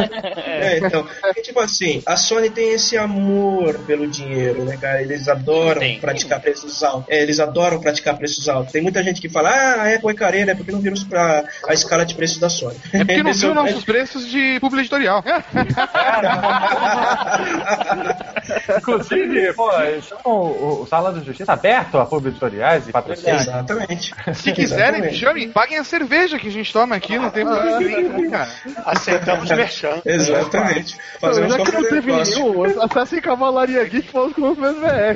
É, então, é tipo assim, a Sony tem esse amor pelo dinheiro, né, cara? Eles adoram Tem. praticar preços altos. É, eles adoram praticar preços altos. Tem muita gente que fala, ah, a Apple é careira, é porque não viram pra a escala de preços da Sony. É porque não Esse viu o- nossos preços de publi editorial. Inclusive, pô, eles chamam o, o Sala da Justiça aberto a público editoriais e patrocínios. Exatamente. Se quiserem, me Exatamente. chamem, paguem a cerveja que a gente toma aqui, não tem problema nenhum, cara. Aceitamos merchan. Exatamente. Fazemos Já que qualquer não teve negócio. nenhum, acessem Cavalaria Geek e falando com os meus V R.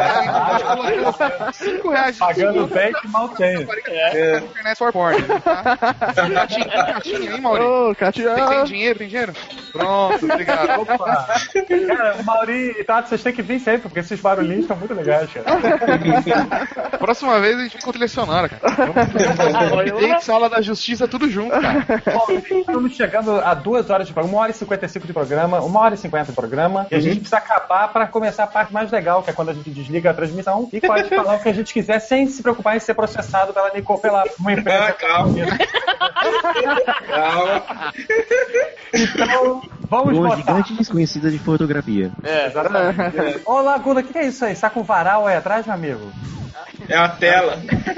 cinco reais. Pagando bem que mal tem. É. Internet for porn, tá? Catinha, catinha, hein, Maurício? Ô, Katia. Tem, tem dinheiro, tem dinheiro? Pronto, obrigado. Opa. Cara, o Mauri e Tato, vocês têm que vir sempre, porque esses barulhinhos estão muito legais, cara. Próxima vez a gente fica com trilha sonora, cara. Vamos tem sala da justiça tudo junto, cara. Bom, estamos chegando a duas horas de programa, uma hora e cinquenta e cinco de programa, uma hora e cinquenta de programa, e a gente precisa acabar para começar a parte mais legal, que é quando a gente desliga a transmissão e pode falar o que a gente quiser sem se preocupar em ser processado pela Nico, pela uma empresa. Ah, calma. Calma. Então, vamos Uma botar. gigante desconhecida de fotografia. É. Exatamente. Ô, Laguna, o que é isso aí? Você tá com varal aí atrás, meu amigo? É a tela.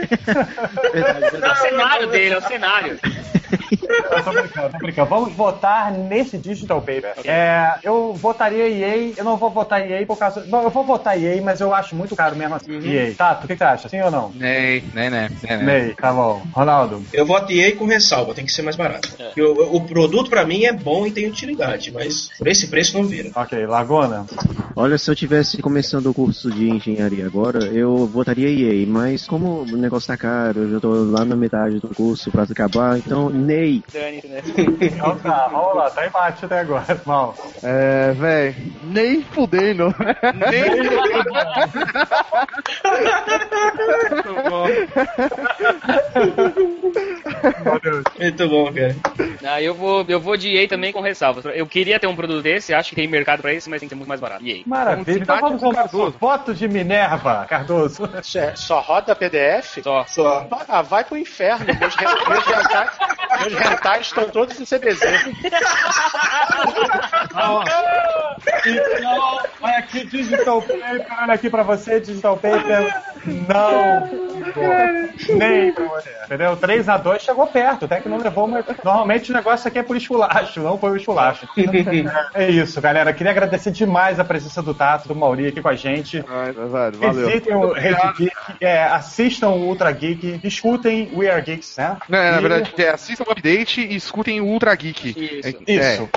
É o cenário dele, é o cenário. Eu tô brincando, tô brincando. Vamos votar nesse Digital Paper. É, eu votaria E A, eu não vou votar E A por causa... Bom, eu vou votar E A, mas eu acho muito caro mesmo assim. Uhum. E A. Tato, o que, que você acha? Sim ou não? Ney, nem, nem, nem. Ney, tá bom. Ronaldo? Eu voto E A com ressalva, tem que ser mais barato. É. O, o produto pra mim é bom e tem utilidade, mas por esse preço não vira. Ok, Laguna? Olha, se eu tivesse começando o curso de engenharia agora, eu votaria E A, mas como o negócio tá caro, eu já tô lá na metade do curso pra acabar, então Ney. Então tá, vamos lá, tá empate até agora. Mal. É, véi, nem fudendo. Nem Muito bom, cara. Ah, eu vou, eu vou de E A também com ressalvas. Eu queria ter um produto desse, acho que tem mercado pra isso, mas tem que ser muito mais barato. E A. Maravilha, então vamos ao nosso voto de Minerva, Cardoso. É, só roda P D F? Só. Só. Ah, vai pro inferno. Meus, re... meus, rentais... meus rentais estão todos em C D Z. Então, olha aqui, Digital Paper, olha aqui pra você, Digital Paper. Não. Nem pra você. Entendeu? três a dois chegou perto, até que não levou, mas normalmente o negócio aqui é por esculacho, não foi o esculacho. É isso, galera. Queria agradecer demais a presença do Tato, do Mauri aqui com a gente. Ai, valeu. Visitem o Rede Geek, é, assistam o Ultra Geek, escutem We Are Geeks, né? Não, é, na e... verdade, é, assistam o update e escutem o Ultra Geek. Isso. É, Isso.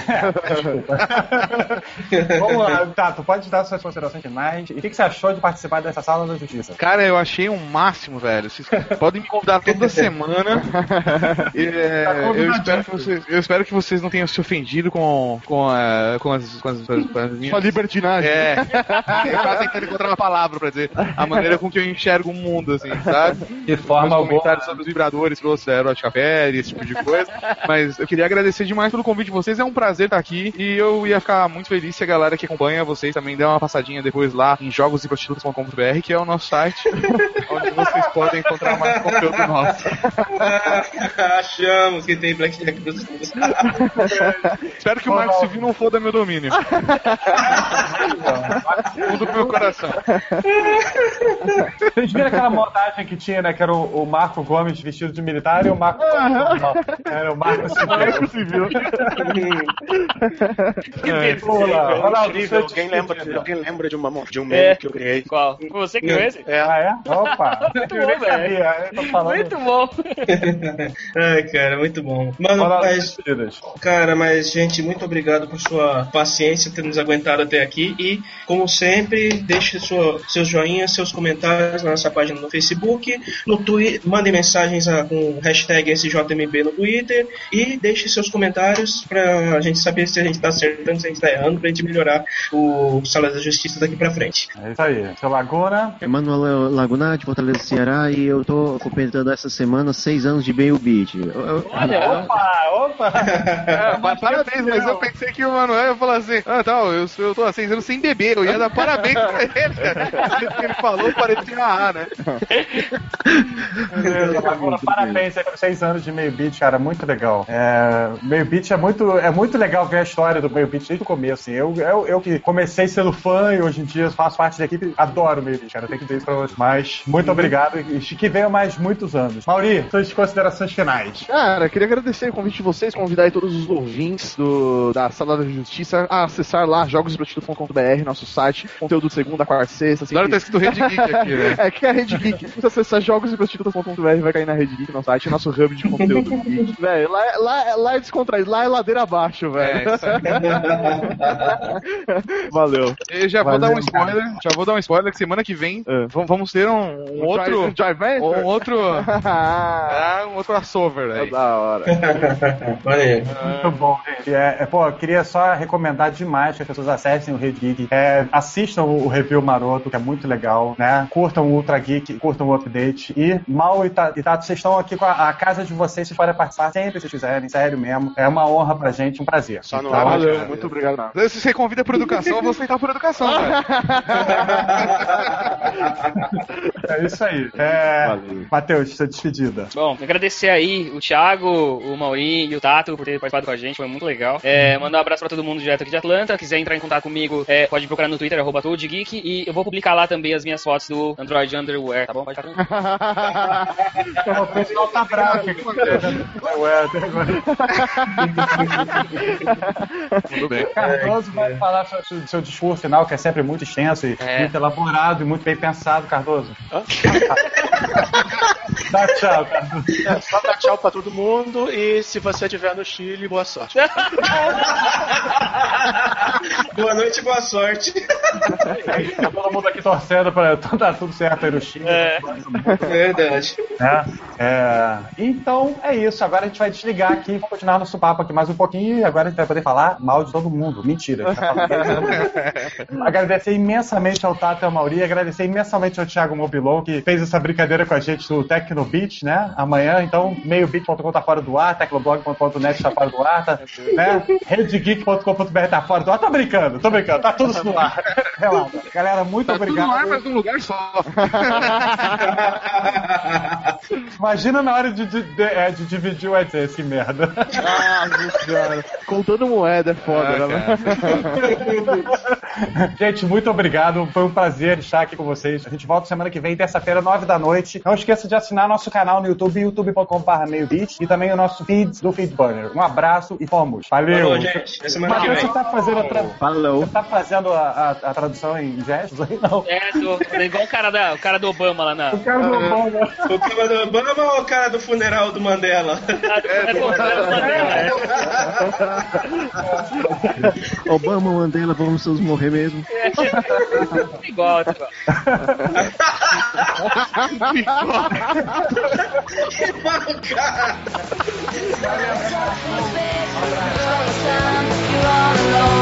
É. Vamos lá, Tato, pode dar suas considerações finais. E o que, que você achou de participar dessa sala da justiça? Cara, eu achei um máximo, velho. Vocês podem me convidar toda semana. É, Tá eu, espero que vocês, eu espero que vocês não tenham se ofendido com, com, a, com, as, com, as, com as minhas... Sua libertinagem. É. Eu tava tentando encontrar uma palavra pra dizer a maneira com que eu enxergo o mundo, assim, sabe? De forma alguma. Comentários alguma. sobre os vibradores que trouxeram de café e esse tipo de coisa. Mas eu queria agradecer demais pelo convite de vocês. É um prazer estar aqui. E eu ia ficar muito feliz se a galera que acompanha vocês também der uma passadinha depois lá em jogos e prostitutas ponto com ponto b r, que é o nosso site, onde vocês podem encontrar mais conteúdo nosso. Achamos que tem Blackjack dos Espero que o Marco Civil não foda meu domínio. Fundo do meu coração. Vocês viram aquela montagem que tinha, né? Que era o, o Marco Gomes vestido de militar e o Marco era o Marco Civil. É. Pula, Ronaldo, Incrível. Alguém lembra, alguém lembra de, uma, de um meme é. que eu criei? Qual? Você criou esse? É. Ah, é? Opa! Muito bom, velho. Muito bom. Ai, cara, muito bom. Mano, mas... Cara, mas, gente, muito obrigado por sua paciência, ter nos aguentado até aqui. E, como sempre, deixe sua, seus joinhas, seus comentários na nossa página no Facebook, no Twitter, mandem mensagens a, com hashtag S J M B no Twitter e deixe seus comentários pra gente saber se a gente tá acertando, se a gente tá errando, pra gente melhorar o Sala da Justiça daqui pra frente. É isso aí. Seu Laguna. Emanuel Laguna, de Fortaleza, Ceará, e eu tô completando essa semana seis anos de Bail Beat. Olha, opa, opa! É, parabéns, mas eu pensei que o Manuel ia falar assim, ah, tal, eu, eu tô há seis anos sem beber, eu ia dar parabéns pra ele, cara. O que ele falou parecia A, né? Laguna, parabéns aí por seis anos de Meio Beat, cara, muito legal. É, Meio Beat é muito, é muito legal ver a história do Meio Beat desde o começo, assim. Eu, eu, eu que comecei sendo fã e hoje em dia faço parte da equipe, adoro o Meio Beat, cara, eu tenho que dizer isso pra vocês. Mas, muito obrigado e que venham mais muitos anos. Mauri, suas considerações finais. Cara, queria agradecer o convite de vocês, convidar aí todos os ouvintes do, da Sala da Justiça a acessar lá jogos e prostitutas ponto com ponto b r, nosso site, conteúdo segunda, quarta, sexta. Assim, Agora tá escrito Rede Geek aqui, né? É, que é a Rede Geek. Se você acessar jogos e prostitutas ponto com ponto b r, vai cair na Rede Geek, nosso site, é nosso hub de conteúdo geek. Velho, lá, lá, lá é descontraído, lá é ladeira abaixo, velho. É, isso aí. Valeu. Eu já vou Valeu, dar um spoiler, cara. já vou dar um spoiler que semana que vem é. vamos ter um, um outro... Drive um outro... ah, um outro crossover aí. É da hora. Valeu. Muito bom, gente. É, é, pô, eu queria só recomendar demais que as pessoas acessem o Rede Geek, é, assistam o review maroto, que é muito legal, né? Curtam o Ultra Geek, curtam o update. E Mal e Tato, vocês estão aqui com a, a casa de vocês, vocês podem participar sempre que vocês quiserem, sério mesmo. É uma honra pra gente, um prazer. Só não tá, é Valeu, cara. muito obrigado. Não. Se você convida por educação, eu vou aceitar por educação, velho. É isso isso aí. É, Valeu. Matheus, sua despedida. Bom, agradecer aí o Thiago, o Maurinho e o Tato por ter participado com a gente, foi muito legal. É, mandar um abraço pra todo mundo direto aqui de Atlanta. Quiser entrar em contato comigo, é, pode procurar no Twitter, arroba ToadGeek, e eu vou publicar lá também as minhas fotos do Android Underwear, tá bom? Pode ficar tranquilo. O pessoal tá bravo aqui. Tudo bem. Cardoso vai falar seu, seu discurso final, que é sempre muito extenso e É. muito elaborado e muito bem pensado, Cardoso. Dá tchau, Cardoso. É, só dar tchau pra todo mundo e se você estiver no Chile, boa sorte. Boa noite e boa sorte. Tá todo mundo aqui torcendo pra tá tudo certo aí no Chile. É. Verdade. É, é, então é isso. Agora a gente vai desligar aqui e vamos continuar nosso papo aqui mais um pouquinho. E agora a gente vai poder falar mal de todo mundo. Mentira. Agradecer imensamente ao Tato e ao Mauri. Agradecer imensamente ao Thiago Mobilon, que fez essa brincadeira com a gente do Tecnobeat, né? Amanhã, então, meiobeat ponto com tá fora do ar, tecnoblog ponto net tá fora do ar, tá, né? redegeek ponto com ponto br tá fora do ar. Tô brincando, tô brincando. Tá tudo no ar. Relaxa. Galera, muito Tá obrigado. tudo no ar, mas num lugar só. Imagina na hora de, de, de, é, de dividir o E D, esse merda. Nossa senhora. Contando moeda é foda, Ah, né? Gente, muito obrigado. Foi um prazer estar aqui com vocês. A gente volta semana que vem, terça-feira, nove da noite. Não esqueça de assinar nosso canal no YouTube, youtube ponto com ponto br meiobeat, e também o nosso feed do Feedburner. Um abraço e fomos. Valeu. Falou, gente. Até semana que Matheus, vem. você tá fazendo a, tra... Falou. você tá fazendo a, a, a tradução em gestos aí? Não. É, tô, tô igual o cara, da, o cara do Obama lá na. O cara do Obama. O cara do Obama ou o cara do funeral do Mandela? É, do Obama, né? Obama, Mandela, vamos todos morrer mesmo. É, igual, igual. Cara. You're all alone.